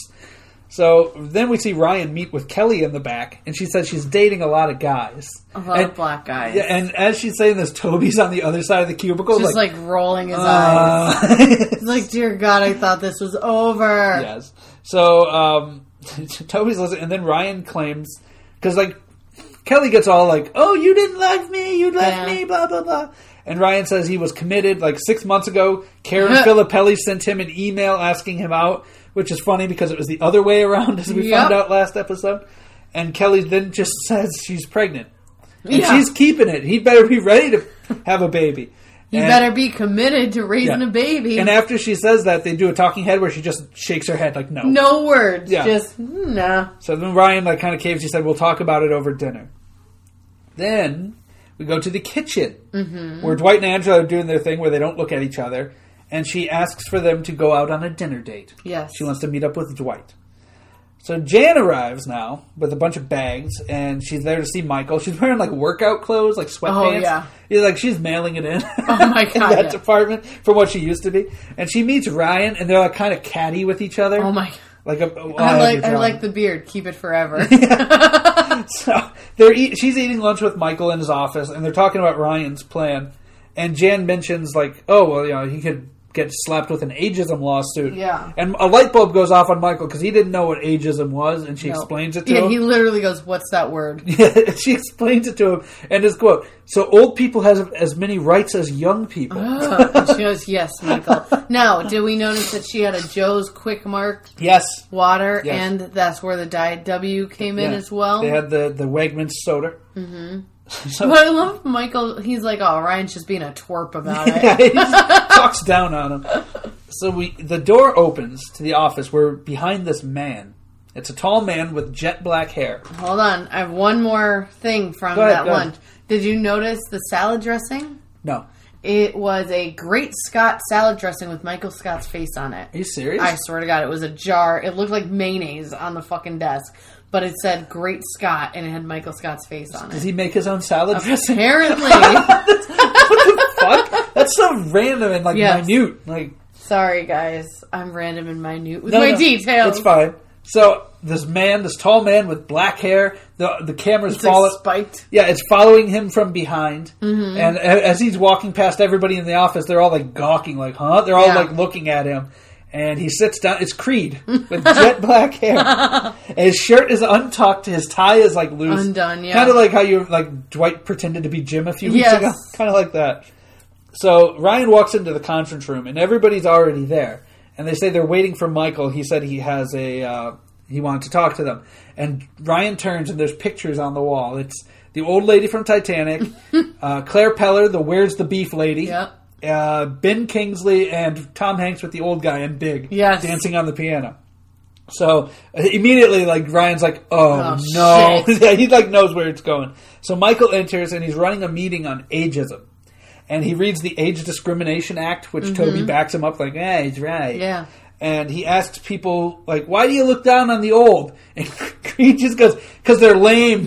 Speaker 2: So then we see Ryan meet with Kelly in the back, and she says she's dating a lot of guys.
Speaker 3: A lot
Speaker 2: and,
Speaker 3: of black guys.
Speaker 2: Yeah, and as she's saying this, Toby's on the other side of the cubicle.
Speaker 3: Just, like, like rolling his uh, eyes. He's like, dear God, I thought this was over.
Speaker 2: Yes. So, um, Toby's listening, and then Ryan claims, because, like, Kelly gets all like, oh, you didn't love me, you left yeah. me, blah, blah, blah. And Ryan says he was committed, like, six months ago. Karen Filippelli sent him an email asking him out, which is funny because it was the other way around, as we yep. found out last episode. And Kelly then just says she's pregnant. And yeah. she's keeping it. He better be ready to have a baby.
Speaker 3: He
Speaker 2: and,
Speaker 3: better be committed to raising yeah. a baby.
Speaker 2: And after she says that, they do a talking head where she just shakes her head like, no.
Speaker 3: No words.
Speaker 2: Yeah.
Speaker 3: Just, nah.
Speaker 2: So then Ryan like kind of caves. He said, we'll talk about it over dinner. Then we go to the kitchen, mm-hmm. where Dwight and Angela are doing their thing where they don't look at each other. And she asks for them to go out on a dinner date.
Speaker 3: Yes.
Speaker 2: She wants to meet up with Dwight. So Jan arrives now with a bunch of bags, and she's there to see Michael. She's wearing, like, workout clothes, like sweatpants.
Speaker 3: Oh, yeah.
Speaker 2: He's like, she's mailing it in.
Speaker 3: Oh, my God.
Speaker 2: in that
Speaker 3: yeah.
Speaker 2: department from what she used to be. And she meets Ryan, and they're, like, kind of catty with each other.
Speaker 3: Oh, my God.
Speaker 2: Like a, oh,
Speaker 3: I like I like the beard. Keep it forever.
Speaker 2: So they're eat, she's eating lunch with Michael in his office, and they're talking about Ryan's plan. And Jan mentions, like, oh, well, you know, he could get slapped with an ageism lawsuit.
Speaker 3: Yeah. And
Speaker 2: a light bulb goes off on Michael because he didn't know what ageism was, and she no. explains it to
Speaker 3: yeah,
Speaker 2: him.
Speaker 3: Yeah, he literally goes, what's that word?
Speaker 2: Yeah, she explains it to him, and his quote, so old people have as many rights as young people.
Speaker 3: Oh, and she goes, yes, Michael. Now, did we notice that she had a Joe's Quick Mark
Speaker 2: yes.
Speaker 3: water,
Speaker 2: yes.
Speaker 3: and that's where the Diet W came in
Speaker 2: yeah.
Speaker 3: as well?
Speaker 2: They had the, the Wegmans soda.
Speaker 3: Mm-hmm. So, but I love Michael. He's like, oh, Ryan's just being a twerp about it.
Speaker 2: Yeah, he just talks down on him. So we, the door opens to the office. We're behind this man, It's a tall man with jet black hair.
Speaker 3: Hold on. I have one more thing from
Speaker 2: Go ahead,
Speaker 3: that
Speaker 2: go ahead.
Speaker 3: lunch. Did you notice the salad dressing?
Speaker 2: No.
Speaker 3: It was a Great Scott salad dressing with Michael Scott's face on it.
Speaker 2: Are you serious?
Speaker 3: I swear to God, it was a jar. It looked like mayonnaise on the fucking desk. But it said Great Scott, and it had Michael Scott's face on
Speaker 2: Does
Speaker 3: it.
Speaker 2: he make his own salad dressing?
Speaker 3: Apparently.
Speaker 2: What the fuck? That's so random and like
Speaker 3: Yes.
Speaker 2: minute. Like,
Speaker 3: Sorry, guys. I'm random and minute with
Speaker 2: no,
Speaker 3: my
Speaker 2: no,
Speaker 3: details.
Speaker 2: It's fine. So this man, this tall man with black hair, the the camera's
Speaker 3: It's like
Speaker 2: following.
Speaker 3: spiked.
Speaker 2: Yeah, it's following him from behind,
Speaker 3: Mm-hmm.
Speaker 2: and a- as he's walking past everybody in the office, they're all like gawking, like, "Huh?" They're all
Speaker 3: Yeah.
Speaker 2: like looking at him, and he sits down. It's Creed with jet black hair, and his shirt is untucked, his tie is like loose,
Speaker 3: Undone, yeah.
Speaker 2: kind of like how you like Dwight pretended to be Jim a few weeks
Speaker 3: Yes.
Speaker 2: ago, kind of like that. So Ryan walks into the conference room, and everybody's already there, and they say they're waiting for Michael. He said he has a. Uh, He wanted to talk to them. And Ryan turns and there's pictures on the wall. It's the old lady from Titanic, uh, Claire Peller, the Where's the Beef lady,
Speaker 3: Yep.
Speaker 2: uh, Ben Kingsley, and Tom Hanks with the old guy in Big,
Speaker 3: Yes.
Speaker 2: dancing on the piano. So uh, immediately, like Ryan's like, "Oh,
Speaker 3: Oh,
Speaker 2: no!"
Speaker 3: shit.
Speaker 2: Yeah, he like knows where it's going. So Michael enters and he's running a meeting on ageism, and he reads the Age Discrimination Act, which Toby backs him up, like, "Hey, he's right."
Speaker 3: Yeah.
Speaker 2: And he asks people, like, "Why do you look down on the old?" And Creed just goes, "Because they're lame."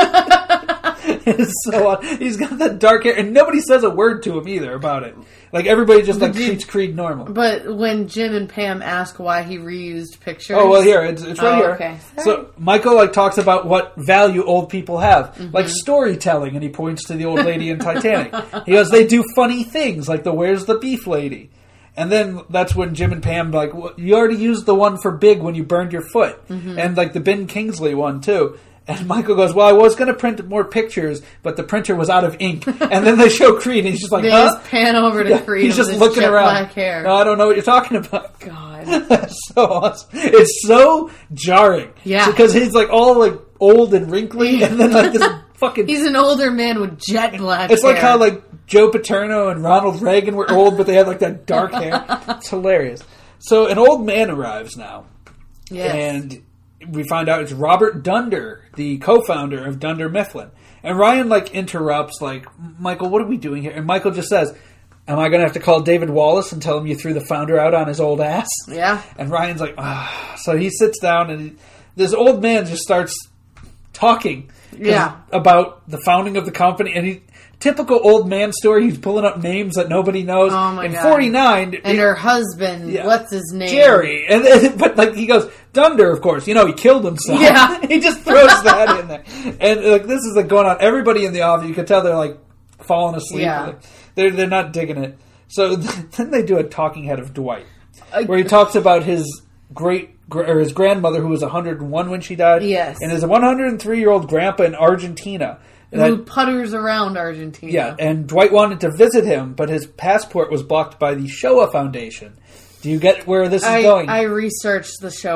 Speaker 2: It's so odd. He's got that dark hair, and nobody says a word to him either about it. Like, everybody just, like,
Speaker 3: Did you-
Speaker 2: treats Creed normal.
Speaker 3: But when Jim and Pam ask why he reused pictures...
Speaker 2: Oh, well, here, it's, it's right
Speaker 3: Oh,
Speaker 2: here.
Speaker 3: okay.
Speaker 2: So, Michael, like, talks about what value old people have.
Speaker 3: Mm-hmm.
Speaker 2: Like, storytelling, and he points to the old lady in Titanic. He goes, they do funny things, like the Where's the Beef lady. And then that's when Jim and Pam like, well, you already used the one for Big when you burned your foot.
Speaker 3: Mm-hmm.
Speaker 2: And like the Ben Kingsley one too. And Michael goes, well, I was going to print more pictures, but the printer was out of ink. And then they show Creed, and he's just like,
Speaker 3: They
Speaker 2: huh?
Speaker 3: just pan over to
Speaker 2: Yeah,
Speaker 3: Creed
Speaker 2: he's
Speaker 3: with
Speaker 2: just
Speaker 3: his
Speaker 2: looking
Speaker 3: jet
Speaker 2: around.
Speaker 3: black hair.
Speaker 2: No, I don't know what you're talking about.
Speaker 3: God.
Speaker 2: That's so awesome. It's so jarring.
Speaker 3: Yeah.
Speaker 2: Because he's like all like old and wrinkly, and then like this fucking...
Speaker 3: He's an older man with jet black
Speaker 2: It's
Speaker 3: hair.
Speaker 2: like how like Joe Paterno and Ronald Reagan were old, but they had like that dark hair. It's hilarious. So an old man arrives now,
Speaker 3: Yes.
Speaker 2: and we find out it's Robert Dunder, the co-founder of Dunder Mifflin. And Ryan like interrupts, like, Michael, what are we doing here? And Michael just says, am I going to have to call David Wallace and tell him you threw the founder out on his old ass?
Speaker 3: Yeah.
Speaker 2: And Ryan's like, ah. So he sits down, and he, this old man just starts talking
Speaker 3: Yeah.
Speaker 2: about the founding of the company. And he, typical old man story, he's pulling up names that nobody knows.
Speaker 3: Oh, my
Speaker 2: In
Speaker 3: God.
Speaker 2: forty-nine...
Speaker 3: And her husband,
Speaker 2: Yeah.
Speaker 3: what's his name?
Speaker 2: Jerry. And then, but like he goes, Dunder, of course. You know, he killed himself.
Speaker 3: Yeah.
Speaker 2: He just throws that in there. And like this is like going on. Everybody in the office, you could tell they're like falling asleep.
Speaker 3: Yeah.
Speaker 2: Like, they're they're not digging it. So then they do a talking head of Dwight,
Speaker 3: Uh,
Speaker 2: where he talks about his great or his grandmother who was one hundred and one when she died.
Speaker 3: Yes.
Speaker 2: And his one hundred and three year old grandpa in Argentina. And
Speaker 3: Who
Speaker 2: that-
Speaker 3: putters around Argentina.
Speaker 2: yeah, and Dwight wanted to visit him, but his passport was blocked by the Shoah Foundation. Do you get where this is
Speaker 3: I,
Speaker 2: going?
Speaker 3: I researched the show.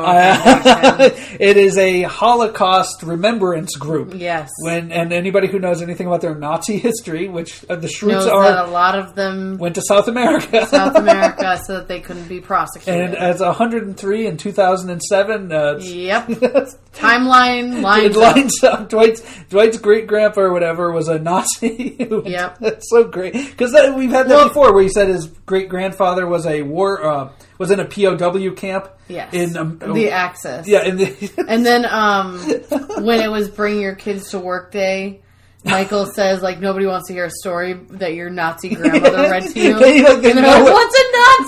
Speaker 2: Uh, it is a Holocaust remembrance group.
Speaker 3: Yes.
Speaker 2: When and anybody who knows anything about their Nazi history, which uh, the Schrutes
Speaker 3: knows that
Speaker 2: are,
Speaker 3: a lot of them
Speaker 2: went to South America.
Speaker 3: South America so that they couldn't be prosecuted.
Speaker 2: And as one hundred three in two thousand seven, uh,
Speaker 3: Yep. Timeline
Speaker 2: it
Speaker 3: lines up.
Speaker 2: lines up. Dwight's Dwight's great grandpa or whatever was a Nazi.
Speaker 3: Yep.
Speaker 2: That's so great because we've had that
Speaker 3: Well-
Speaker 2: before, where he said his great grandfather was a war uh, was in a P O W camp.
Speaker 3: Yes.
Speaker 2: In um,
Speaker 3: the Axis.
Speaker 2: yeah, in the
Speaker 3: And then um, when it was Bring Your Kids to Work Day, Michael says, like, nobody wants to hear a story that your Nazi grandmother read to you.
Speaker 2: They, like, they
Speaker 3: and they're
Speaker 2: know
Speaker 3: like,
Speaker 2: it.
Speaker 3: what's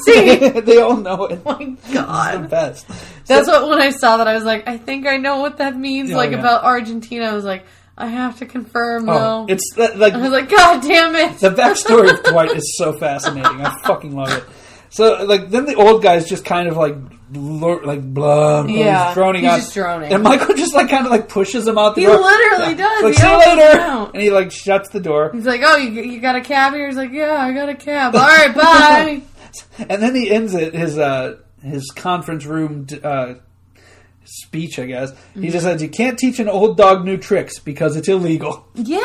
Speaker 3: a Nazi?
Speaker 2: They all know it.
Speaker 3: Oh my
Speaker 2: It's the
Speaker 3: God.
Speaker 2: best.
Speaker 3: That's
Speaker 2: So-
Speaker 3: what, when I saw that, I was like, I think I know what that means,
Speaker 2: Oh,
Speaker 3: like,
Speaker 2: yeah.
Speaker 3: about Argentina. I was like, I have to confirm,
Speaker 2: Oh,
Speaker 3: though.
Speaker 2: it's that, like
Speaker 3: I was like, God damn it.
Speaker 2: the backstory of Dwight is so fascinating. I fucking love it. So, like, then the old guy's just kind of like, blur, like, blah, blah,
Speaker 3: Yeah,
Speaker 2: he's droning
Speaker 3: he's
Speaker 2: on.
Speaker 3: just droning.
Speaker 2: And Michael just like kind of like pushes him out the
Speaker 3: He
Speaker 2: door.
Speaker 3: literally does.
Speaker 2: Like,
Speaker 3: He
Speaker 2: see you
Speaker 3: opens
Speaker 2: later.
Speaker 3: him out.
Speaker 2: And he like shuts the door.
Speaker 3: He's like, oh, you, you got a cab here? He's like, yeah, I got a cab. All right, bye.
Speaker 2: And then he ends it his uh his conference room uh speech, I guess. He just says, "You can't teach an old dog new tricks because it's illegal,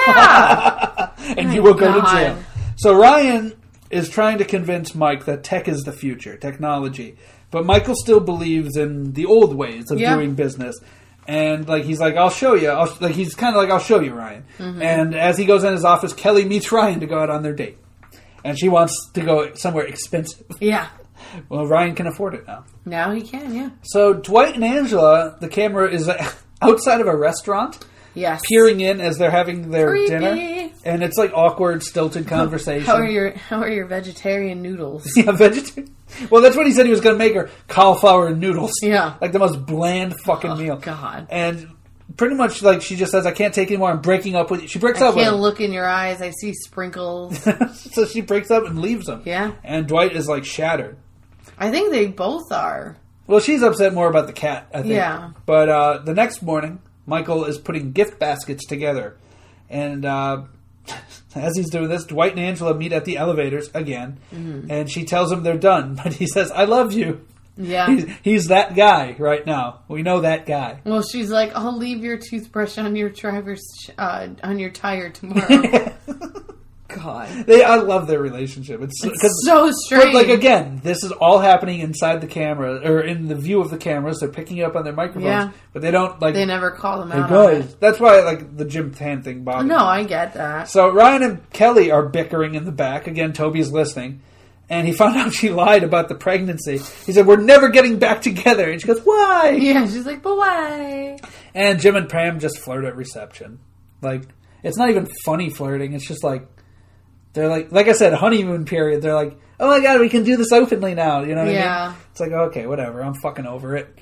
Speaker 3: Yeah.
Speaker 2: and
Speaker 3: My
Speaker 2: you will go to
Speaker 3: God.
Speaker 2: jail." So Ryan is trying to convince Mike that tech is the future, technology. But Michael still believes in the old ways of
Speaker 3: Yeah.
Speaker 2: doing business. And, like, he's like, I'll show you. I'll, like, he's kind of like, I'll show you, Ryan.
Speaker 3: Mm-hmm.
Speaker 2: And as he goes in his office, Kelly meets Ryan to go out on their date. And she wants to go somewhere expensive.
Speaker 3: Yeah.
Speaker 2: Well, Ryan can afford it now.
Speaker 3: Now he can, yeah.
Speaker 2: So Dwight and Angela, the camera is outside of a restaurant,
Speaker 3: Yes.
Speaker 2: peering in as they're having their
Speaker 3: Creepy.
Speaker 2: dinner. And it's like awkward, stilted conversation.
Speaker 3: How are your How are your vegetarian noodles?
Speaker 2: Yeah, vegetarian. Well, that's what he said he was going to make her, cauliflower and noodles.
Speaker 3: Yeah.
Speaker 2: Like the most bland fucking
Speaker 3: Oh,
Speaker 2: meal.
Speaker 3: God.
Speaker 2: And pretty much, like, she just says, I can't take anymore, I'm breaking up with you. She breaks
Speaker 3: I
Speaker 2: up with
Speaker 3: can't
Speaker 2: him.
Speaker 3: look in your eyes. I see sprinkles.
Speaker 2: So she breaks up and leaves him.
Speaker 3: Yeah.
Speaker 2: And Dwight is, like, shattered.
Speaker 3: I think they both are.
Speaker 2: Well, she's upset more about the cat, I think.
Speaker 3: Yeah.
Speaker 2: But uh, the next morning, Michael is putting gift baskets together. And uh, as he's doing this, Dwight and Angela meet at the elevators again. Mm-hmm. And she tells him they're done. But he says, I love you.
Speaker 3: Yeah.
Speaker 2: He's, he's that guy right now. We know that guy.
Speaker 3: Well, she's like, I'll leave your toothbrush on your driver's uh, on your tire tomorrow. God,
Speaker 2: They, I love their relationship. It's,
Speaker 3: it's
Speaker 2: 'cause-
Speaker 3: so strange.
Speaker 2: But, like, again, this is all happening inside the camera, or in the view of the cameras. They're picking it up on their microphones.
Speaker 3: Yeah.
Speaker 2: But they don't, like...
Speaker 3: They never call them
Speaker 2: Hey,
Speaker 3: out on
Speaker 2: guys.
Speaker 3: it.
Speaker 2: That's why, like, the Jim Tan thing bothers
Speaker 3: No,
Speaker 2: me.
Speaker 3: I get that.
Speaker 2: So Ryan and Kelly are bickering in the back. Again, Toby's listening. And he found out she lied about the pregnancy. He said, we're never getting back together. And she goes, why?
Speaker 3: Yeah, she's like, but why?
Speaker 2: And Jim and Pam just flirt at reception. Like, it's not even funny flirting. It's just like, they're like, like I said, honeymoon period. They're like, oh my God, we can do this openly now. You know what
Speaker 3: Yeah.
Speaker 2: I mean? It's like, okay, whatever. I'm fucking over it.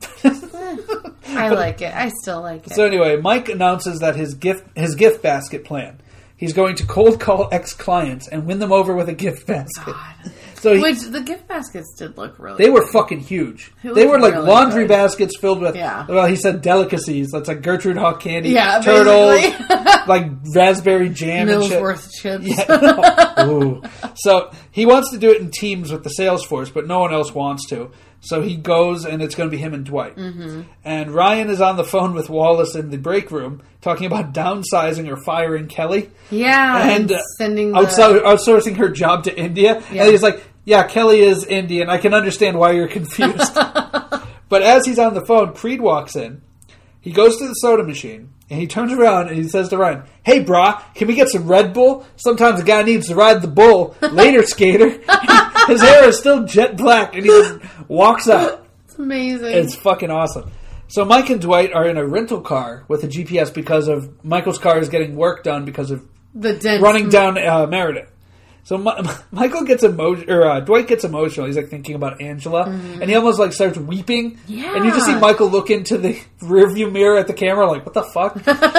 Speaker 3: I like it. I still like it.
Speaker 2: So anyway, Mike announces that his gift his gift basket plan. He's going to cold call ex-clients and win them over with a gift basket.
Speaker 3: God.
Speaker 2: So he,
Speaker 3: Which the gift baskets did look really
Speaker 2: they were
Speaker 3: good.
Speaker 2: fucking huge.
Speaker 3: They
Speaker 2: They were
Speaker 3: looked
Speaker 2: like
Speaker 3: really
Speaker 2: laundry
Speaker 3: good.
Speaker 2: baskets filled with,
Speaker 3: Yeah.
Speaker 2: well, he said delicacies. That's like Gertrude Hawk candy,
Speaker 3: Yeah,
Speaker 2: turtles,
Speaker 3: basically.
Speaker 2: like raspberry jam and shit.
Speaker 3: Millsworth chips.
Speaker 2: Yeah. Ooh. So he wants to do it in teams with the sales force, but no one else wants to. So he goes, and it's going to be him and Dwight. Mm-hmm. And Ryan is on the phone with Wallace in the break room, talking about downsizing or firing Kelly.
Speaker 3: Yeah,
Speaker 2: And,
Speaker 3: and,
Speaker 2: uh,
Speaker 3: sending the...
Speaker 2: Outside, outsourcing her job to India.
Speaker 3: Yeah.
Speaker 2: And he's like, yeah, Kelly is Indian. I can understand why you're confused. But as he's on the phone, Creed walks in. He goes to the soda machine, and he turns around and he says to Ryan, hey, brah, can we get some Red Bull? Sometimes a guy needs to ride the bull. Later, skater. His hair is still jet black, and he just walks out.
Speaker 3: It's amazing.
Speaker 2: It's fucking awesome. So Mike and Dwight are in a rental car with a G P S because of Michael's car is getting work done because of
Speaker 3: the dense...
Speaker 2: running down uh, Meredith. So Ma- Michael gets emotional, or uh, Dwight gets emotional. He's like thinking about Angela,
Speaker 3: Mm-hmm.
Speaker 2: and he almost like starts weeping.
Speaker 3: Yeah.
Speaker 2: And you just see Michael look into the rearview mirror at the camera, like, what the fuck?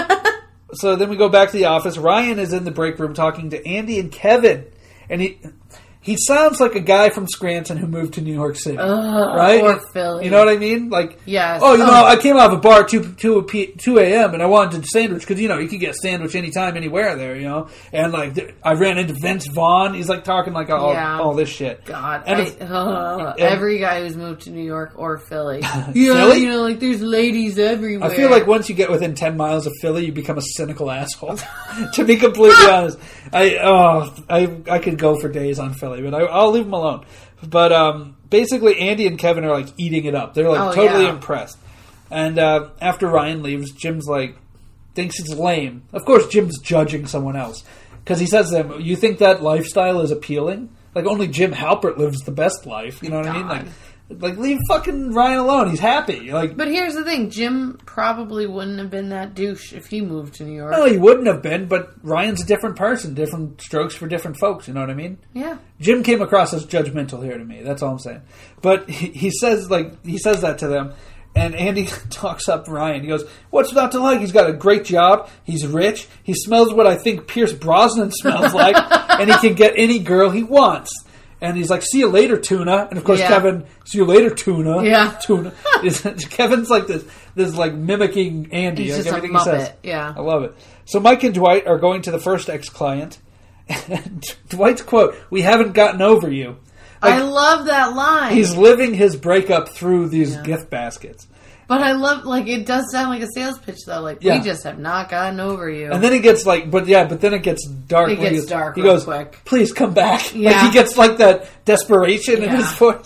Speaker 2: So then we go back to the office. Ryan is in the break room talking to Andy and Kevin, and he he sounds like a guy from Scranton who moved to New York City,
Speaker 3: Ugh,
Speaker 2: right?
Speaker 3: or Philly.
Speaker 2: You know what I mean? Like,
Speaker 3: Yes.
Speaker 2: oh, you know,
Speaker 3: Oh.
Speaker 2: I came out of a bar two two p two a m and I wanted a sandwich because you know you could get a sandwich anytime, anywhere there, you know. And like th- I ran into Vince Vaughn. He's like talking like all,
Speaker 3: Yeah.
Speaker 2: all this shit.
Speaker 3: God,
Speaker 2: And
Speaker 3: I,
Speaker 2: it's-
Speaker 3: ugh,
Speaker 2: and-
Speaker 3: every guy who's moved to New York or Philly. Yeah,
Speaker 2: Philly?
Speaker 3: you know, like there's ladies everywhere.
Speaker 2: I feel like once you get within ten miles of Philly, you become a cynical asshole. To be completely honest, I oh I I could go for days on Philly, but I, I'll leave them alone. But um, basically, Andy and Kevin are like eating it up. They're like
Speaker 3: Oh,
Speaker 2: totally
Speaker 3: yeah.
Speaker 2: impressed. And uh, after Ryan leaves, Jim's like thinks it's lame. Of course, Jim's judging someone else because he says to them, "You think that lifestyle is appealing? Like only Jim Halpert lives the best life." You know what I mean? Like. Like, leave fucking Ryan alone. He's happy. Like,
Speaker 3: But here's the thing: Jim probably wouldn't have been that douche if he moved to New York.
Speaker 2: no, he wouldn't have been, but Ryan's a different person. Different strokes for different folks. You know what I mean?
Speaker 3: Yeah.
Speaker 2: Jim came across as judgmental here to me. That's all I'm saying. But he, he says, like, he says that to them. And Andy talks up Ryan. He goes, what's not to like? He's got a great job. He's rich. He smells what I think Pierce Brosnan smells like. And he can get any girl he wants. And he's like, see you later, Tuna. And of course,
Speaker 3: Yeah.
Speaker 2: Kevin, see you later, Tuna.
Speaker 3: Yeah.
Speaker 2: Tuna. Kevin's like this, this like mimicking Andy.
Speaker 3: He's
Speaker 2: like
Speaker 3: just a
Speaker 2: everything he says.
Speaker 3: Muppet, yeah.
Speaker 2: I love it. So Mike and Dwight are going to the first ex-client. And Dwight's quote, we haven't gotten over you. Like,
Speaker 3: I love that line.
Speaker 2: he's living his breakup through these
Speaker 3: Yeah.
Speaker 2: gift baskets.
Speaker 3: But I love, like, it does sound like a sales pitch, though. Like,
Speaker 2: Yeah.
Speaker 3: we just have not gotten over you.
Speaker 2: And then he gets like, but yeah, but then it gets dark.
Speaker 3: It
Speaker 2: when he
Speaker 3: gets
Speaker 2: goes-
Speaker 3: dark
Speaker 2: He
Speaker 3: real
Speaker 2: goes,
Speaker 3: quick.
Speaker 2: please come back. Like
Speaker 3: Yeah.
Speaker 2: he gets like that desperation in
Speaker 3: Yeah.
Speaker 2: his voice.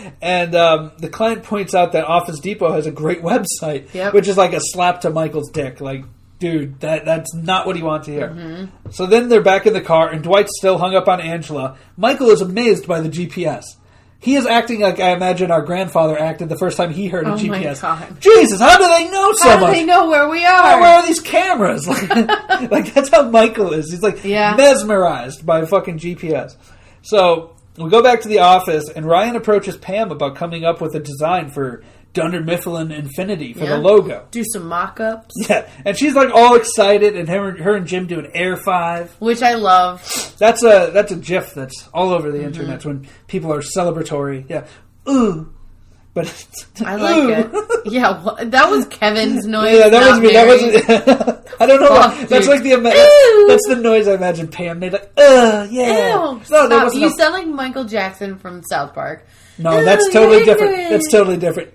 Speaker 2: And um, the client points out that Office Depot has a great website,
Speaker 3: Yep.
Speaker 2: which is like a slap to Michael's dick. Like, dude, that that's not what he wants to hear.
Speaker 3: Mm-hmm.
Speaker 2: So then they're back in the car, and Dwight's still hung up on Angela. Michael is amazed by the G P S. He is acting like I imagine our grandfather acted the first time he heard a
Speaker 3: Oh
Speaker 2: G P
Speaker 3: my
Speaker 2: S.
Speaker 3: God.
Speaker 2: Jesus, how do they know so
Speaker 3: How
Speaker 2: much?
Speaker 3: do they know where we
Speaker 2: Where
Speaker 3: are?
Speaker 2: are these cameras? Like, like that's how Michael is. He's like
Speaker 3: Yeah.
Speaker 2: mesmerized by fucking G P S. So we go back to the office, and Ryan approaches Pam about coming up with a design for Dunder Mifflin Infinity for
Speaker 3: Yeah.
Speaker 2: the logo.
Speaker 3: Do some mock-ups,
Speaker 2: Yeah, and she's like all excited, and her, her and Jim do an Air Five.
Speaker 3: which I love.
Speaker 2: That's a that's a GIF that's all over the
Speaker 3: Mm-hmm.
Speaker 2: internet when people are celebratory. Yeah, ooh, but
Speaker 3: I like
Speaker 2: ooh.
Speaker 3: it. Yeah, wha- that was Kevin's noise.
Speaker 2: Yeah, that
Speaker 3: not
Speaker 2: was me. That
Speaker 3: Mary's.
Speaker 2: wasn't. I don't know.
Speaker 3: Fuck,
Speaker 2: Why. That's
Speaker 3: dude.
Speaker 2: like the ima-
Speaker 3: Ew.
Speaker 2: that's the noise I imagine Pam made. Like, uh, yeah.
Speaker 3: Ew,
Speaker 2: No, that
Speaker 3: stop.
Speaker 2: wasn't
Speaker 3: You
Speaker 2: a-
Speaker 3: sound like Michael Jackson from South Park.
Speaker 2: no,
Speaker 3: Ew,
Speaker 2: that's
Speaker 3: you're
Speaker 2: totally different.
Speaker 3: ignorant.
Speaker 2: That's totally different.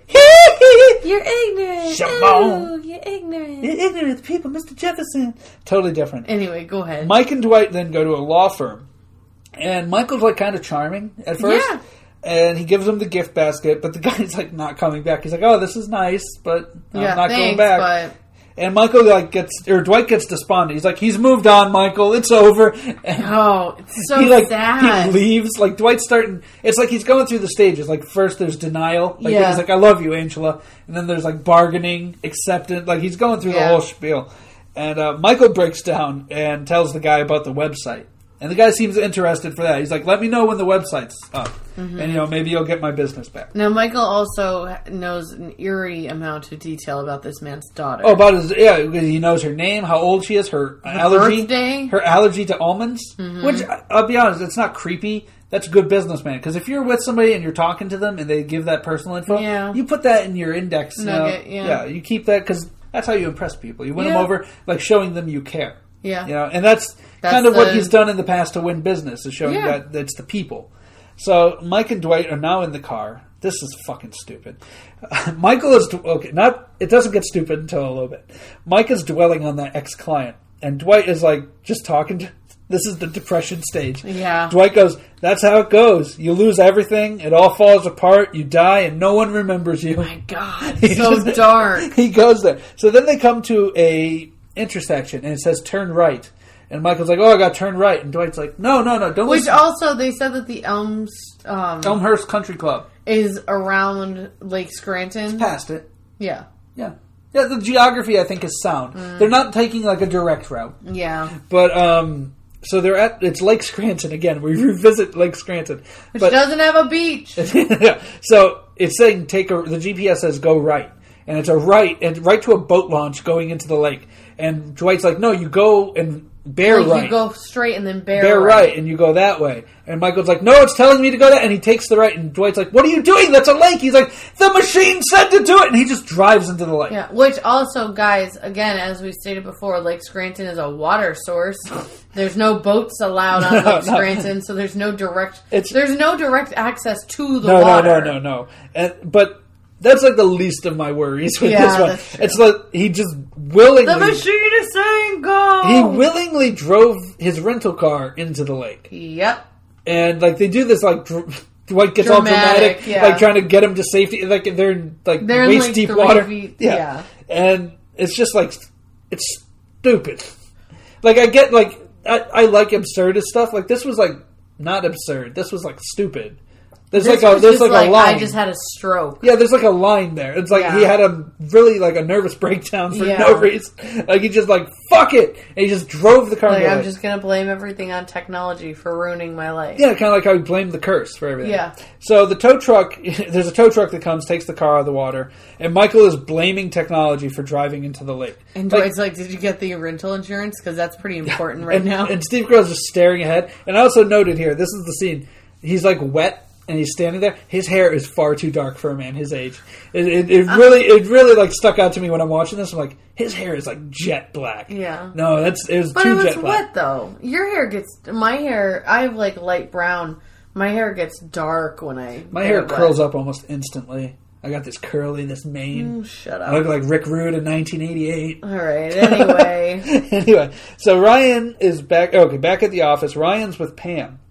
Speaker 3: You're ignorant.
Speaker 2: Shabon.
Speaker 3: Ew, you're ignorant.
Speaker 2: You're ignorant of people, Mister Jefferson. Totally different.
Speaker 3: Anyway, go ahead.
Speaker 2: Mike and Dwight then go to a law firm, and Michael's like kind of charming at first.
Speaker 3: Yeah.
Speaker 2: And he gives him the gift basket, but the guy's like not coming back. He's like, "Oh, this is nice, but I'm
Speaker 3: yeah,
Speaker 2: not
Speaker 3: thanks,
Speaker 2: going back."
Speaker 3: but
Speaker 2: And Michael like gets, or Dwight gets despondent. He's like, "He's moved on, Michael. It's over." And
Speaker 3: oh, it's so
Speaker 2: he like
Speaker 3: sad.
Speaker 2: he leaves. Like Dwight's starting. It's like he's going through the stages. Like first there's denial. Like
Speaker 3: Yeah.
Speaker 2: he's like, "I love you, Angela," and then there's like bargaining, acceptance. Like he's going through the
Speaker 3: Yeah.
Speaker 2: whole spiel. And uh, Michael breaks down and tells the guy about the website. And the guy seems interested for that. He's like, "Let me know when the website's up,
Speaker 3: Mm-hmm.
Speaker 2: and you know maybe you'll get my business back."
Speaker 3: Now, Michael also knows an eerie amount of detail about this man's daughter.
Speaker 2: Oh, about his yeah, he knows her name, how old she is, her, allergy,
Speaker 3: birthday.
Speaker 2: her allergy to almonds. Which I- I'll be honest, it's not creepy. That's good business, man. Because if you're with somebody and you're talking to them and they give that personal info,
Speaker 3: Yeah.
Speaker 2: you put that in your index. you know?
Speaker 3: Nugget, yeah.
Speaker 2: you keep that because that's how you impress people. You win
Speaker 3: Yeah.
Speaker 2: them over, like showing them you care.
Speaker 3: Yeah.
Speaker 2: You know, and that's,
Speaker 3: That's
Speaker 2: kind of what
Speaker 3: the-
Speaker 2: he's done in the past to win business, is showing
Speaker 3: Yeah.
Speaker 2: that it's the people. So Mike and Dwight are now in the car. This is fucking stupid. Michael is okay. Not it doesn't get stupid until a little bit. Mike is dwelling on that ex-client, and Dwight is like just talking to. This is the depression stage.
Speaker 3: Yeah.
Speaker 2: Dwight goes, "That's how it goes. You lose everything. It all falls apart. You die, and no one remembers you."
Speaker 3: My God,
Speaker 2: He
Speaker 3: so
Speaker 2: just-
Speaker 3: dark.
Speaker 2: He goes there. So then they come to a intersection, and it says turn right. And Michael's like, "Oh, I got to turn right." And Dwight's like, "No, no, no, don't
Speaker 3: Which
Speaker 2: listen."
Speaker 3: also, they said that the Elms um,
Speaker 2: Elmhurst Country Club.
Speaker 3: is around Lake Scranton.
Speaker 2: Past it.
Speaker 3: Yeah.
Speaker 2: Yeah. Yeah, the geography, I think, is sound.
Speaker 3: Mm.
Speaker 2: They're not taking, like, a direct route.
Speaker 3: Yeah.
Speaker 2: But, um... So they're at... It's Lake Scranton again. We revisit Lake Scranton.
Speaker 3: Which
Speaker 2: But,
Speaker 3: doesn't have a beach.
Speaker 2: yeah. So it's saying take a... The G P S says go right. And it's a right... And right to a boat launch going into the lake. And Dwight's like, no, you go and bear
Speaker 3: like
Speaker 2: right.
Speaker 3: you go straight and then bear,
Speaker 2: Bear
Speaker 3: right.
Speaker 2: right, and you go that way. And Michael's like, no, it's telling me to go that, and he takes the right, and Dwight's like, what are you doing? That's a lake. He's like, the machine said to do it, and he just drives into the lake.
Speaker 3: Yeah, which also, guys, again, as we stated before, Lake Scranton is a water source. There's no boats allowed on
Speaker 2: No,
Speaker 3: Lake
Speaker 2: no.
Speaker 3: Scranton, so there's no direct.
Speaker 2: It's-
Speaker 3: there's no direct access to the
Speaker 2: No,
Speaker 3: water.
Speaker 2: no, no, no, no. And, but that's like the least of my worries with
Speaker 3: Yeah,
Speaker 2: this one.
Speaker 3: that's true.
Speaker 2: It's like he just willingly...
Speaker 3: The machine is saying go.
Speaker 2: He willingly drove his rental car into the lake.
Speaker 3: Yep.
Speaker 2: And, like, they do this, like... Dr- Dwight gets all
Speaker 3: Dramatic,
Speaker 2: dramatic,
Speaker 3: yeah.
Speaker 2: like trying to get him to safety. Like they're in like
Speaker 3: They're in,
Speaker 2: waist
Speaker 3: like,
Speaker 2: deep
Speaker 3: three
Speaker 2: water.
Speaker 3: feet-
Speaker 2: yeah.
Speaker 3: yeah.
Speaker 2: And it's just like it's stupid. Like I get like I, I like absurdist stuff. Like this was like not absurd. This was like stupid. There's
Speaker 3: This
Speaker 2: like a
Speaker 3: was
Speaker 2: there's
Speaker 3: just
Speaker 2: like, a line.
Speaker 3: I just had a stroke.
Speaker 2: Yeah, there's like a line there. It's like
Speaker 3: Yeah.
Speaker 2: he had a really like a nervous breakdown for
Speaker 3: Yeah.
Speaker 2: no reason. Like he just like fuck it, and he just drove the car.
Speaker 3: Like,
Speaker 2: into the
Speaker 3: I'm
Speaker 2: lake.
Speaker 3: just gonna blame everything on technology for ruining my life.
Speaker 2: Yeah, kind of like how he blamed the curse for everything.
Speaker 3: Yeah.
Speaker 2: So the tow truck, there's a tow truck that comes, takes the car out of the water, and Michael is blaming technology for driving into the lake.
Speaker 3: And
Speaker 2: Like-
Speaker 3: Dwight's like, "Did you get the rental insurance? Because that's pretty important right
Speaker 2: and,
Speaker 3: now."
Speaker 2: And Steve Carell's just staring ahead. And I also noted here, this is the scene. He's like wet. And he's standing there. His hair is far too dark for a man his age. It, it, it really, it really like stuck out to me when I'm watching this. I'm like, his hair is like jet black.
Speaker 3: Yeah.
Speaker 2: No, that's it was
Speaker 3: But
Speaker 2: too
Speaker 3: it was
Speaker 2: jet black.
Speaker 3: wet though. Your hair gets my hair. I have like light brown. My hair gets dark when I.
Speaker 2: My
Speaker 3: get
Speaker 2: hair
Speaker 3: it wet.
Speaker 2: curls up almost instantly. I got this curly, this mane.
Speaker 3: Mm, shut
Speaker 2: I look
Speaker 3: up.
Speaker 2: like Rick Rude in nineteen eighty-eight.
Speaker 3: All right. Anyway,
Speaker 2: Anyway, so Ryan is back. Okay, back at the office. Ryan's with Pam,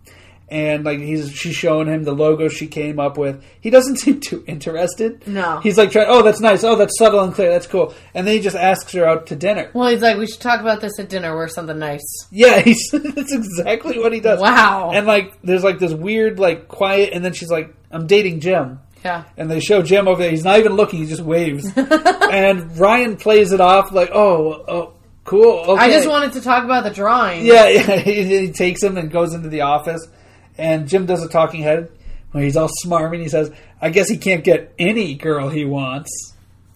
Speaker 2: And like he's she's showing him the logo she came up with. He doesn't seem too interested.
Speaker 3: No.
Speaker 2: He's like, trying, oh, that's nice. Oh, that's subtle and clear. That's cool. And then he just asks her out to dinner.
Speaker 3: Well, he's like, we should talk about this at dinner. Wear something nice.
Speaker 2: Yeah, he's, that's exactly what he does.
Speaker 3: Wow.
Speaker 2: And like, there's like this weird, like, quiet, and then she's like, I'm dating Jim.
Speaker 3: Yeah.
Speaker 2: And they show Jim over there. He's not even looking. He just waves. And Ryan plays it off like, oh, oh, cool. Okay.
Speaker 3: I just wanted to talk about the drawing.
Speaker 2: Yeah, yeah. He, he takes him and goes into the office. And Jim does a talking head where he's all smarmy. He says, I guess he can't get any girl he wants.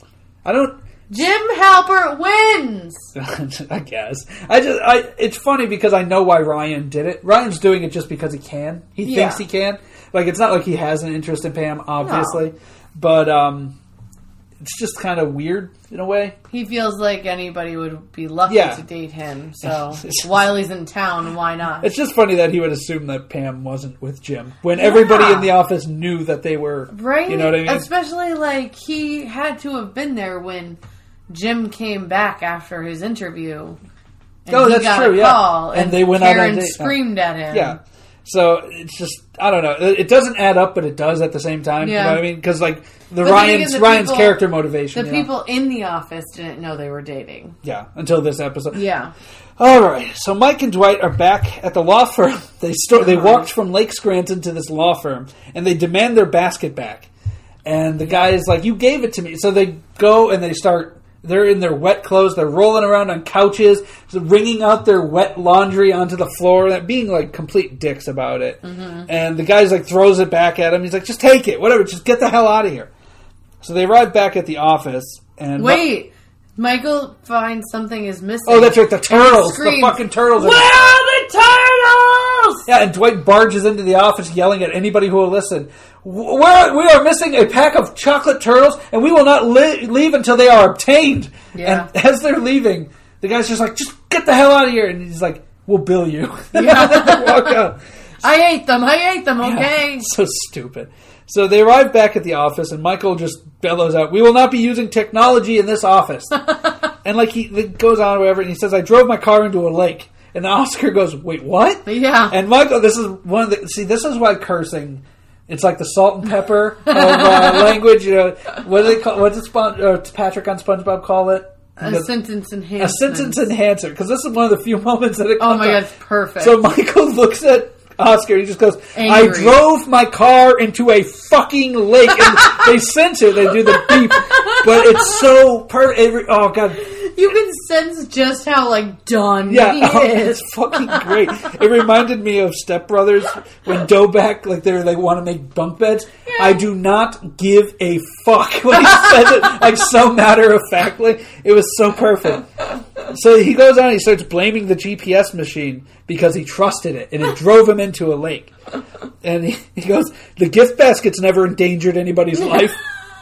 Speaker 2: I don't...
Speaker 3: Jim Halpert wins!
Speaker 2: I guess. I just, I, it's funny because I know why Ryan did it. Ryan's doing it just because he can. He
Speaker 3: Yeah.
Speaker 2: thinks he can. Like, it's not like he has an interest in Pam, obviously.
Speaker 3: No.
Speaker 2: But, um... it's just kind of weird in a way.
Speaker 3: He feels like anybody would be lucky
Speaker 2: Yeah.
Speaker 3: to date him. So while he's in town, why not?
Speaker 2: It's just funny that he would assume that Pam wasn't with Jim when everybody in the office knew that they were.
Speaker 3: Right?
Speaker 2: You know what I mean?
Speaker 3: Especially like he had to have been there when Jim came back after his interview. And
Speaker 2: Oh,
Speaker 3: he
Speaker 2: that's
Speaker 3: got
Speaker 2: true,
Speaker 3: a
Speaker 2: yeah.
Speaker 3: call,
Speaker 2: And
Speaker 3: and,
Speaker 2: they went out on a
Speaker 3: Karen
Speaker 2: date.
Speaker 3: screamed at him.
Speaker 2: Yeah. So it's just, I don't know. It it doesn't add up, but it does at the same time.
Speaker 3: Yeah.
Speaker 2: You know what I mean? Because like the
Speaker 3: But then
Speaker 2: Ryan's
Speaker 3: again, the
Speaker 2: Ryan's
Speaker 3: people-
Speaker 2: character motivation.
Speaker 3: The
Speaker 2: you know?
Speaker 3: people in the office didn't know they were dating.
Speaker 2: Yeah, until this episode.
Speaker 3: Yeah.
Speaker 2: All right. So Mike and Dwight are back at the law firm. They sto- they walked from Lake Scranton to this law firm, and they demand their basket back. And the guy is like, "You gave it to me." So they go and they start. They're in their wet clothes. They're rolling around on couches, wringing out their wet laundry onto the floor, being like complete dicks about it. Mm-hmm. And the guy's like throws it back at him. He's like, "Just take it, whatever. Just get the hell out of here." So they arrive back at the office, and
Speaker 3: Wait, Michael finds something is missing.
Speaker 2: oh, that's right, the
Speaker 3: And
Speaker 2: turtles, the
Speaker 3: screams,
Speaker 2: fucking turtles.
Speaker 3: Where are the turtles?
Speaker 2: Yeah, and Dwight barges into the office yelling at anybody who will listen. We're, we are missing a pack of chocolate turtles, and we will not li- leave until they are obtained.
Speaker 3: Yeah.
Speaker 2: And as they're leaving, the guy's just like, just get the hell out of here. And he's like, we'll bill you.
Speaker 3: Yeah.
Speaker 2: Walk out.
Speaker 3: I ate them. I ate them. Okay.
Speaker 2: Yeah, so stupid. So they arrive back at the office, and Michael just bellows out, "We will not be using technology in this office." And like he, he goes on or whatever, and he says, "I drove my car into a lake." And Oscar goes, "Wait, what?"
Speaker 3: Yeah.
Speaker 2: And Michael, this is one of the see. This is why cursing. It's like the salt and pepper of uh, language. You know, what do they call? What does Spon- uh, Patrick on SpongeBob call it?
Speaker 3: A
Speaker 2: The-
Speaker 3: sentence enhancement.
Speaker 2: a sentence enhancer. Because this is one of the few moments that it.
Speaker 3: Oh
Speaker 2: comes
Speaker 3: my
Speaker 2: up.
Speaker 3: god, it's perfect.
Speaker 2: So Michael looks at Oscar. He just goes,
Speaker 3: Angry.
Speaker 2: "I drove my car into a fucking lake." And they censor. They do the beep, but it's so perfect. Oh god.
Speaker 3: You can sense just how like done
Speaker 2: Yeah,
Speaker 3: he
Speaker 2: oh,
Speaker 3: is.
Speaker 2: it's fucking great. It reminded me of Step Brothers when Doback, like they they want to make bunk beds.
Speaker 3: Yeah.
Speaker 2: I do not give a fuck when he says it, like so matter of factly. It was so perfect. So he goes on and he starts blaming the G P S machine because he trusted it and it drove him into a lake. And he, he goes, "The gift basket's never endangered anybody's life."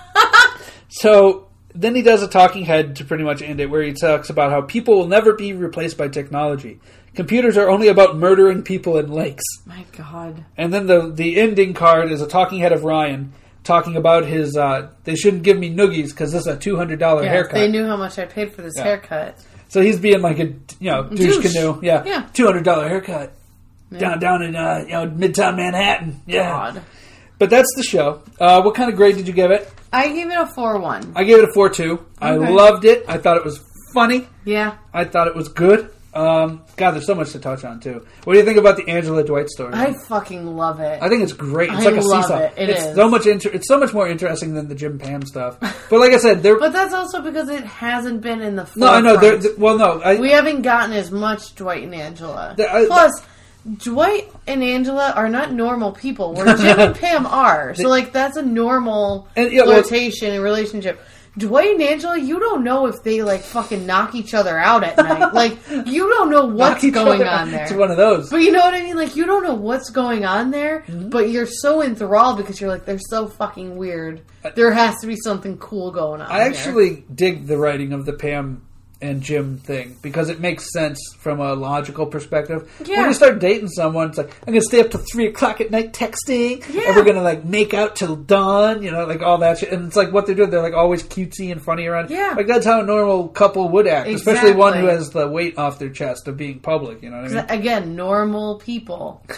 Speaker 2: So then he does a talking head to pretty much end it, where he talks about how people will never be replaced by technology. Computers are only about murdering people in lakes.
Speaker 3: My god.
Speaker 2: And then the the ending card is a talking head of Ryan talking about his, uh, they shouldn't give me noogies because this is a two hundred dollars
Speaker 3: Yeah,
Speaker 2: haircut.
Speaker 3: they knew how much I paid for this
Speaker 2: Yeah.
Speaker 3: haircut.
Speaker 2: So he's being like a, you know, douche,
Speaker 3: Douche.
Speaker 2: canoe. Yeah.
Speaker 3: Yeah.
Speaker 2: two hundred dollars haircut.
Speaker 3: Yeah.
Speaker 2: Down down in, uh, you know, Midtown Manhattan. Yeah.
Speaker 3: God.
Speaker 2: But that's the show. Uh, what kind of grade did you give it?
Speaker 3: I gave it a four one.
Speaker 2: I gave it a four two. I
Speaker 3: Okay.
Speaker 2: loved it. I thought it was funny.
Speaker 3: Yeah.
Speaker 2: I thought it was good. Um, God, there's so much to touch on, too. What do you think about the Angela Dwight story?
Speaker 3: I fucking love it.
Speaker 2: I think it's great. It's
Speaker 3: I
Speaker 2: like a
Speaker 3: love
Speaker 2: seesaw.
Speaker 3: it. It
Speaker 2: it's
Speaker 3: is.
Speaker 2: so much. Inter- it's so much more interesting than the Jim Pam stuff. But like I said, there.
Speaker 3: But that's also because it hasn't been in the
Speaker 2: no, I know. There,
Speaker 3: forefront.
Speaker 2: th- well, no. I,
Speaker 3: We haven't gotten as much Dwight and Angela.
Speaker 2: The- I-
Speaker 3: Plus, Dwight and Angela are not normal people, where Jim and Pam are. So, like, that's a normal
Speaker 2: And, yeah, well-
Speaker 3: flirtation and relationship. Dwight and Angela, you don't know if they, like, fucking knock each other out at night. Like, you don't know
Speaker 2: knock
Speaker 3: what's
Speaker 2: each
Speaker 3: going
Speaker 2: other-
Speaker 3: on there.
Speaker 2: It's one of those.
Speaker 3: But you know what I mean? Like, you don't know what's going on there,
Speaker 2: Mm-hmm.
Speaker 3: but you're so enthralled because you're like, they're so fucking weird. There has to be something cool going on
Speaker 2: I
Speaker 3: there.
Speaker 2: actually dig the writing of the Pam and Jim thing because it makes sense from a logical perspective.
Speaker 3: Yeah.
Speaker 2: When you start dating someone, it's like, I'm going to stay up till three o'clock at night texting,
Speaker 3: Yeah.
Speaker 2: and we're going to like make out till dawn, you know, like all that shit. And it's like what they're doing. They're like always cutesy and funny around.
Speaker 3: Yeah.
Speaker 2: Like that's how a normal couple would act, especially one who
Speaker 3: Exactly.
Speaker 2: has the weight off their chest of being public, you know what I mean?
Speaker 3: Again, normal people.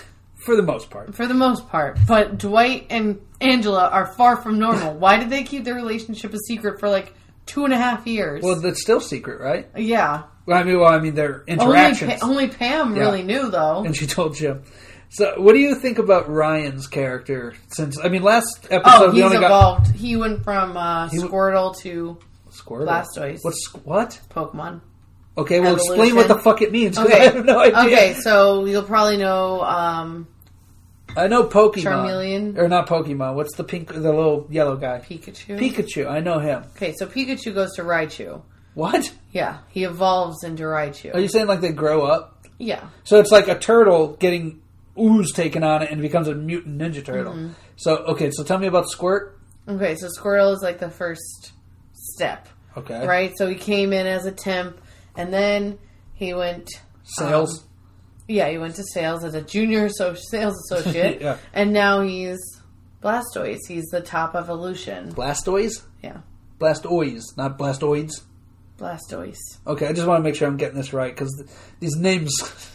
Speaker 2: For the most part.
Speaker 3: For the most part. But Dwight and Angela are far from normal. Why did they keep their relationship a secret for like two and a half years?
Speaker 2: Well, that's still secret, right?
Speaker 3: Yeah.
Speaker 2: Well, I mean, well, I mean, their interactions.
Speaker 3: Only, pa- only Pam
Speaker 2: Yeah.
Speaker 3: really knew, though.
Speaker 2: And she told Jim. So, what do you think about Ryan's character? Since I mean, last episode
Speaker 3: Oh,
Speaker 2: we
Speaker 3: he's
Speaker 2: only
Speaker 3: evolved. Got he went from uh,
Speaker 2: He w-
Speaker 3: Squirtle to
Speaker 2: Squirtle.
Speaker 3: Blastoise.
Speaker 2: What's what?
Speaker 3: Pokemon.
Speaker 2: Okay, well,
Speaker 3: Evolution.
Speaker 2: explain what the fuck it means. 'Cause
Speaker 3: Okay.
Speaker 2: I have no idea.
Speaker 3: Okay, so you'll probably know. Um,
Speaker 2: I know Pokemon.
Speaker 3: Charmeleon.
Speaker 2: Or not Pokemon. What's the pink, the little yellow guy?
Speaker 3: Pikachu.
Speaker 2: Pikachu. I know him.
Speaker 3: Okay, so Pikachu goes to Raichu.
Speaker 2: What?
Speaker 3: Yeah, he evolves into Raichu.
Speaker 2: Are you saying like they grow up?
Speaker 3: Yeah.
Speaker 2: So it's like a turtle getting ooze taken on it and becomes a mutant ninja turtle.
Speaker 3: Mm-hmm.
Speaker 2: So, okay, so tell me about Squirt.
Speaker 3: Okay, so Squirtle is like the first step.
Speaker 2: Okay.
Speaker 3: Right? So he came in as a temp, and then he went...
Speaker 2: Sales.
Speaker 3: Um, yeah, he went to sales as a junior so- sales associate.
Speaker 2: Yeah.
Speaker 3: And now he's Blastoise. He's the top evolution.
Speaker 2: Blastoise?
Speaker 3: Yeah.
Speaker 2: Blastoise, not Blastoids.
Speaker 3: Blastoise.
Speaker 2: Okay, I just want to make sure I'm getting this right because th- these names,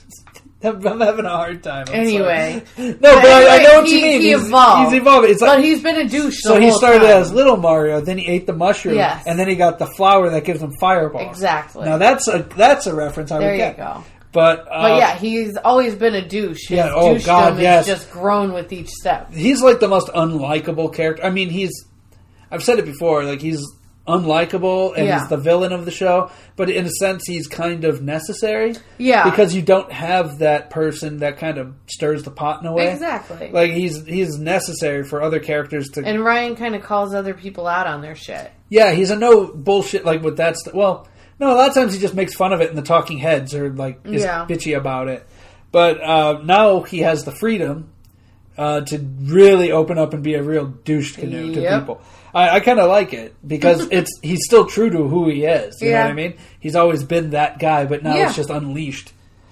Speaker 2: I'm having a hard time. I'm
Speaker 3: Anyway.
Speaker 2: sorry. No, but I, I know what
Speaker 3: he,
Speaker 2: you mean.
Speaker 3: He
Speaker 2: he's,
Speaker 3: evolved.
Speaker 2: he's evolving. It's like,
Speaker 3: but he's been a douche the
Speaker 2: so he
Speaker 3: whole
Speaker 2: started
Speaker 3: time.
Speaker 2: as little Mario, then he ate the mushroom,
Speaker 3: Yes.
Speaker 2: and then he got the flower that gives him fireballs.
Speaker 3: Exactly.
Speaker 2: Now that's a that's a reference I
Speaker 3: There
Speaker 2: would
Speaker 3: you
Speaker 2: get.
Speaker 3: go.
Speaker 2: But uh,
Speaker 3: But yeah, he's always been a douche. His
Speaker 2: Yeah, oh,
Speaker 3: douchedom
Speaker 2: God,
Speaker 3: has
Speaker 2: yes.
Speaker 3: just grown with each step.
Speaker 2: he's like the most unlikable character. I mean, he's I've said it before, like he's unlikable and
Speaker 3: Yeah.
Speaker 2: he's the villain of the show, but in a sense he's kind of necessary.
Speaker 3: Yeah.
Speaker 2: Because you don't have that person that kind of stirs the pot in a way.
Speaker 3: Exactly.
Speaker 2: Like he's he's necessary for other characters to
Speaker 3: And Ryan kind of calls other people out on their shit.
Speaker 2: Yeah, he's a no bullshit like with that stuff. Well, no, a lot of times he just makes fun of it in the talking heads or like is
Speaker 3: Yeah.
Speaker 2: bitchy about it. But uh, now he has the freedom uh, to really open up and be a real douche canoe to
Speaker 3: Yep.
Speaker 2: people. I, I kind of like it because it's he's still true to who he is. You
Speaker 3: Yeah.
Speaker 2: know what I mean? He's always been that guy, but now
Speaker 3: Yeah.
Speaker 2: it's just unleashed.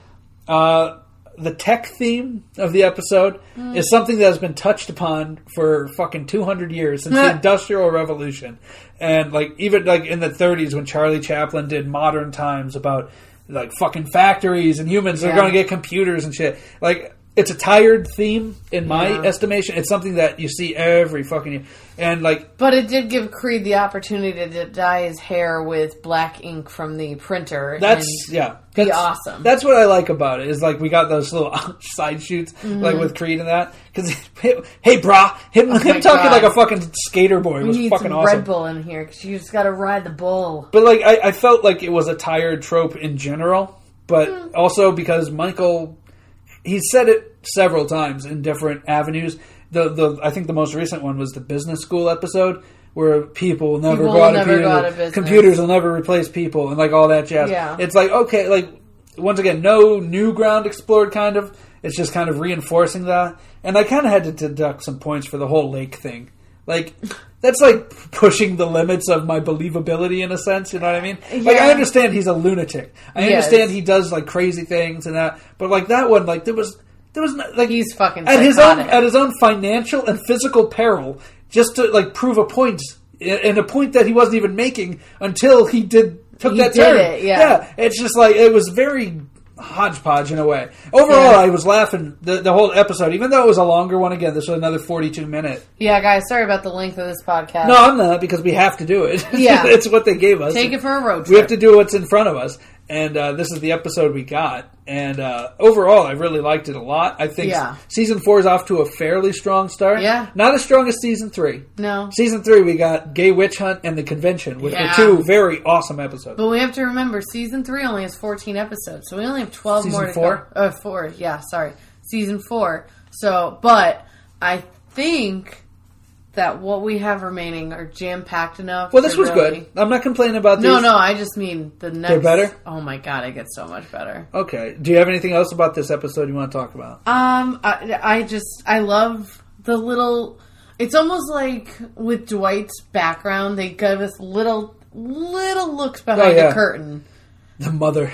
Speaker 2: Uh, the tech theme of the episode
Speaker 3: Mm.
Speaker 2: is something that has been touched upon for fucking two hundred years since the Industrial Revolution. And like even like in the thirties when Charlie Chaplin did Modern Times about like fucking factories and humans are
Speaker 3: Yeah.
Speaker 2: going to get computers and shit. Like it's a tired theme in my
Speaker 3: Yeah.
Speaker 2: estimation. It's something that you see every fucking year. And like
Speaker 3: But it did give Creed the opportunity to dye his hair with black ink from the printer.
Speaker 2: that's
Speaker 3: and
Speaker 2: yeah,
Speaker 3: be
Speaker 2: that's
Speaker 3: awesome.
Speaker 2: That's what I like about it. Is like we got those little side shoots
Speaker 3: Mm-hmm.
Speaker 2: like with Creed and that. Because hey, brah, him,
Speaker 3: Oh
Speaker 2: him
Speaker 3: my
Speaker 2: talking
Speaker 3: God.
Speaker 2: like a fucking skater boy
Speaker 3: we
Speaker 2: was
Speaker 3: need
Speaker 2: fucking
Speaker 3: some
Speaker 2: awesome.
Speaker 3: Red Bull in here because you just got to ride the bull.
Speaker 2: But like I, I felt like it was a tired trope in general, but
Speaker 3: Hmm.
Speaker 2: also because Michael, he said it several times in different avenues. The the I think the most recent one was the business school episode where people will never
Speaker 3: People
Speaker 2: go
Speaker 3: will
Speaker 2: out of
Speaker 3: never go
Speaker 2: computer-
Speaker 3: out of business.
Speaker 2: computers will never replace people and like all that jazz.
Speaker 3: Yeah.
Speaker 2: It's like okay, like once again, no new ground explored. Kind of, it's just kind of reinforcing that. And I kind of had to deduct some points for the whole lake thing. Like that's like pushing the limits of my believability in a sense. You know what I mean? Like I
Speaker 3: Yeah.
Speaker 2: understand he's a lunatic. I
Speaker 3: Yes.
Speaker 2: understand he does like crazy things and that. But like that one, like there was there was no, like
Speaker 3: He's fucking
Speaker 2: at his own
Speaker 3: psychotic.
Speaker 2: at his own financial and physical peril, just to like prove a point and a point that he wasn't even making until he did took
Speaker 3: He
Speaker 2: that
Speaker 3: did
Speaker 2: turn.
Speaker 3: it, yeah.
Speaker 2: it's just like it was very hodgepodge in a way. Overall,
Speaker 3: Yeah.
Speaker 2: I was laughing the the whole episode, even though it was a longer one. Again, this was another forty-two minute.
Speaker 3: Yeah, guys, sorry about the length of this podcast.
Speaker 2: No, I'm not because we have to do it.
Speaker 3: Yeah.
Speaker 2: it's what they gave us.
Speaker 3: Take it for a road trip.
Speaker 2: We have to do what's in front of us, and uh, this is the episode we got. And uh, overall, I really liked it a lot. I think
Speaker 3: Yeah.
Speaker 2: season four is off to a fairly strong start.
Speaker 3: Yeah.
Speaker 2: Not as strong as season three.
Speaker 3: No.
Speaker 2: Season three, we got Gay Witch Hunt and The Convention, which
Speaker 3: Yeah.
Speaker 2: were two very awesome episodes.
Speaker 3: But we have to remember, season three only has fourteen episodes, so we only have twelve
Speaker 2: Season
Speaker 3: more to
Speaker 2: four?
Speaker 3: go. Uh, four, yeah, sorry. Season four. So, but I think that what we have remaining are jam-packed enough.
Speaker 2: Well, this
Speaker 3: to
Speaker 2: was
Speaker 3: really-
Speaker 2: good. I'm not complaining about these.
Speaker 3: No, no, I just mean the next...
Speaker 2: They're better?
Speaker 3: Oh my god, it gets so much better.
Speaker 2: Okay. Do you have anything else about this episode you want to talk about?
Speaker 3: Um, I, I just, I love the little... It's almost like with Dwight's background, they give us little, little looks behind
Speaker 2: Oh, yeah.
Speaker 3: the curtain.
Speaker 2: The mother.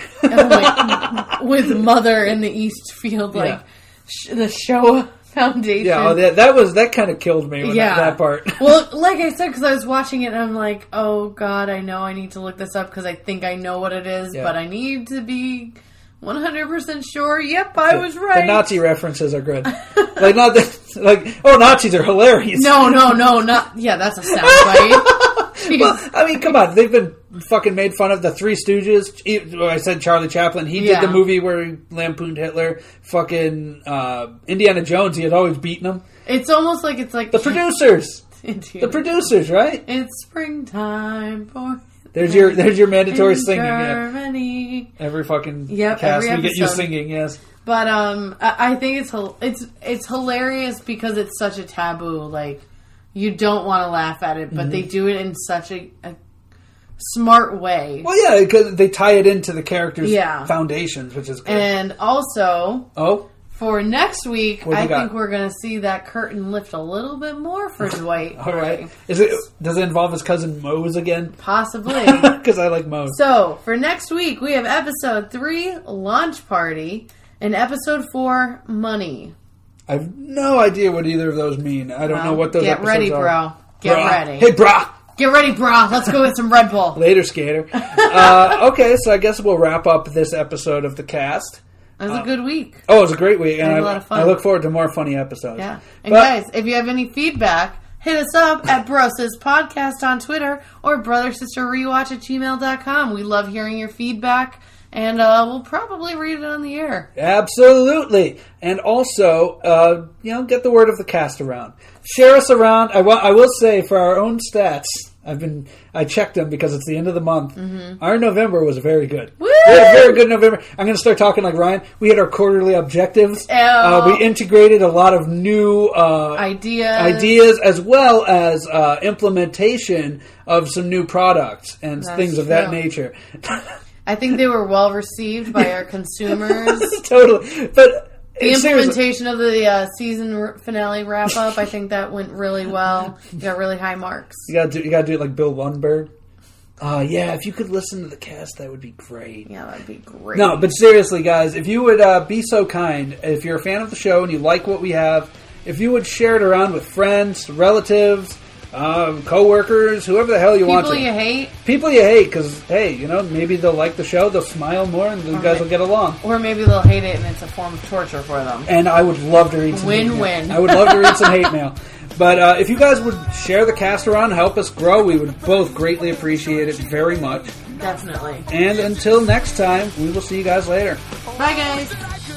Speaker 3: Like, with Mother in the East Field, like
Speaker 2: Yeah.
Speaker 3: sh- the Showa Foundation.
Speaker 2: yeah, oh, that, that was that kind of killed me. When
Speaker 3: Yeah.
Speaker 2: that, that part.
Speaker 3: Well, like I said, because I was watching it, and I'm like, oh god, I know I need to look this up because I think I know what it is,
Speaker 2: Yeah.
Speaker 3: but I need to be one hundred percent sure. Yep, I was right.
Speaker 2: The Nazi references are good. Like, not the, like, oh, Nazis are hilarious.
Speaker 3: No, no, no, not. Yeah, that's a soundbite.
Speaker 2: Well, I mean, come on. They've been fucking made fun of the Three Stooges. I said Charlie Chaplin. He
Speaker 3: Yeah.
Speaker 2: did the movie where he lampooned Hitler. Fucking uh, Indiana Jones. He had always beaten him.
Speaker 3: It's almost like it's like
Speaker 2: The producers.
Speaker 3: Indiana.
Speaker 2: The producers, right?
Speaker 3: It's springtime for.
Speaker 2: There's your there's your mandatory
Speaker 3: in
Speaker 2: singing. Yeah.
Speaker 3: Germany.
Speaker 2: Every fucking
Speaker 3: Yep,
Speaker 2: cast
Speaker 3: every
Speaker 2: we get you
Speaker 3: episode.
Speaker 2: singing. Yes.
Speaker 3: But um, I I think it's hil- it's it's hilarious because it's such a taboo. Like, you don't want to laugh at it, but they do it in such a, a smart way.
Speaker 2: Well, yeah, because they tie it into the character's
Speaker 3: Yeah.
Speaker 2: foundations, which is good.
Speaker 3: And also,
Speaker 2: oh,
Speaker 3: for next week,
Speaker 2: What do
Speaker 3: I
Speaker 2: you got?
Speaker 3: think we're going to see that curtain lift a little bit more for Dwight.
Speaker 2: all right. Is it? Does it involve his cousin Mose again?
Speaker 3: Possibly.
Speaker 2: Because I like Mose.
Speaker 3: So, for next week, we have episode three, Launch Party, and episode four, Money.
Speaker 2: I have no idea what either of those mean. I don't
Speaker 3: Well,
Speaker 2: know what those
Speaker 3: Get
Speaker 2: episodes
Speaker 3: ready,
Speaker 2: are.
Speaker 3: bro. Get
Speaker 2: Brah.
Speaker 3: ready.
Speaker 2: Hey, brah.
Speaker 3: Get ready, brah. Let's go get some Red Bull.
Speaker 2: Later, skater. uh, okay, so I guess we'll wrap up this episode of the cast.
Speaker 3: It was a good week.
Speaker 2: Oh, it was a great week, and
Speaker 3: Had a
Speaker 2: I,
Speaker 3: lot of fun.
Speaker 2: I look forward to more funny episodes.
Speaker 3: Yeah. And
Speaker 2: But-
Speaker 3: guys, if you have any feedback, hit us up at Brosis Podcast on Twitter or brother sister rewatch at gmail dot com. We love hearing your feedback, and uh, we'll probably read it on the air.
Speaker 2: Absolutely. And also, uh, you know, get the word of the cast around. Share us around. I, wa- I will say, for our own stats, I've been I checked them because it's the end of the month. Mm-hmm. Our November was very good.
Speaker 3: Woo!
Speaker 2: We had a very good November. I'm going to start talking like Ryan. We had our quarterly objectives.
Speaker 3: Ew.
Speaker 2: Uh, we integrated a lot of new uh,
Speaker 3: Ideas.
Speaker 2: ideas as well as uh, implementation of some new products and
Speaker 3: That's
Speaker 2: things of that
Speaker 3: true.
Speaker 2: nature.
Speaker 3: I think they were well received by our consumers.
Speaker 2: Totally. But
Speaker 3: The
Speaker 2: seriously,
Speaker 3: implementation of the uh, season r- finale wrap up, I think that went really well. You got really high marks.
Speaker 2: You gotta do, you gotta do it like Bill Lundberg. Uh, yeah, if you could listen to the cast, that would be great.
Speaker 3: Yeah, that'd be great.
Speaker 2: No, but seriously, guys, if you would uh, be so kind, if you're a fan of the show and you like what we have, if you would share it around with friends, relatives, um, co-workers, whoever the hell you want
Speaker 3: people
Speaker 2: to.
Speaker 3: you hate,
Speaker 2: People you hate, because, hey, you know, maybe they'll like the show, they'll smile more, and you guys
Speaker 3: may-
Speaker 2: will get along.
Speaker 3: or maybe they'll hate it and it's a form of torture for them.
Speaker 2: And I would love to read some hate mail.
Speaker 3: Win-win.
Speaker 2: I would love to read some hate mail. But uh, if you guys would share the cast around, help us grow, we would both greatly appreciate it very much.
Speaker 3: Definitely.
Speaker 2: And until next time, we will see you guys later.
Speaker 3: Bye, guys.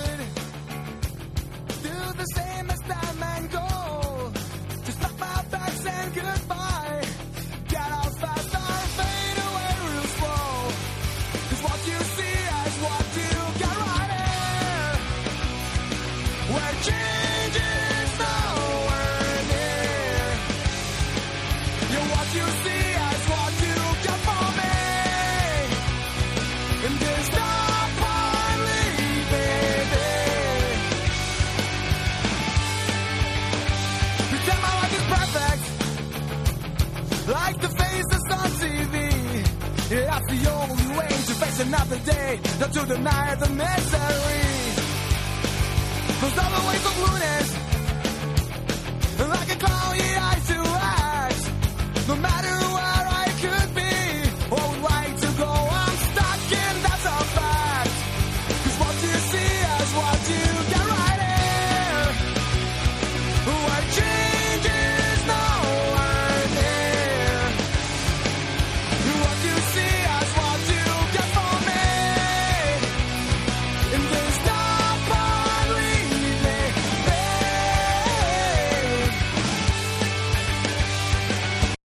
Speaker 8: Like the faces on T V, yeah, that's the only way to face another day, not to deny the misery. Those other ways of lunacy